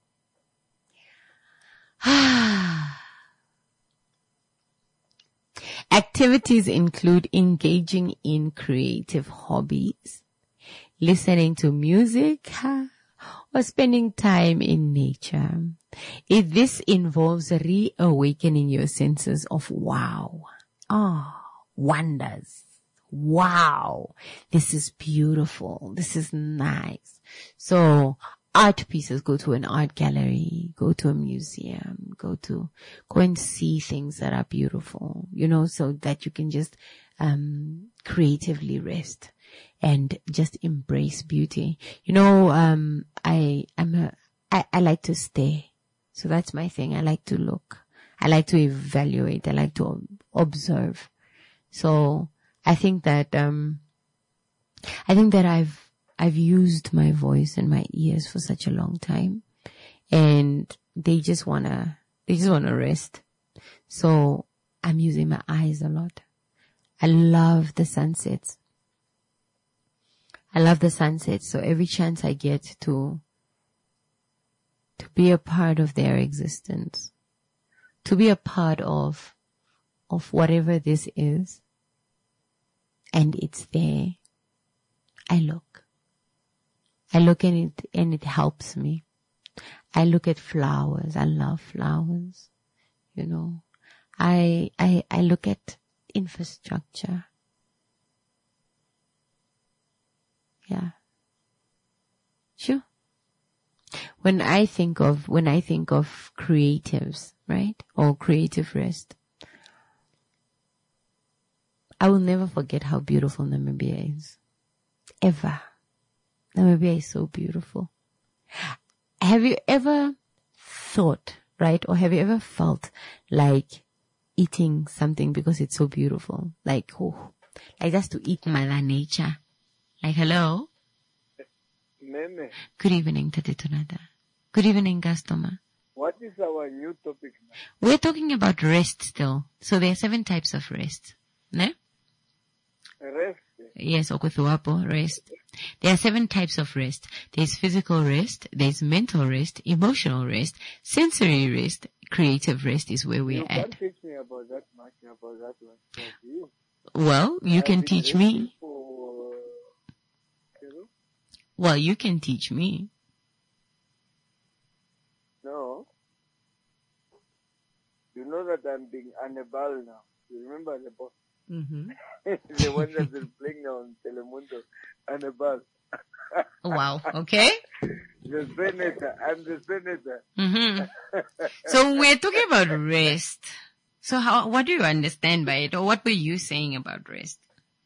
Ah. Activities include engaging in creative hobbies, listening to music, or spending time in nature. If this involves reawakening your senses of wow, ah, oh, wonders. Wow, this is beautiful. This is nice. So art pieces, go to an art gallery, go to a museum, go to, go and see things that are beautiful, you know, so that you can just, um, creatively rest and just embrace beauty. You know, um, I, I'm a, I, I like to stare. So that's my thing. I like to look. I like to evaluate. I like to observe. So I think that, um, I think that I've, I've used my voice and my ears for such a long time, and they just wanna, they just wanna rest. So I'm using my eyes a lot. I love the sunsets. I love the sunsets. So every chance I get to, to be a part of their existence, to be a part of, of whatever this is, and it's there, I look. I look at it and it helps me. I look at flowers. I love flowers. You know, I, I, I look at infrastructure. Yeah. Sure. When I think of, when I think of creatives, right? Or creative rest, I will never forget how beautiful Namibia is. Ever. Namibia is so beautiful. Have you ever thought, right? Or have you ever felt like eating something because it's so beautiful? Like, oh, like just to eat Mother Nature. Like, hello? Nene, Good evening, Tate Tunada. Good evening, Gastoma. what is our new topic now? We're talking about rest still. So there are seven types of rest. Ne? Rest. Yes, okuthuapo, rest. There are seven types of rest. There's physical rest, there's mental rest, emotional rest, sensory rest, creative rest is where we're You at. can't teach me about that much, about that one. Thank you. Well, you I've can been teach resting me. For, you know? Well, you can teach me. No. You know that I'm being Annabelle now. You remember the boss? Mm-hmm. The one that's been playing now on Telemundo. Annabelle. Wow, okay. The senator. I'm the senator. Mm-hmm. So we're talking about rest. So how, what do you understand by it? Or what were you saying about rest?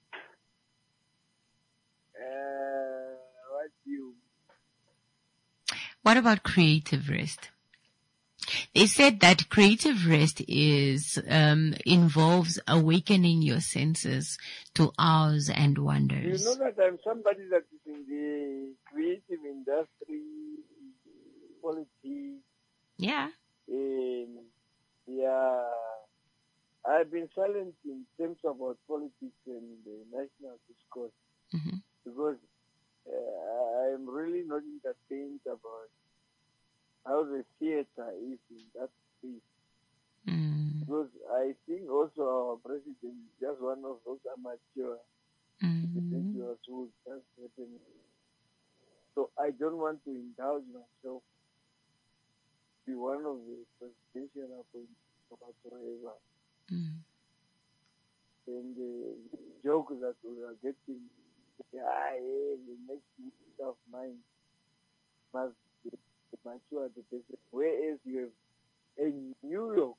Uh, what you... What about creative rest? They said that creative rest is, um, involves awakening your senses to awe and You wonders. know that I'm somebody that is in the creative industry, politics. Yeah. In, yeah. I've been silent in terms about politics and the national discourse Mm-hmm. because uh, I'm really not entertained about how the theater is in that space. Mm. Because I think also our president is just one of those amateur Mm-hmm. individuals who just happen. So I don't want to indulge myself be one of the presidential appointees whatsoever. Mm. And the joke that we are getting, ah, yeah, the next minister of mine must be, mature the person. Whereas you have in New York,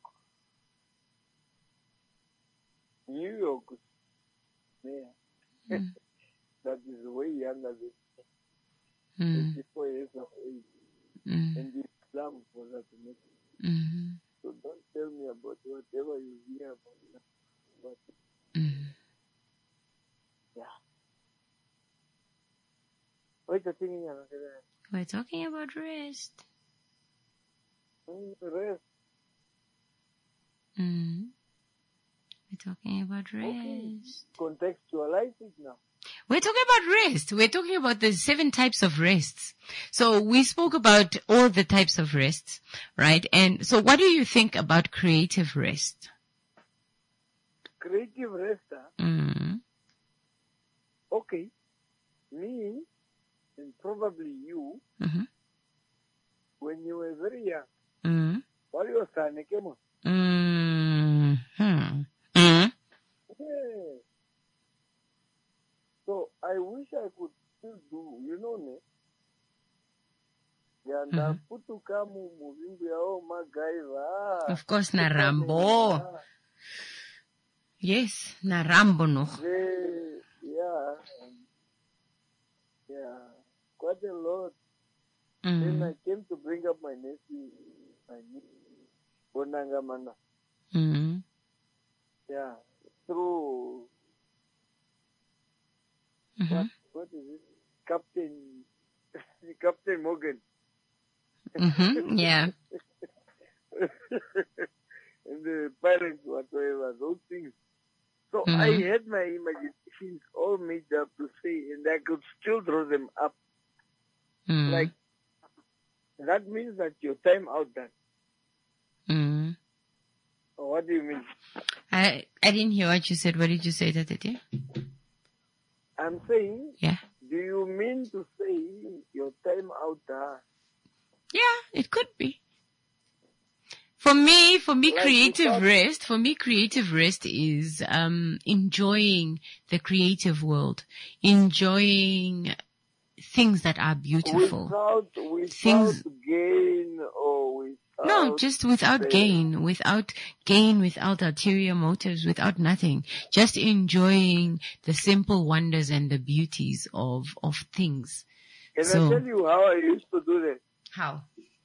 New York, yeah, mm. that is way younger than mm. fifty-four years of age, mm. and Islam for that matter. Mm-hmm. So don't tell me about whatever you hear about that. But, mm. yeah. What's the thing? We're talking about rest. Mm, rest. Mm. We're talking about rest. Okay. Contextualize it now. We're talking about rest. We're talking about the seven types of rests. So we spoke about all the types of rests, right? And so what do you think about creative rest? Creative rest, huh? Mm. Okay. Me, and probably you, mm-hmm. when you were very young, mm-hmm. what was that? Mm-hmm. Mm-hmm. Yeah. So I wish I could still do, you know, ne? Yeah, mm-hmm. Of course, na Rambo. Yes, na Rambo noch. Yeah. Yeah. Quite a lot. Mm-hmm. Then I came to bring up my nephew, my niece, Bonangamana. Mm-hmm. Yeah. Through mm-hmm. what, what is it? Captain Captain Morgan. Mm-hmm. Yeah. And the parents, whatever, those things. So mm-hmm. I had my imaginations all made up to say, and I could still draw them up. Mm-hmm. Like, that means that your time out done. Mm-hmm. Or what do you mean? I I didn't hear what you said. What did you say, Tatete? I'm saying, yeah. Do you mean to say your time out done? Yeah, it could be. For me, for me, like creative rest, for me, creative rest is, um, enjoying the creative world, enjoying things that are beautiful. Without, without things, gain or without... No, just without pain. gain, without gain, without ulterior motives, without nothing. Just enjoying the simple wonders and the beauties of, of things. Can so, I tell you how I used to do that? How?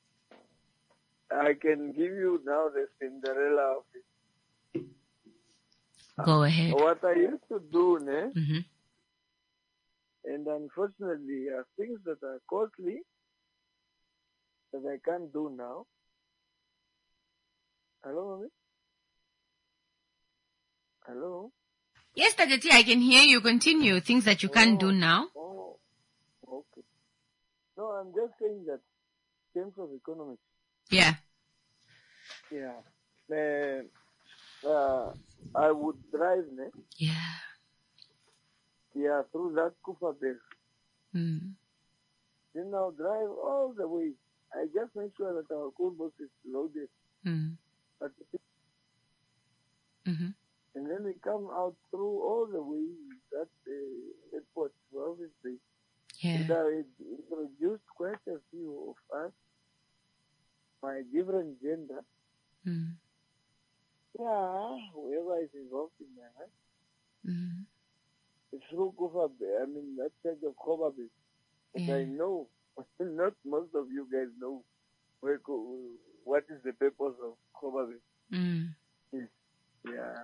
I can give you now the Cinderella of it. Go ahead. What I used to do, ne? Mm-hmm. And unfortunately, are things that are costly that I can't do now. Hello, Mami? Hello? Yes, Tadeti, I can hear you. Continue. Things that you can't oh, do now. Oh, okay. No, I'm just saying that in terms of economics. Yeah. Yeah. Uh, uh, I would drive, ne? Yeah. Yeah, through that Kufa-Berg. Mm. Then I'll drive all the way. I just make sure that our cool box is loaded. Mm. Mm-hmm. And then we come out through all the way that uh, airport, obviously. Yeah. And I introduced quite a few of us, my different gender. Mm. Yeah, whoever is involved in my life. Mm-hmm. It's through Kufa, I mean, that side of Kobabe. But yeah. I know, not most of you guys know where, what is the purpose of Kobabe. Mm. Yeah.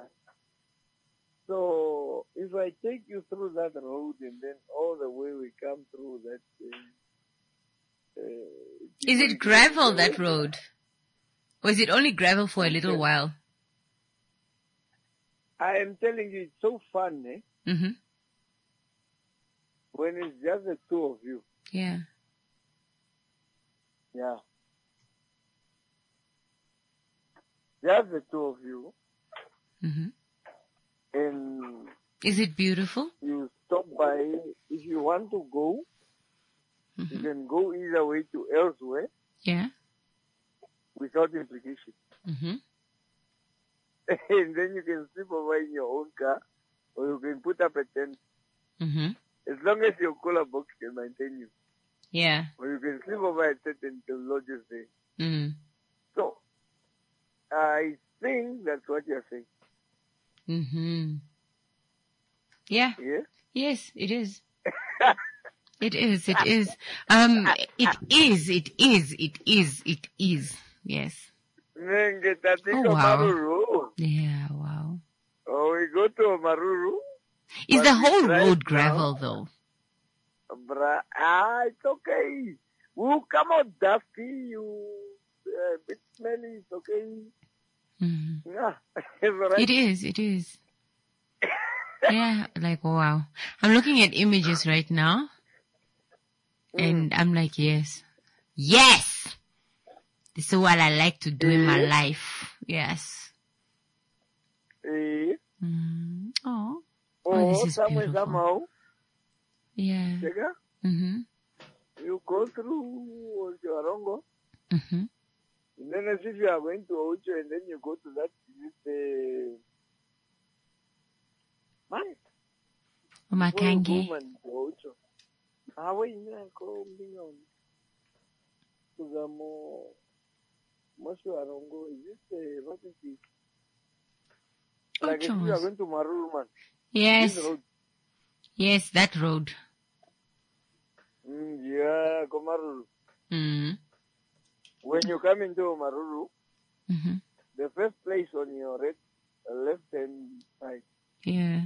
So, if I take you through that road and then all the way we come through that... Uh, uh, is it gravel, that road? Or is it only gravel for a little while? I am telling you, it's so fun, eh? Mm-hmm. When it's just the two of you. Yeah. Yeah. Just the two of you. Mm-hmm. And... is it beautiful? You stop by. If you want to go, mm-hmm. you can go either way to elsewhere. Yeah. Without implication. Mm-hmm. And then you can sleep over in your own car, or you can put up a tent. Mm-hmm. As long as your cooler box can maintain you. Yeah. Or you can sleep over at certain lodges there. Mm. So, I think that's what you're saying. Mm-hmm. Yeah. Yeah? Yes, it is. It is, it is. Um, it is, it is, it is, it is. Yes. Oh, wow. Yeah, wow. Oh, we go to Maruru. Is the whole road gravel, though? Bra- ah, it's okay. We'll come out dusty, you uh, bit smelly, it's okay. Mm-hmm. Yeah, it's all right. It is, it is. Yeah, like, wow. I'm looking at images right now. Mm. And I'm like, yes. Yes! This is what I like to do in my life. Yes. Eh? Mm. Oh. Oh, oh, this is somewhere, beautiful. somehow. Yeah. Chega? Mm-hmm. You go through Orango. Mm-hmm. And then as if you are going to Ocho, and then you go to that, this, uh, man. Umakange. Ocho. Ah, wait, I go, Bingo. Sugamo. Moshu Arongo. Is this, uh, what is it? Like if you are going to Maruru, man. Yes. Yes, that road. Mm, yeah, go Maruru. Mm. When you come into Maruru, mm-hmm. the first place on your right, left hand side. Yeah.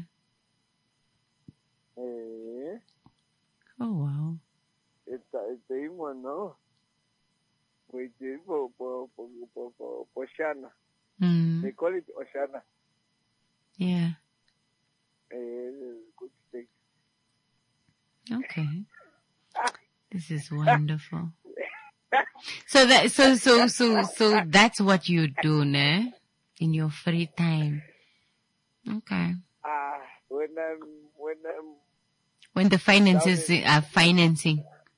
Eh? Oh, wow. It's a, it's a one, no? Wait, for, for, for, for, for, for Oshana. Mm. They call it Oshana. Yeah. Eh, good thing. Okay. This is wonderful. So that, so, so, so, so that's what you do, ne? In your free time. Okay. Ah, uh, when I'm, when I'm, when the finances are financing.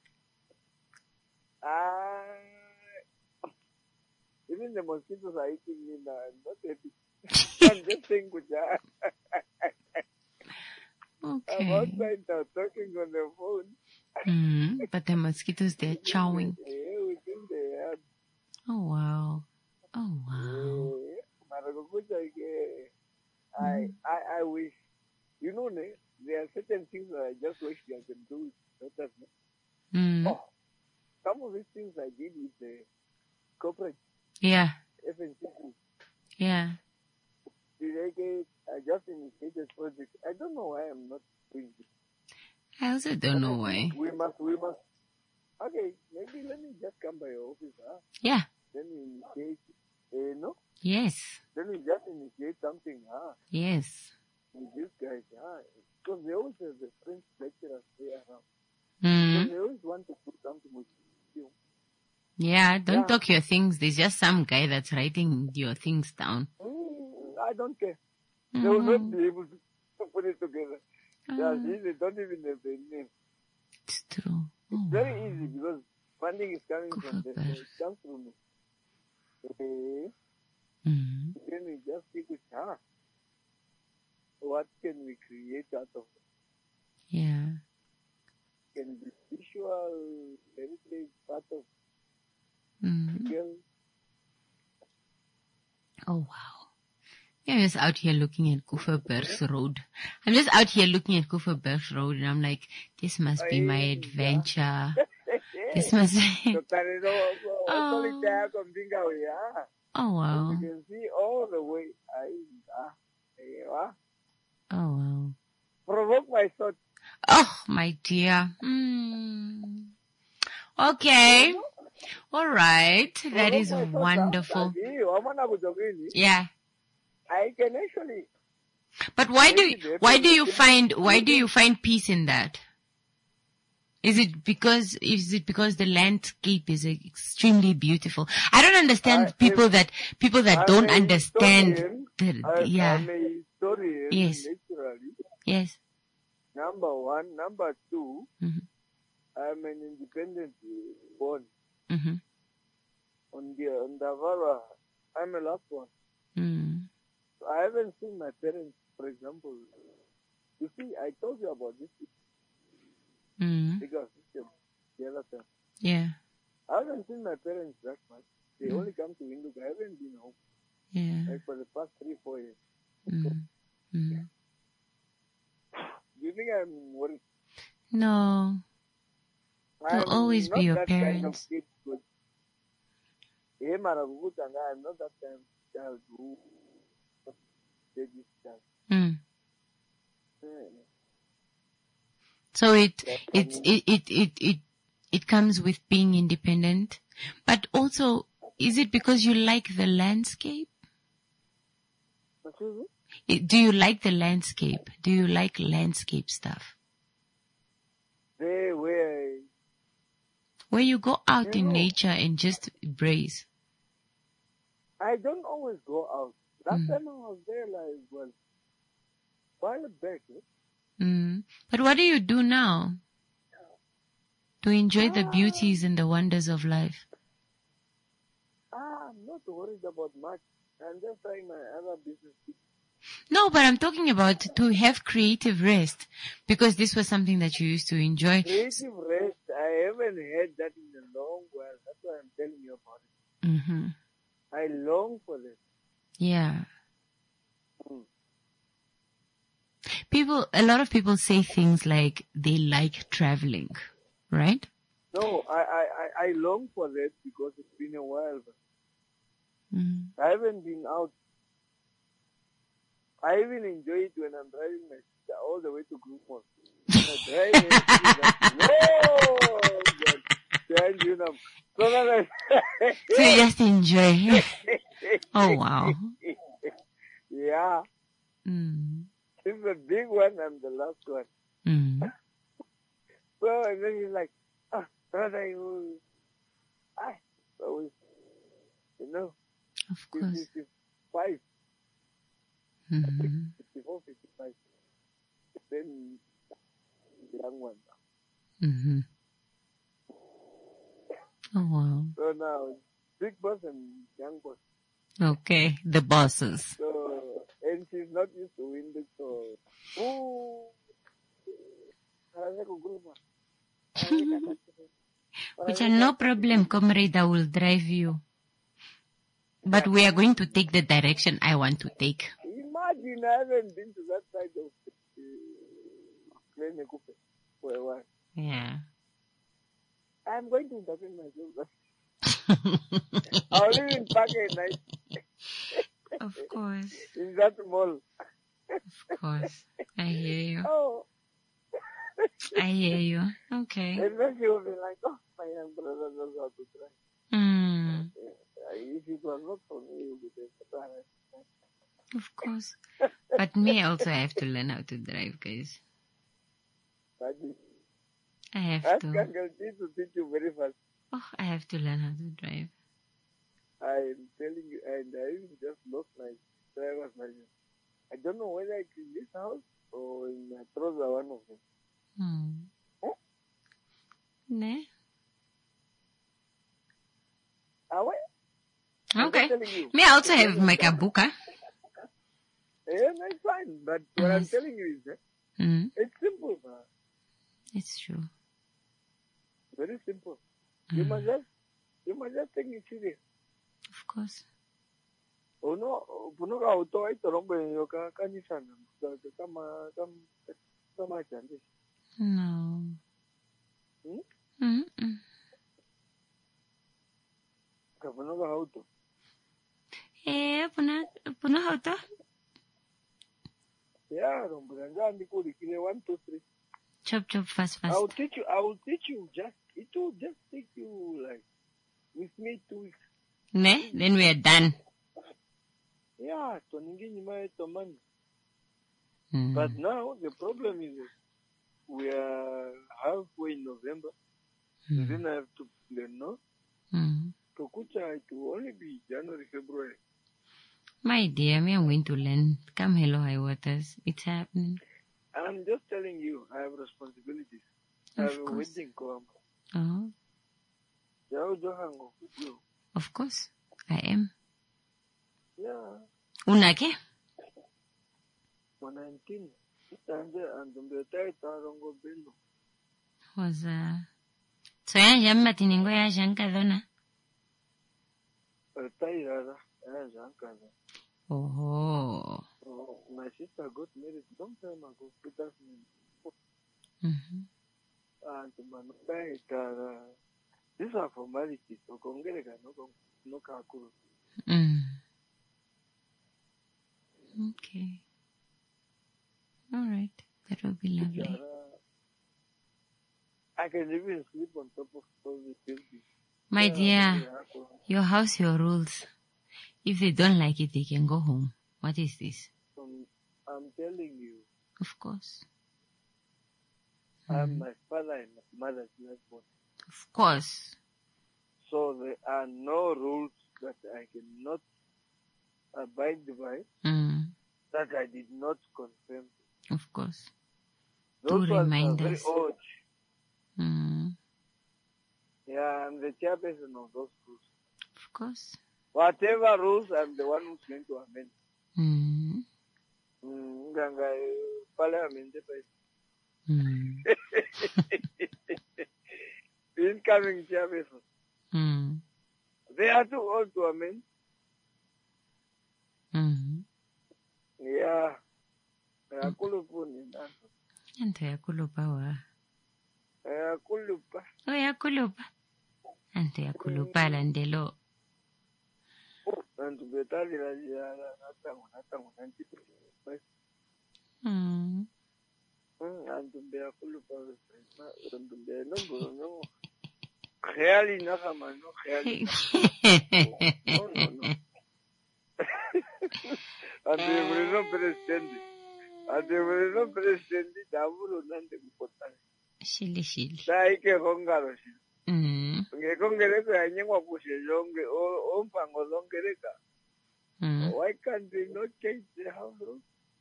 Ah, uh, even the mosquitoes are eating me now. I'm not happy. I'm just saying good job. Okay. I'm outside now talking on the phone. Mm, but the mosquitoes, they're chowing. Yeah, within the yard. Oh, wow. Oh, wow. Yeah. I, I, I wish, you know, there are certain things that I just wish I can do better. Mm. Oh, some of these things I did with the corporate. Yeah. F N C. Yeah. Did I get, I just initiated project. I don't know why I'm not doing it. I also don't know why. We must, we must. Okay, maybe let me just come by your office, huh? Yeah. Then we initiate, uh, no? Yes. Then we just initiate something, huh? Yes. With these guys, huh? Because they always have the French lecturers there around. Mm. So they always want to put something with you. Yeah, don't yeah. talk your things. There's just some guy that's writing your things down. Mm, I don't care. Mm. They will not be able to put it together. Mm. Yeah, they don't even have the name. It's true. It's oh, very wow. easy because funding is coming Go from the, it comes from me. Okay. Mm. Then we just think, ah, what can we create out of it? Yeah. Can be visual heritage part of Mm. girl. Oh, wow. Yeah, I'm just out here looking at Kuferberg's Road. I'm just out here looking at Kuferberg's Road and I'm like, this must be my adventure. This must be... oh. Oh, wow. You can see all the way. Oh, wow. Provoke my thought. Oh, my dear. Mm. Okay. All right. That is wonderful. Yeah. I can actually. But why do you, why do you find why do you find peace in that? Is it because is it because the landscape is extremely beautiful? I don't understand uh, people that people that I'm don't understand. The, I, yeah. I'm a historian. Yes. Naturally. Yes. Number one, number two. Mm-hmm. I'm an independent born. Mm-hmm. On the on the Vara, I'm a last one. Mm. So I haven't seen my parents, for example. You see, I told you about this mm. bigger system. the other time. Yeah. I haven't seen my parents that much. They Mm. only come to Windhoek. I haven't been home. Yeah. Like for the past three, four years. Mm. Mm. Do you think I'm worried? No. They'll I'm always not be your that kind of parents. kid, but yeah, Mara Gugutanga, I'm not that kind of child who did this child. Mm. Yeah. So it, Yeah, it, I mean- it, it, it, it, it comes with being independent, but also, is it because you like the landscape? Excuse me? It- Do you like the landscape? Do you like landscape stuff? There where Where you go out You in know- nature and just embrace. I don't always go out. Last Mm. time I was there, like, was while back. Eh? Mm. But what do you do now to enjoy Ah. the beauties and the wonders of life? Ah, I'm not worried about much. I'm just trying my other business. No, but I'm talking about to have creative rest, because this was something that you used to enjoy. Creative rest, I haven't had that in a long while. That's why I'm telling you about it. Hmm. I long for this. Yeah. Mm. People, a lot of people say things like they like traveling, right? No, I, I, I, I long for that because it's been a while. But Mm. I haven't been out. I even enjoy it when I'm driving my sister all the way to Group Mall. I drive and she's like, whoa! God, thank you, now. So then I So you just enjoy. Oh, wow. Yeah. Mm. It's a big one. I'm the last one. Mm. So, and then he's like, ah, brother, you, ah, so we, you know, Of course. fifty-five, Mm-hmm. fifty-four, fifty-five. Then the young one. Mm-hmm. Oh, wow. So now, big boss and young boss. Okay, the bosses. So, and she's not used to winning, so, ooh, Which are no problem, comrade, I will drive you. But we are going to take the direction I want to take. imagine I haven't been to that side of uh, Glen Egupe for a while. Yeah. I'm going to entertain myself. I'll live in Park at night. Of course. In that mall. Of course. I hear you. Oh. I hear you. Okay. And then she will be like, oh, my young brother knows how to drive. Mm. If it was not for me, it would be better. Of course. But me also have to learn how to drive, guys. I have Ask to. Uncle T to teach you very fast. Oh, I have to learn how to drive. I'm telling you, and I even just lost my driver's license. I don't know whether it's in this house or in my trouser, one of them. Hmm. Oh? Ne? Ah, what? Okay. Me I also have my kabuka. Yeah, that's fine. But what I'm Yes. telling you is that Mm. it's simple, man. It's true. Very simple. You Mm. must just, you must just take it serious. Of course. Uno, puno ka auto ay torong ba yo ka kanisa na kama kama kama chande. No. Hmm? Mm-mm. Ka puno ka auto. Eh, puna, puna auto? Yeah, rombo nga ndi ko dikile one two three. Chop, chop, fast, fast. I will teach you. I will teach you. Just it will just take you like with me two weeks. Ne? Then we are done. Yeah, to ningi nyima to man. Mm. But now the problem is we are halfway in November. Mm. And then I have to plan, no? Mm. To Kucha, it will only be January, February. My dear, me, I'm going to learn. Come hello, high waters. It's happening. I'm just telling you, I have responsibilities. I Of have a course. wedding come. Oh, Jao Johango. of course. I am. Yeah, Unake? for nineteen. And the and the better Tarongo Bello. Was, uh, So ya jamma tiningo ya shanka dona. Retired, yeah, Jankada. Oh. So my sister got married long time ago, two thousand four. Mm-hmm. And my mother, these are formalities. So Congrega, no, no, Kakuru. Mm. Okay. All right. That will be lovely. I can even sleep on top of all the buildings. My dear, your house, your rules. If they don't like it, they can go home. What is this? Um, I'm telling you. Of course. I'm my father and my mother's husband. Of course. So there are no rules that I cannot abide by Mm. that I did not confirm. Of course. Those Two ones are reminders. very old. Mm. Yeah, I'm the chairperson of those rules. Of course. Whatever rules, I'm the one who's going to amend. Mm. Mm, Nganga, Parliament. Mm. Incoming chairperson. Mm. They are too old to amend. Mm. Yeah. Yakulupuni. Anto yakulupa wa. Yakulupa. Oh, yakulupa. Anto yakulupa landelo. And to be Tali, Natango, Natango, ninety-five. Mm. And to be a Kulupa, and to be a number, no. Really, Nakama, no, really. No, no, no. And they were not president. And they were not president, Davuru, Nante, Pota. Shili, shili. Saike Hongaro. Mm. Ngekongereka nyengwa kushezonge o mpango longereka. Mm. Why can't they not change the house rules?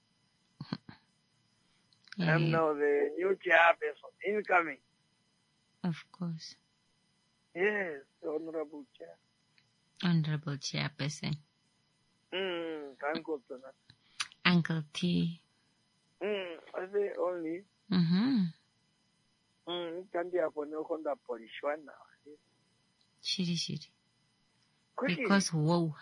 Yeah. I'm now the new chairperson incoming. Of course. Yes, honorable chair. Honorable chairperson. Mm, Uncle Tona. Uncle T. Mm, I say only. Mm-hmm. Mm, can't be upon no conda polishwan now. Shiri, shiri. Quickly. Because whoa.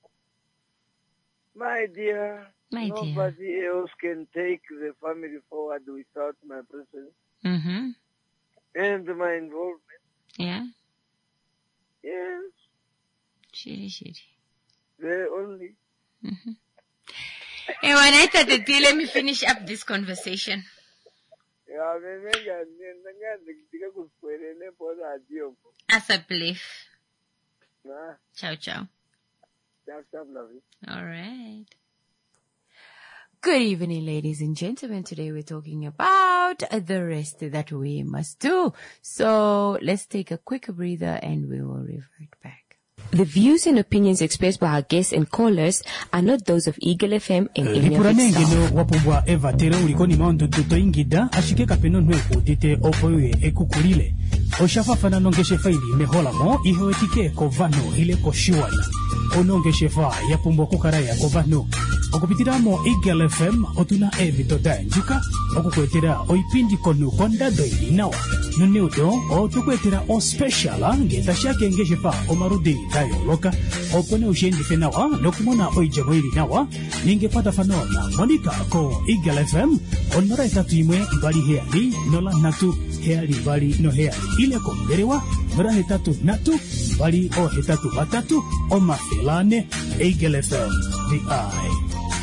My dear, My dear. nobody else can take the family forward without my presence Mm-hmm. and my involvement. Yeah. Yes, Shiri, shiri. the only. Mm-hmm. Hey, when I thought that, let me finish up this conversation. Yeah, me nga nga ndiga kuswelele pona adio. As a belief. Nah, Ciao, ciao. that's lovely. All right. Good evening, ladies and gentlemen. Today we're talking about the rest that we must do. So let's take a quick breather and we will revert back. The views and opinions expressed by our guests and callers are not those of Eagle F M and any of its staff. Rikuranengeno wapumbwa Eva tere ulikoni maondo tuto ingida ashike kapeno nweku tite opoye ekukulile. Oshafafana nongeshe faili mehola mo ihewetike kovano ile koshiwana. Onongeshe fa yapumbwa kukaraya kovano. Okupitiramo Eagle F M otuna evito danjuka. Okukwetera oipindi konu konda doili nawa. Nuneudo o tukwetera o speciala ngeta shake ngeshe fa omarudi dayo loka. Opone ushendi fenawa lokumona oijamoili nawa. Ningepata fanona monika ko Eagle F M onora itatu imwe mbali heali nola natu heali mbali no heali ile kongerewa nora hetatu natu mbali o hetatu batatu o mafelane Eagle F M the eye.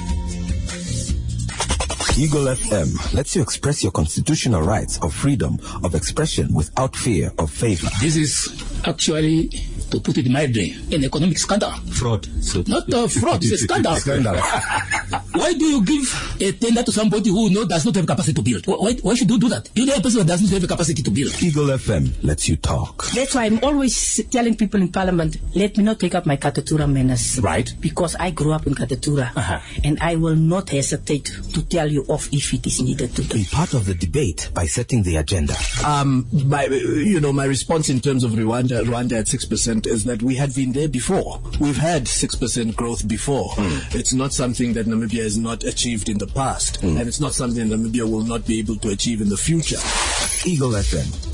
Eagle F M lets you express your constitutional rights of freedom of expression without fear of favor. This is actually, to put it mildly, an economic scandal. Fraud. So Not a fraud, it's a scandal. Scandal. Why do you give a tender to somebody who no, does not have capacity to build? Why, why should you do that? You know a person that does not have a capacity to build. Eagle F M lets you talk. That's why I'm always telling people in Parliament, let me not take up my Katatura menace. Right. Because I grew up in Katatura. Uh-huh. And I will not hesitate to tell you off if it is needed to Be part of the debate by setting the agenda. Um, my, you know, my response in terms of Rwanda, Rwanda at six percent is that we had been there before. We've had six percent growth before. Mm. It's not something that Namibia has not achieved in the past. Mm. And it's not something Namibia will not be able to achieve in the future. Eagle F M.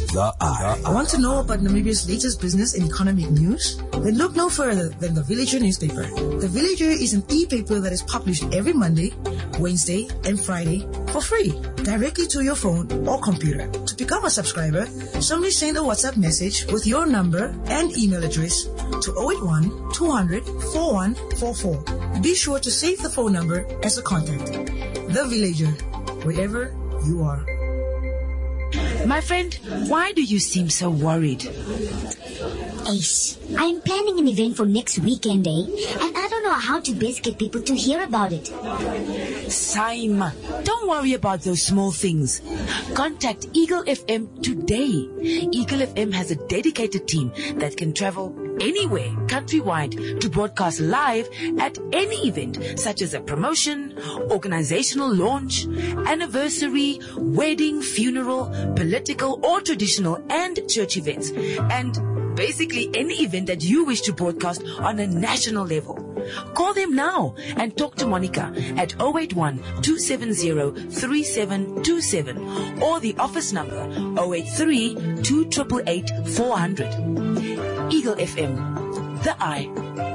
The Eye. Want to know about Namibia's latest business and economic news? Then look no further than The Villager newspaper. The Villager is an e-paper that is published every Monday, Wednesday, and Friday for free, directly to your phone or computer. To become a subscriber, simply send a WhatsApp message with your number and email address to zero eight one, two hundred, forty-one forty-four. Be sure to save the phone number as a contact. The Villager, wherever you are. My friend, why do you seem so worried? Ace, I'm planning an event for next weekend, eh? And I don't know how to best get people to hear about it. Saima, don't worry about those small things. Contact Eagle F M today. Eagle F M has a dedicated team that can travel anywhere countrywide to broadcast live at any event, such as a promotion, organizational launch, anniversary, wedding, funeral, political or traditional and church events, and basically any event that you wish to broadcast on a national level. Call them now and talk to Monica at zero eight one, two seven zero, three seven two seven or the office number zero eight three, two eight eight, eight, four hundred. Eagle F M, The Eye.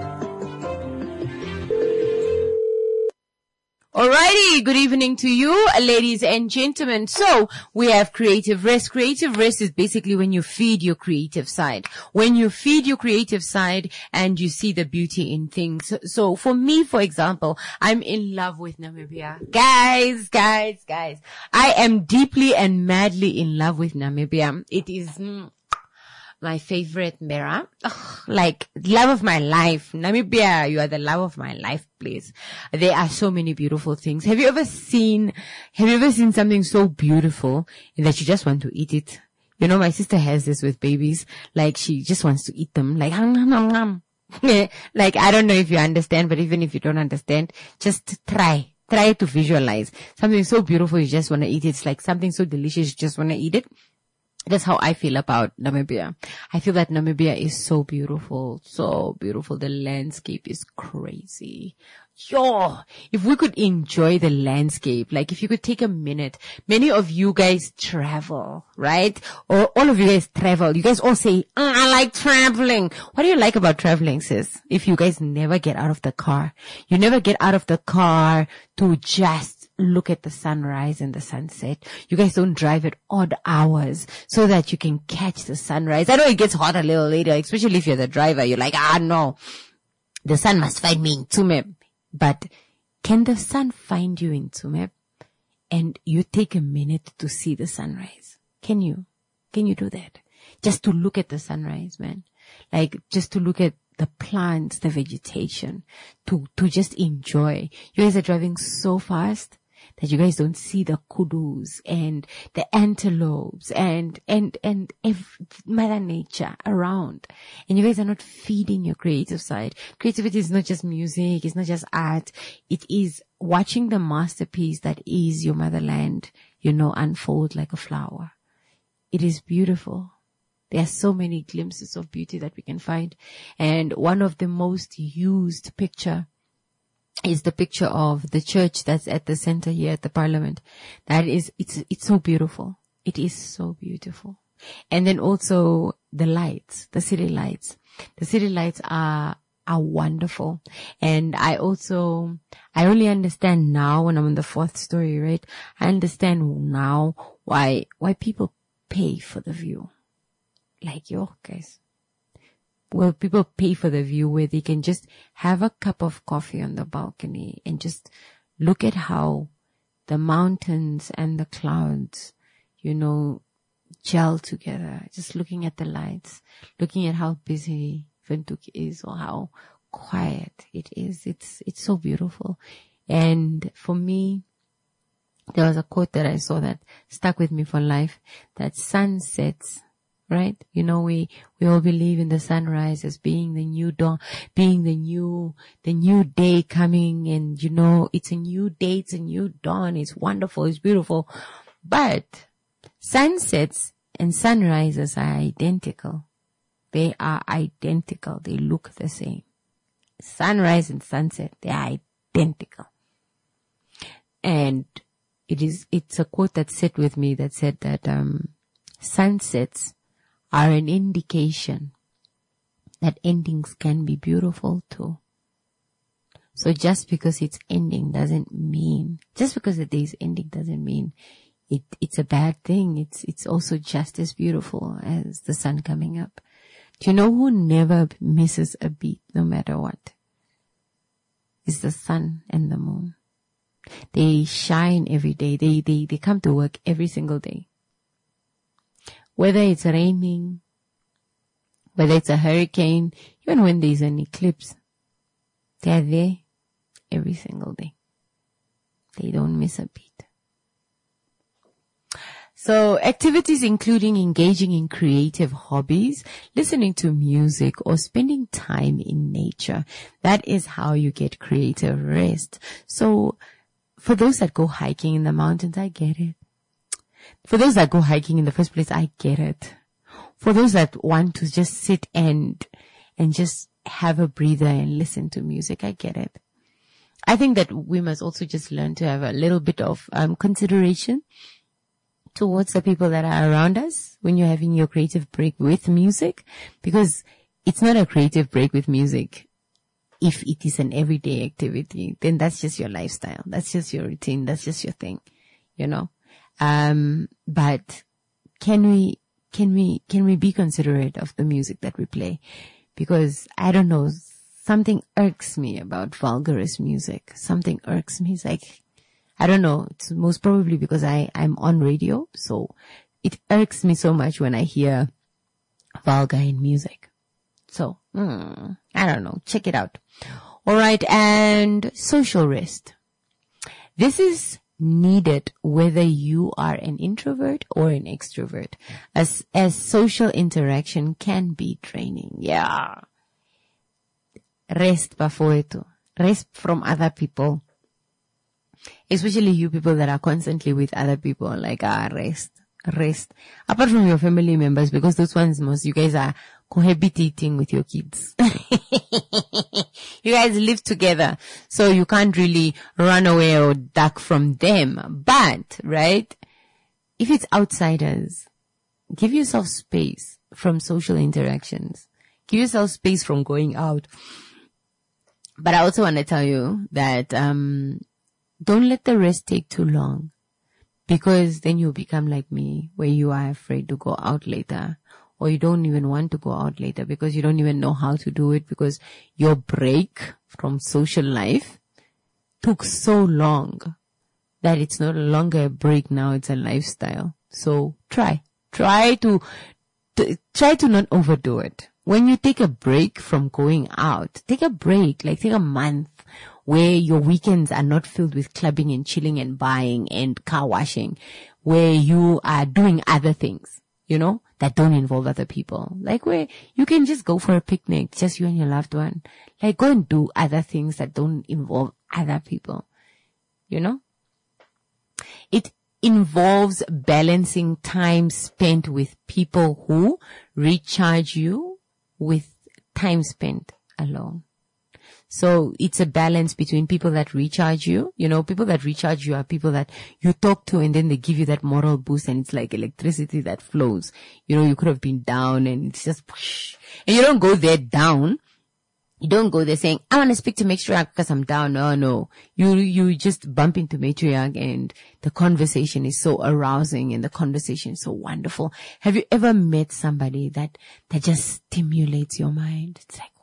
Alrighty, good evening to you, ladies and gentlemen. So, we have creative rest. Creative rest is basically when you feed your creative side. When you feed your creative side and you see the beauty in things. So, for me, for example, I'm in love with Namibia. Guys, guys, guys. I am deeply and madly in love with Namibia. It is... Mm, my favorite mirror. Ugh, like, love of my life. Namibia, you are the love of my life, please. There are so many beautiful things. Have you ever seen, have you ever seen something so beautiful that you just want to eat it? You know, my sister has this with babies. Like, she just wants to eat them. Like, hum, hum, hum, hum. Like, I don't know if you understand, but even if you don't understand, just try. Try to visualize. Something so beautiful, you just want to eat it. It's like something so delicious, you just want to eat it. That's how I feel about Namibia. I feel that Namibia is so beautiful, so beautiful. The landscape is crazy. Yo, if we could enjoy the landscape, like if you could take a minute, many of you guys travel, right? Or all of you guys travel. You guys all say, oh, I like traveling. What do you like about traveling, sis? If you guys never get out of the car, you never get out of the car to just look at the sunrise and the sunset. You guys don't drive at odd hours so that you can catch the sunrise. I know it gets hot a little later, especially if you're the driver. You're like, ah, no, the sun must find me in Tsumeb. But can the sun find you in Tsumeb and you take a minute to see the sunrise? Can you? Can you do that? Just to look at the sunrise, man. Like, just to look at the plants, the vegetation, to, to just enjoy. You guys are driving so fast that you guys don't see the kudus and the antelopes and, and, and ev- Mother Nature around. And you guys are not feeding your creative side. Creativity is not just music. It's not just art. It is watching the masterpiece that is your motherland, you know, unfold like a flower. It is beautiful. There are so many glimpses of beauty that we can find. And one of the most used picture is the picture of the church that's at the center here at the parliament. That is, it's, it's so beautiful. It is so beautiful. And then also the lights, the city lights. The city lights are, are wonderful. And I also, I only understand now when I'm on the fourth story, right? I understand now why, why people pay for the view. Like, yo, guys. Well, people pay for the view where they can just have a cup of coffee on the balcony and just look at how the mountains and the clouds, you know, gel together. Just looking at the lights, looking at how busy Windhoek is or how quiet it is. It's, it's so beautiful. And for me, there was a quote that I saw that stuck with me for life, that sunsets, right? You know, we, we all believe in the sunrise as being the new dawn, being the new, the new day coming, and you know, it's a new day, it's a new dawn, it's wonderful, it's beautiful. But sunsets and sunrises are identical. They are identical. They look the same. Sunrise and sunset, they are identical. And it is, it's a quote that sat with me that said that, um, sunsets are an indication that endings can be beautiful too. So just because it's ending doesn't mean, just because the day's ending doesn't mean it, it's a bad thing. It's, it's also just as beautiful as the sun coming up. Do you know who never misses a beat no matter what? It's the sun and the moon. They shine every day. They, they, they come to work every single day. Whether it's raining, whether it's a hurricane, even when there's an eclipse, they're there every single day. They don't miss a beat. So activities including engaging in creative hobbies, listening to music, or spending time in nature. That is how you get creative rest. So for those that go hiking in the mountains, I get it. For those that go hiking in the first place, I get it. For those that want to just sit and, and just have a breather and listen to music, I get it. I think that we must also just learn to have a little bit of um, consideration towards the people that are around us when you're having your creative break with music, because it's not a creative break with music. If it is an everyday activity, then that's just your lifestyle. That's just your routine. That's just your thing, you know. Um, but can we, can we, can we be considerate of the music that we play? Because I don't know, something irks me about vulgarist music. Something irks me. It's like, I don't know. It's most probably because I, I'm on radio. So it irks me so much when I hear vulgar in music. So, mm, I don't know. Check it out. All right. And social rest. This is needed whether you are an introvert or an extrovert, as, as social interaction can be draining. Yeah. Rest bafo. Rest from other people. Especially you people that are constantly with other people, like, ah, rest, rest. Apart from your family members, because those ones most, you guys are cohabitating with your kids. You guys live together, so you can't really run away or duck from them. But, right, if it's outsiders, give yourself space from social interactions. Give yourself space from going out. But I also want to tell you that, um, don't let the rest take too long, because then you'll become like me, where you are afraid to go out later, or you don't even want to go out later because you don't even know how to do it, because your break from social life took so long that it's no longer a break now, it's a lifestyle. So try, try to, to try to not overdo it. When you take a break from going out, take a break, like take a month where your weekends are not filled with clubbing and chilling and buying and car washing, where you are doing other things, you know, that don't involve other people. Like where you can just go for a picnic, just you and your loved one. Like go and do other things that don't involve other people, you know. It involves balancing time spent with people who recharge you with time spent alone. So it's a balance between people that recharge you. You know, people that recharge you are people that you talk to and then they give you that moral boost, and it's like electricity that flows. You know, you could have been down and it's just whoosh. And you don't go there down. You don't go there saying, I want to speak to matriarch because I'm down. No, no. You, you just bump into matriarch and the conversation is so arousing and the conversation is so wonderful. Have you ever met somebody that, that just stimulates your mind? It's like,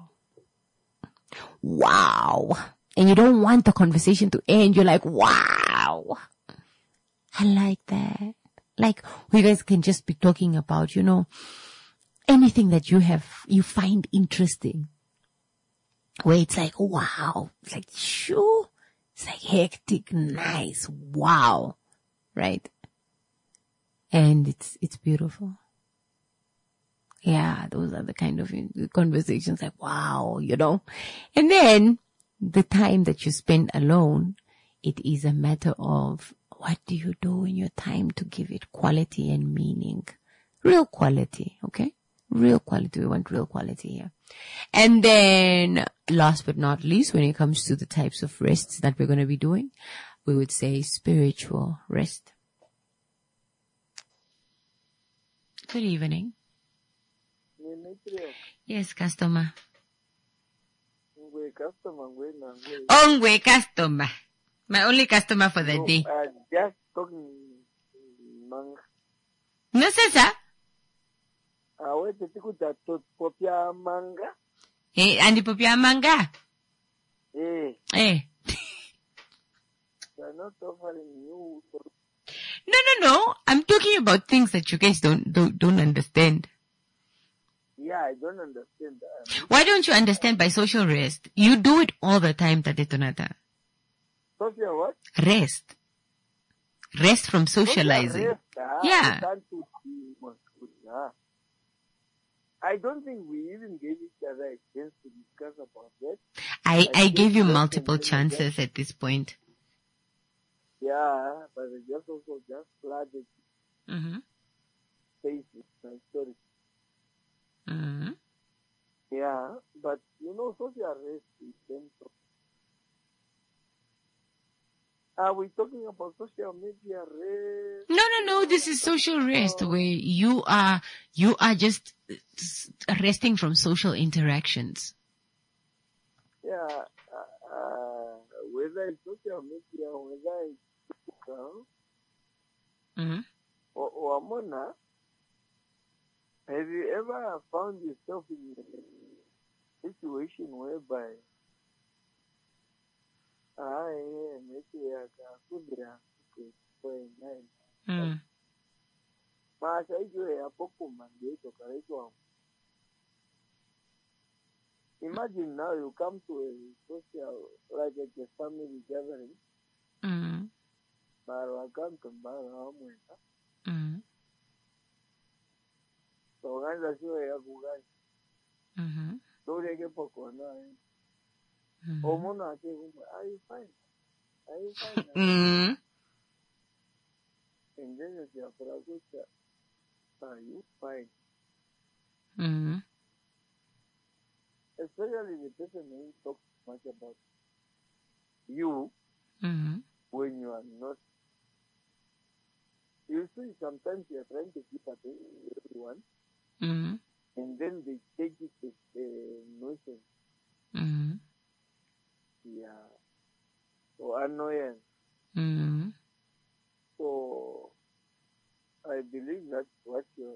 wow. And you don't want the conversation to end. You're like, wow. I like that. Like, you guys can just be talking about, you know, anything that you have, you find interesting. Where it's like, wow. It's like, sure. It's like hectic, nice, wow. Right? And it's, it's beautiful. Yeah, those are the kind of conversations like, wow, you know. And then the time that you spend alone, it is a matter of what do you do in your time to give it quality and meaning. Real quality, okay? Real quality. We want real quality here. And then last but not least, when it comes to the types of rests that we're going to be doing, we would say spiritual rest. Good evening. Dimitri, Yes, customer. ngwe customer, ngwe na ngwe. Ongwe customer. My only customer for the No, day. uh, just talking manga. No, sir. Awe tetikuta tot popia manga. Eh, andi popia manga. Eh, Eh. they're not offering you. No, no, no. I'm talking about things that you guys don't don't don't understand. Yeah, I don't understand that. Why don't you understand by social rest? You do it all the time, Tate Tonata. Social what? Rest. Rest from socializing. Social rest, ah, Yeah. I can't do the most good, ah. I don't think we even gave each other a chance to discuss about that. I, I think gave you just multiple and then chances at this point. Yeah, but I just also just flooded Mm-hmm. space with my story. Mm-hmm. Yeah, but you know, social rest is central. Are we talking about social media rest? No, no, no. This is social rest where you are, you are just resting from social interactions. Yeah, uh, uh, whether it's social media, whether it's physical, Mm-hmm. or, or Mona, have you ever found yourself in a situation whereby I maybe I could be going nine. Mm. Masha hiyo ya poco mangeto kaitwa. Imagine now you come to a social, like at a family gathering. Mm. Mara wakanto mara wamweka. Mm. So unaanza sio ya kugani. Mm-hmm. Dole ke poco na. Mm-hmm. Omono ake kumbe, are you fine? Are you fine? Mm. And then you say, are you fine? Mm. Especially the person who talks much about you Mm-hmm. when you are not. You see, sometimes you are trying to keep attention to everyone, Mm. and then they take it as a notion. Mm. Yeah. So annoyance. Mm. So I believe that's what you're.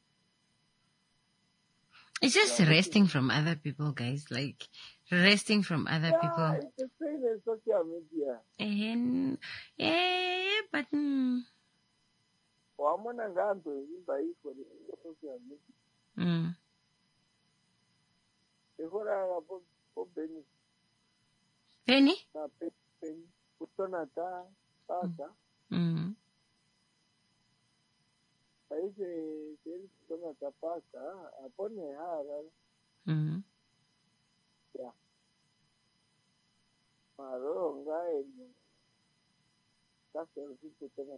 It's just Yeah, resting from other people, guys. Like resting from other Yeah, people. it's the same as social media. And yeah, but mm, Wamona nganto imba iko ni social media. mm, Ehora hapo po beni Penny. na pe beni kutona ta pasa. Mm, Paise seri kutona ta pasa apone hara mm, ya. Maro ngai ni kasa kutona.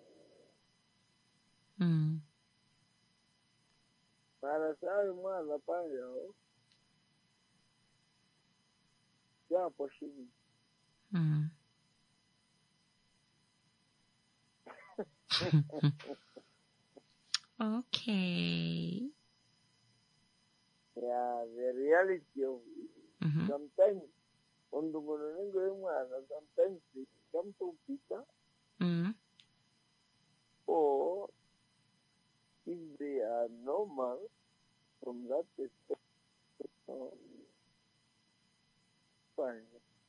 mm. Para sabe mwana panja o. Ya poshini. Mm. Okay. Yeah, the reality of it. Mm-hmm. Sometimes, on the morning, sometimes they come to bitter, Mm. or if they are normal from that perspective, uh, fine.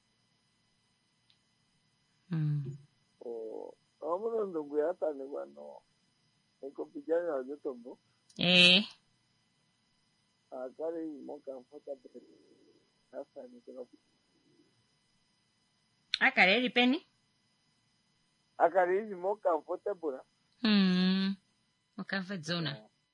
Mm. Or, I'm not going to get anyone. Eko pijana na jotombo. Eh. Akari more comfortable. Hasa ni kuna. Akareli Penny. Akari is more comfortable. Hmm. More comfort zone.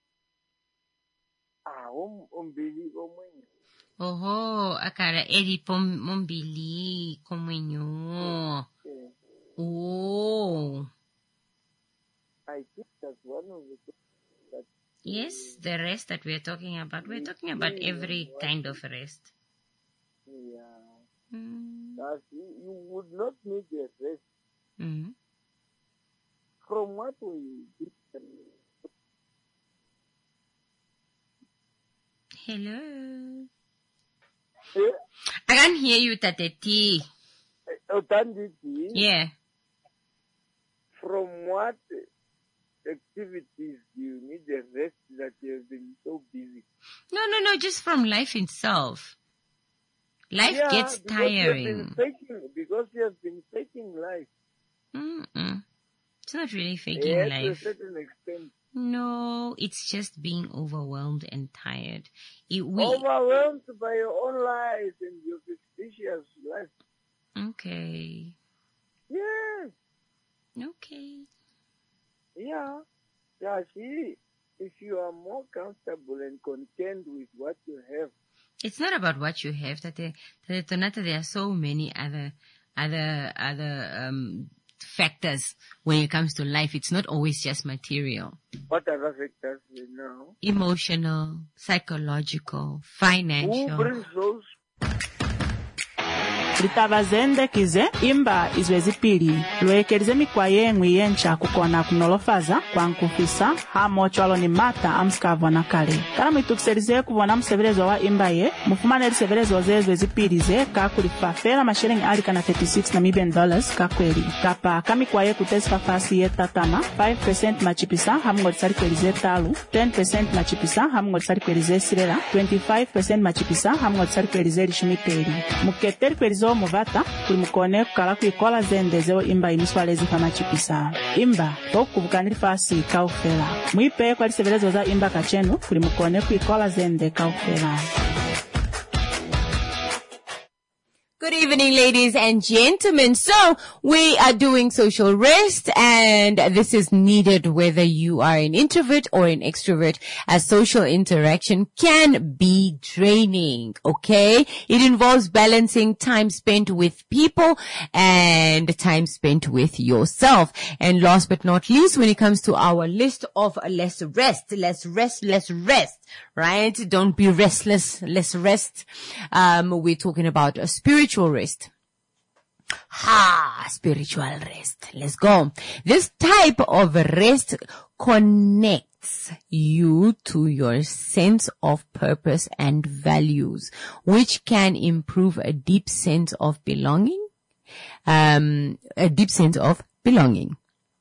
Ah, um umbili omwenye. Oho, akara eri pom mombili komenyo. Okay. Oh. I think that's one of the things that. Yes, the rest that we're talking about. We're talking about every kind of rest. Yeah. Mm. That you, you would not need a rest. Mm. From what we did, Hello. Eh? I can't hear you, Tate T. Otanditi, Yeah. from what activities do you need a rest that you have been so busy? No, no, no, just from life itself. Life Yeah, gets because You have tiring. been faking, because you have been faking life. Mm-mm. It's not really faking Yeah, to a life. certain extent. No, it's just being overwhelmed and tired. It, we, Overwhelmed by your own life and your fictitious life. okay. Yes. Okay. Yeah. Yeah, see, if you are more comfortable and content with what you have, It's not about what you have. Tate, Tate Tonata, there are so many other, other, other, um, factors when it comes to life. It's not always just material. what other factors you know? Emotional, psychological, Who financial. brings those? litabazendekize imba izwe zipili lwekelize mikwa yemwe yencha kukona kunolofaza kwankufisa hamo chwalo ni mata amskavwa na kale kana mwitukiselize kuvona msevelezo wa imba ye mufumane lisevelezo zezwe zipili ze kakulifafela mashilingi ali kana thirty-six Namibian dollars kakweli kapa kamikwa ye kutesifa fasi ye tatama five percent machipisa hamungo lisalikwelize talu ten percent machipisa hamungo lisalikwelize silela twenty-five percent machipisa hamungo lisalikwelize lishimipeli muketeli kwelizo muvata kuli mukone kukala kuikola zende zeo imba imiswalezi kama chipisa imba tokubukanili fasi kaufela mwipe kwa lisevelezo za imba kachenu kuli mukone kuikola zende kaufela. Good evening, ladies and gentlemen. So we are doing social rest, and this is needed whether you are an introvert or an extrovert, as social interaction can be draining, okay? It involves balancing time spent with people and time spent with yourself. And last but not least, when it comes to our list of let's rest, let's rest, let's rest, right? Don't be restless, let's rest. Um, we're talking about a spiritual rest. Ha! Spiritual rest. Let's go. This type of rest connects you to your sense of purpose and values, which can improve a deep sense of belonging, um, a deep sense of belonging.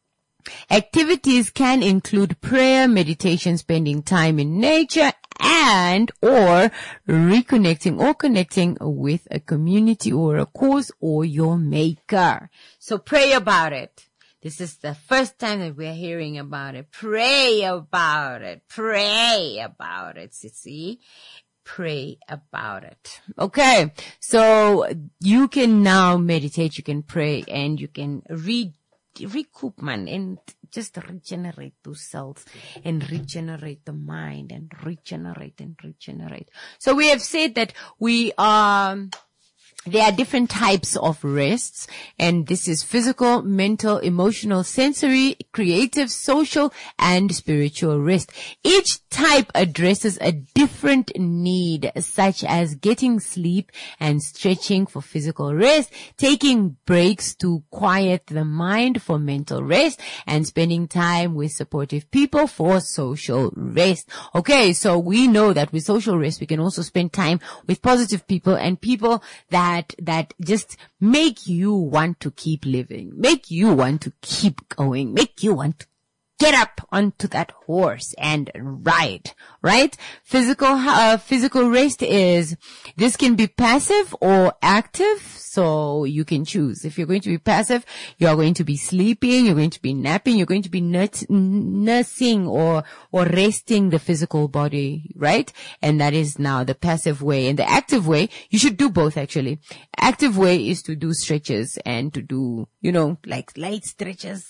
Activities can include prayer, meditation, spending time in nature, and or reconnecting or connecting with a community or a cause or your maker. So pray about it. This is the first time that we're hearing about it. Pray about it. Pray about it, see? Pray about it. Okay. So you can now meditate, you can pray, and you can read recoup, man, and just regenerate those cells and regenerate the mind and regenerate and regenerate. So we have said that we are, there are different types of rests, and this is physical, mental, emotional, sensory, creative, social, and spiritual rest. Each type addresses a different need, such as getting sleep and stretching for physical rest, taking breaks to quiet the mind for mental rest, and spending time with supportive people for social rest. Okay, so we know that with social rest, we can also spend time with positive people and people that That, that just make you want to keep living, make you want to keep going, make you want to get up onto that horse and ride, right? Physical, uh, physical rest is, this can be passive or active, so you can choose. If you're going to be passive, you're going to be sleeping, you're going to be napping, you're going to be nut- nursing or, or resting the physical body, right? And that is now the passive way. And the active way, you should do both actually. Active way is to do stretches and to do, you know, like light stretches.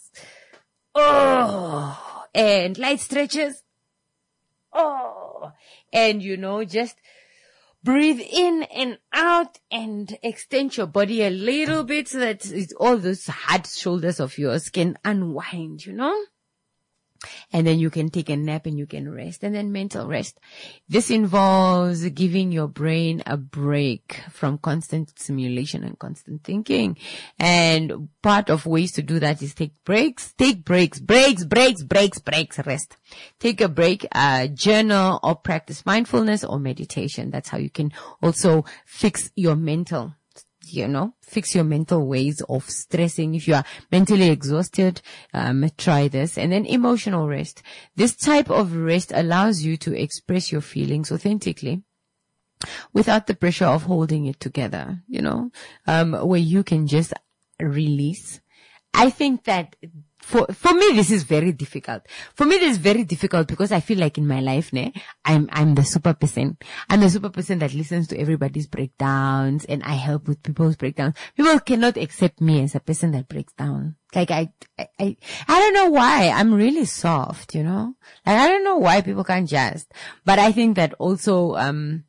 Oh, and light stretches. Oh, and you know, just breathe in and out and extend your body a little bit so that it's all those hard shoulders of yours can unwind, you know. And then you can take a nap and you can rest. And then mental rest. This involves giving your brain a break from constant stimulation and constant thinking. And part of ways to do that is take breaks, take breaks, breaks, breaks, breaks, breaks, rest. Take a break, uh, journal or practice mindfulness or meditation. That's how you can also fix your mental You know, fix your mental ways of stressing. If you are mentally exhausted, um, try this. And then emotional rest. This type of rest allows you to express your feelings authentically without the pressure of holding it together, you know, um, where you can just release. I think that For, for me, this is very difficult. For me, this is very difficult because I feel like in my life, ne, I'm, I'm the super person. I'm the super person that listens to everybody's breakdowns and I help with people's breakdowns. People cannot accept me as a person that breaks down. Like I, I, I, I don't know why. I'm really soft, you know? Like I don't know why people can't just, but I think that also, um,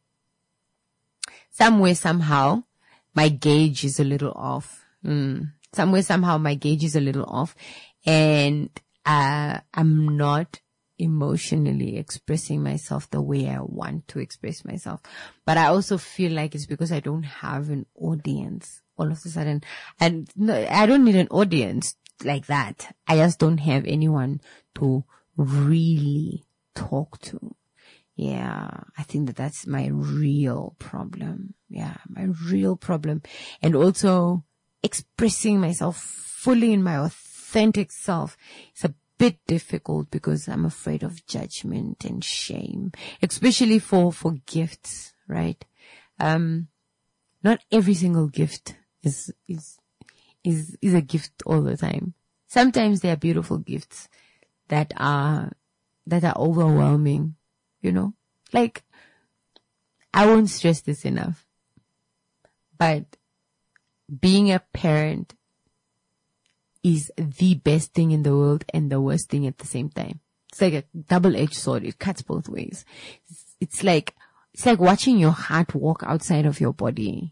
somewhere, somehow, my gauge is a little off. Mm. Somewhere, somehow, my gauge is a little off. And, uh, I'm not emotionally expressing myself the way I want to express myself. But I also feel like it's because I don't have an audience all of a sudden. And no, I don't need an audience like that. I just don't have anyone to really talk to. Yeah, I think that that's my real problem. Yeah, my real problem. And also expressing myself fully in my authentic self is a bit difficult because I'm afraid of judgment and shame, especially for, for gifts, right? Um, not every single gift is, is, is, is a gift all the time. Sometimes there are beautiful gifts that are, that are overwhelming, you know, like I won't stress this enough, but being a parent is the best thing in the world and the worst thing at the same time. It's like a double-edged sword. It cuts both ways. It's, it's like, it's like watching your heart walk outside of your body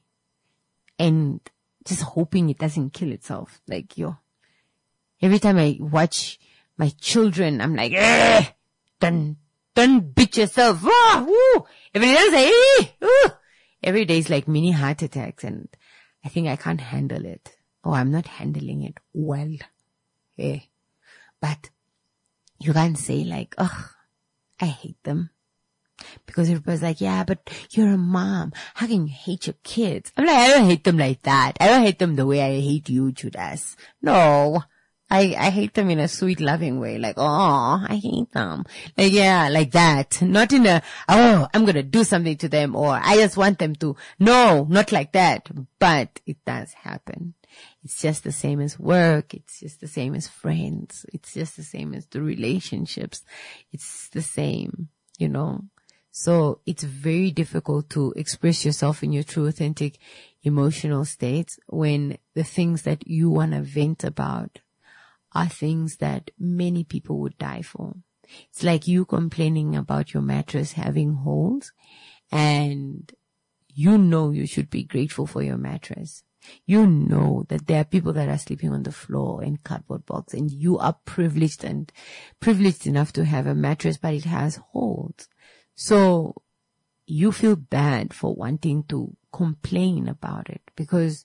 and just hoping it doesn't kill itself. Like, yo, every time I watch my children, I'm like, eh, don't, don't beat yourself. Ah, woo. Every day is like, eh, ooh. Every day is like mini heart attacks and I think I can't handle it. Oh, I'm not handling it well. Yeah. But you can't say like, ugh, I hate them. Because everybody's like, yeah, but you're a mom. How can you hate your kids? I'm like, I don't hate them like that. I don't hate them the way I hate you, Judas. No. I, I hate them in a sweet, loving way. Like, oh, I hate them. Like, yeah, like that. Not in a, oh, I'm going to do something to them or I just want them to. No, not like that. But it does happen. It's just the same as work. It's just the same as friends. It's just the same as the relationships. It's the same, you know. So it's very difficult to express yourself in your true, authentic, emotional states when the things that you want to vent about are things that many people would die for. It's like you complaining about your mattress having holes and you know you should be grateful for your mattress. You know that there are people that are sleeping on the floor in cardboard box and you are privileged and privileged enough to have a mattress, but it has holes. So you feel bad for wanting to complain about it because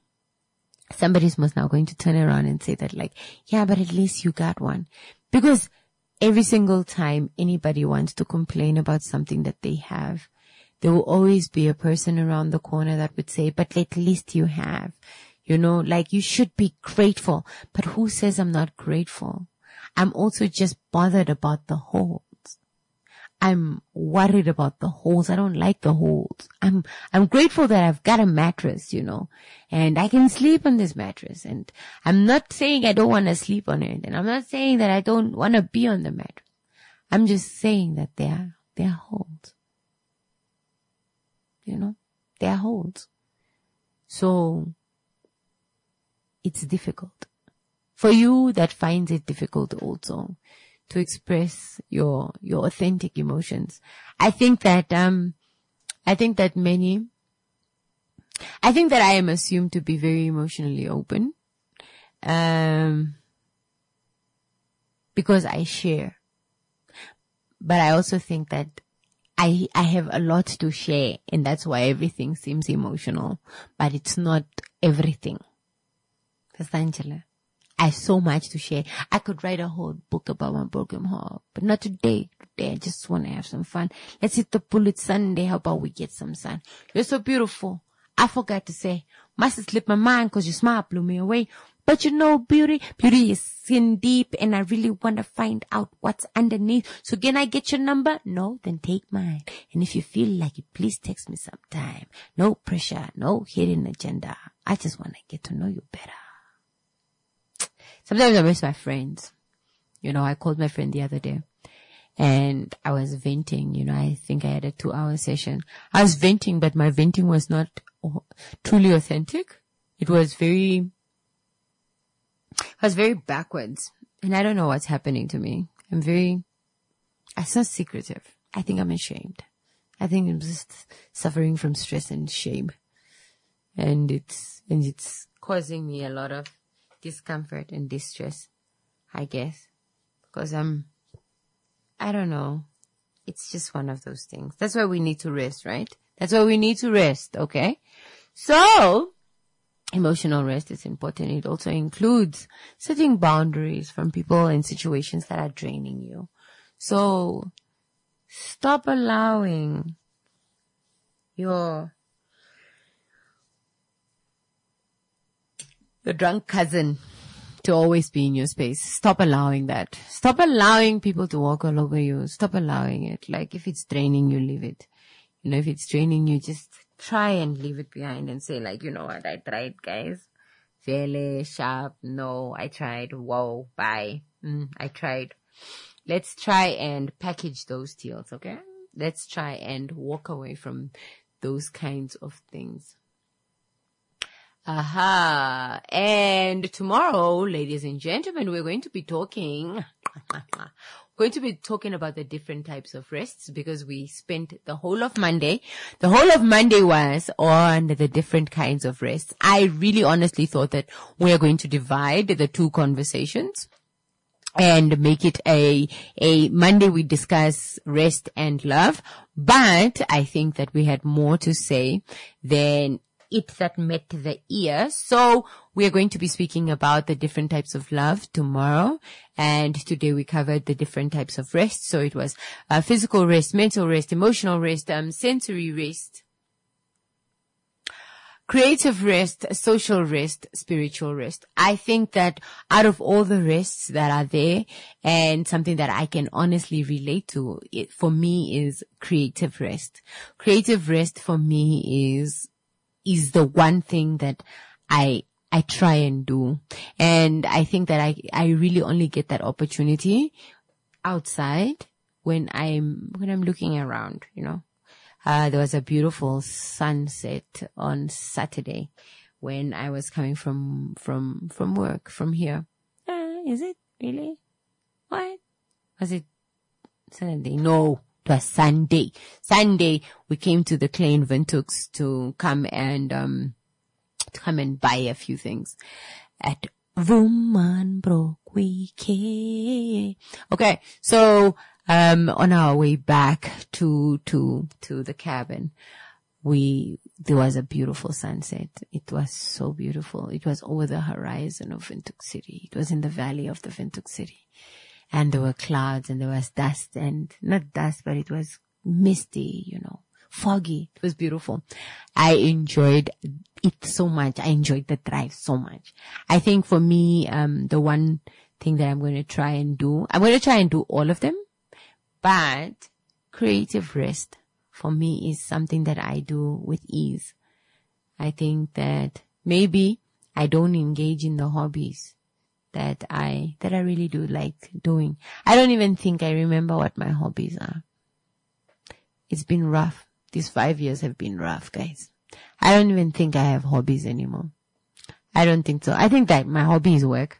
somebody's most now going to turn around and say that like, yeah, but at least you got one. Because every single time anybody wants to complain about something that they have, there will always be a person around the corner that would say, but at least you have, you know, like you should be grateful. But who says I'm not grateful? I'm also just bothered about the holes. I'm worried about the holes. I don't like the holes. I'm, I'm grateful that I've got a mattress, you know, and I can sleep on this mattress. And I'm not saying I don't want to sleep on it. And I'm not saying that I don't want to be on the mattress. I'm just saying that there are, there are holes. You know, there are holes. So it's difficult for you that finds it difficult also to express your, your authentic emotions. I think that, um, I think that many, I think that I am assumed to be very emotionally open. Um, because I share. But I also think that I, I have a lot to share, and that's why everything seems emotional, but it's not everything. Angela, I have so much to share. I could write a whole book about my broken heart, but not today. Today, I just want to have some fun. Let's hit the pool. It's Sunday. How about we get some sun? You're so beautiful. I forgot to say, must have slipped my mind because your smile blew me away. But you know, beauty, beauty is skin deep, and I really want to find out what's underneath. So can I get your number? No, then take mine. And if you feel like it, please text me sometime. No pressure, no hidden agenda. I just want to get to know you better. Sometimes I miss my friends. You know, I called my friend the other day and I was venting. You know, I think I had a two hour session. I was venting, but my venting was not truly authentic. It was very, I was very backwards, and I don't know what's happening to me. I'm very, I'm so secretive. I think I'm ashamed. I think I'm just suffering from stress and shame. And it's, and it's causing me a lot of discomfort and distress, I guess, because I'm, I don't know. It's just one of those things. That's why we need to rest, right? That's why we need to rest. Okay. So emotional rest is important. It also includes setting boundaries from people and situations that are draining you. So stop allowing your your drunk cousin to always be in your space. Stop allowing that. Stop allowing people to walk all over you. Stop allowing it. Like, if it's draining you, leave it. You know, if it's draining you, just try and leave it behind and say, like, you know what, I tried, guys. Fairly sharp. No, I tried. Whoa, bye. Mm, I tried. Let's try and package those deals, okay? Let's try and walk away from those kinds of things. Aha. And tomorrow, ladies and gentlemen, we're going to be talking, going to be talking about the different types of rests, because we spent the whole of Monday, the whole of Monday was on the different kinds of rests. I really honestly thought that we're going to divide the two conversations and make it a, a Monday we discuss rest and love. But I think that we had more to say than it that met the ear. So we are going to be speaking about the different types of love tomorrow. And today we covered the different types of rest. So it was uh, physical rest, mental rest, emotional rest, um, sensory rest, creative rest, social rest, spiritual rest. I think that out of all the rests that are there, and something that I can honestly relate to, it for me is creative rest. Creative rest for me is is the one thing that I, I try and do. And I think that I, I really only get that opportunity outside when I'm, when I'm looking around, you know. Uh, there was a beautiful sunset on Saturday when I was coming from, from, from work, from here. Uh, is it really? What? Was it Saturday? No. It was Sunday. Sunday, we came to the Klein Windhoeks to come and, um, to come and buy a few things at Woman Broke Weekend. Okay. So, um, on our way back to, to, to the cabin, we, there was a beautiful sunset. It was so beautiful. It was over the horizon of Windhoek City. It was in the valley of the Windhoek City. And there were clouds and there was dust, and not dust, but it was misty, you know, foggy. It was beautiful. I enjoyed it so much. I enjoyed the drive so much. I think for me, um, the one thing that I'm going to try and do, I'm going to try and do all of them, but creative rest for me is something that I do with ease. I think that maybe I don't engage in the hobbies that I, that I really do like doing. I don't even think I remember what my hobbies are. It's been rough. These five years have been rough, guys. I don't even think I have hobbies anymore. I don't think so. I think that my hobby is work.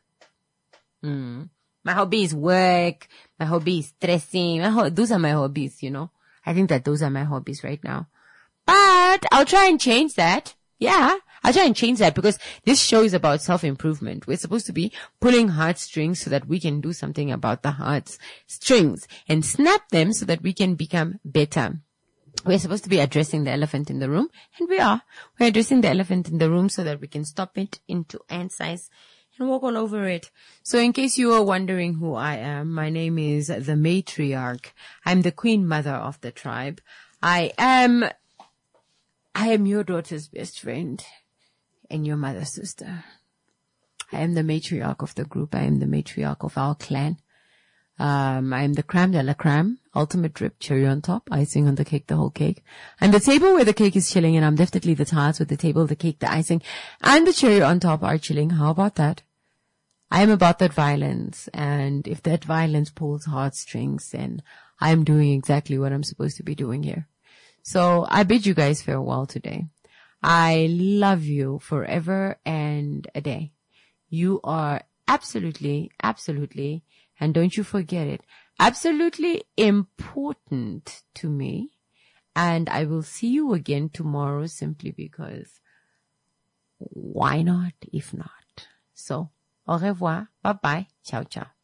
Mm. My hobby is work. My hobby is stressing. My ho- those are my hobbies, you know. I think that those are my hobbies right now. But I'll try and change that. Yeah. I'll try and change that because this show is about self-improvement. We're supposed to be pulling heartstrings so that we can do something about the heartstrings and snap them so that we can become better. We're supposed to be addressing the elephant in the room, and we are. We're addressing the elephant in the room so that we can stop it into ant size and walk all over it. So in case you are wondering who I am, my name is the matriarch. I'm the queen mother of the tribe. I am, I am your daughter's best friend and your mother's sister. I am the matriarch of the group. I am the matriarch of our clan. Um, I'm the creme de la creme, ultimate drip, cherry on top, icing on the cake, the whole cake. I'm the table where the cake is chilling, and I'm definitely the tarts with the table, the cake, the icing, and the cherry on top are chilling. How about that? I am about that violence, and if that violence pulls heartstrings, then I'm doing exactly what I'm supposed to be doing here. So I bid you guys farewell today. I love you forever and a day. You are absolutely, absolutely, and don't you forget it, absolutely important to me. And I will see you again tomorrow simply because why not if not? So, au revoir. Bye bye. Ciao, ciao.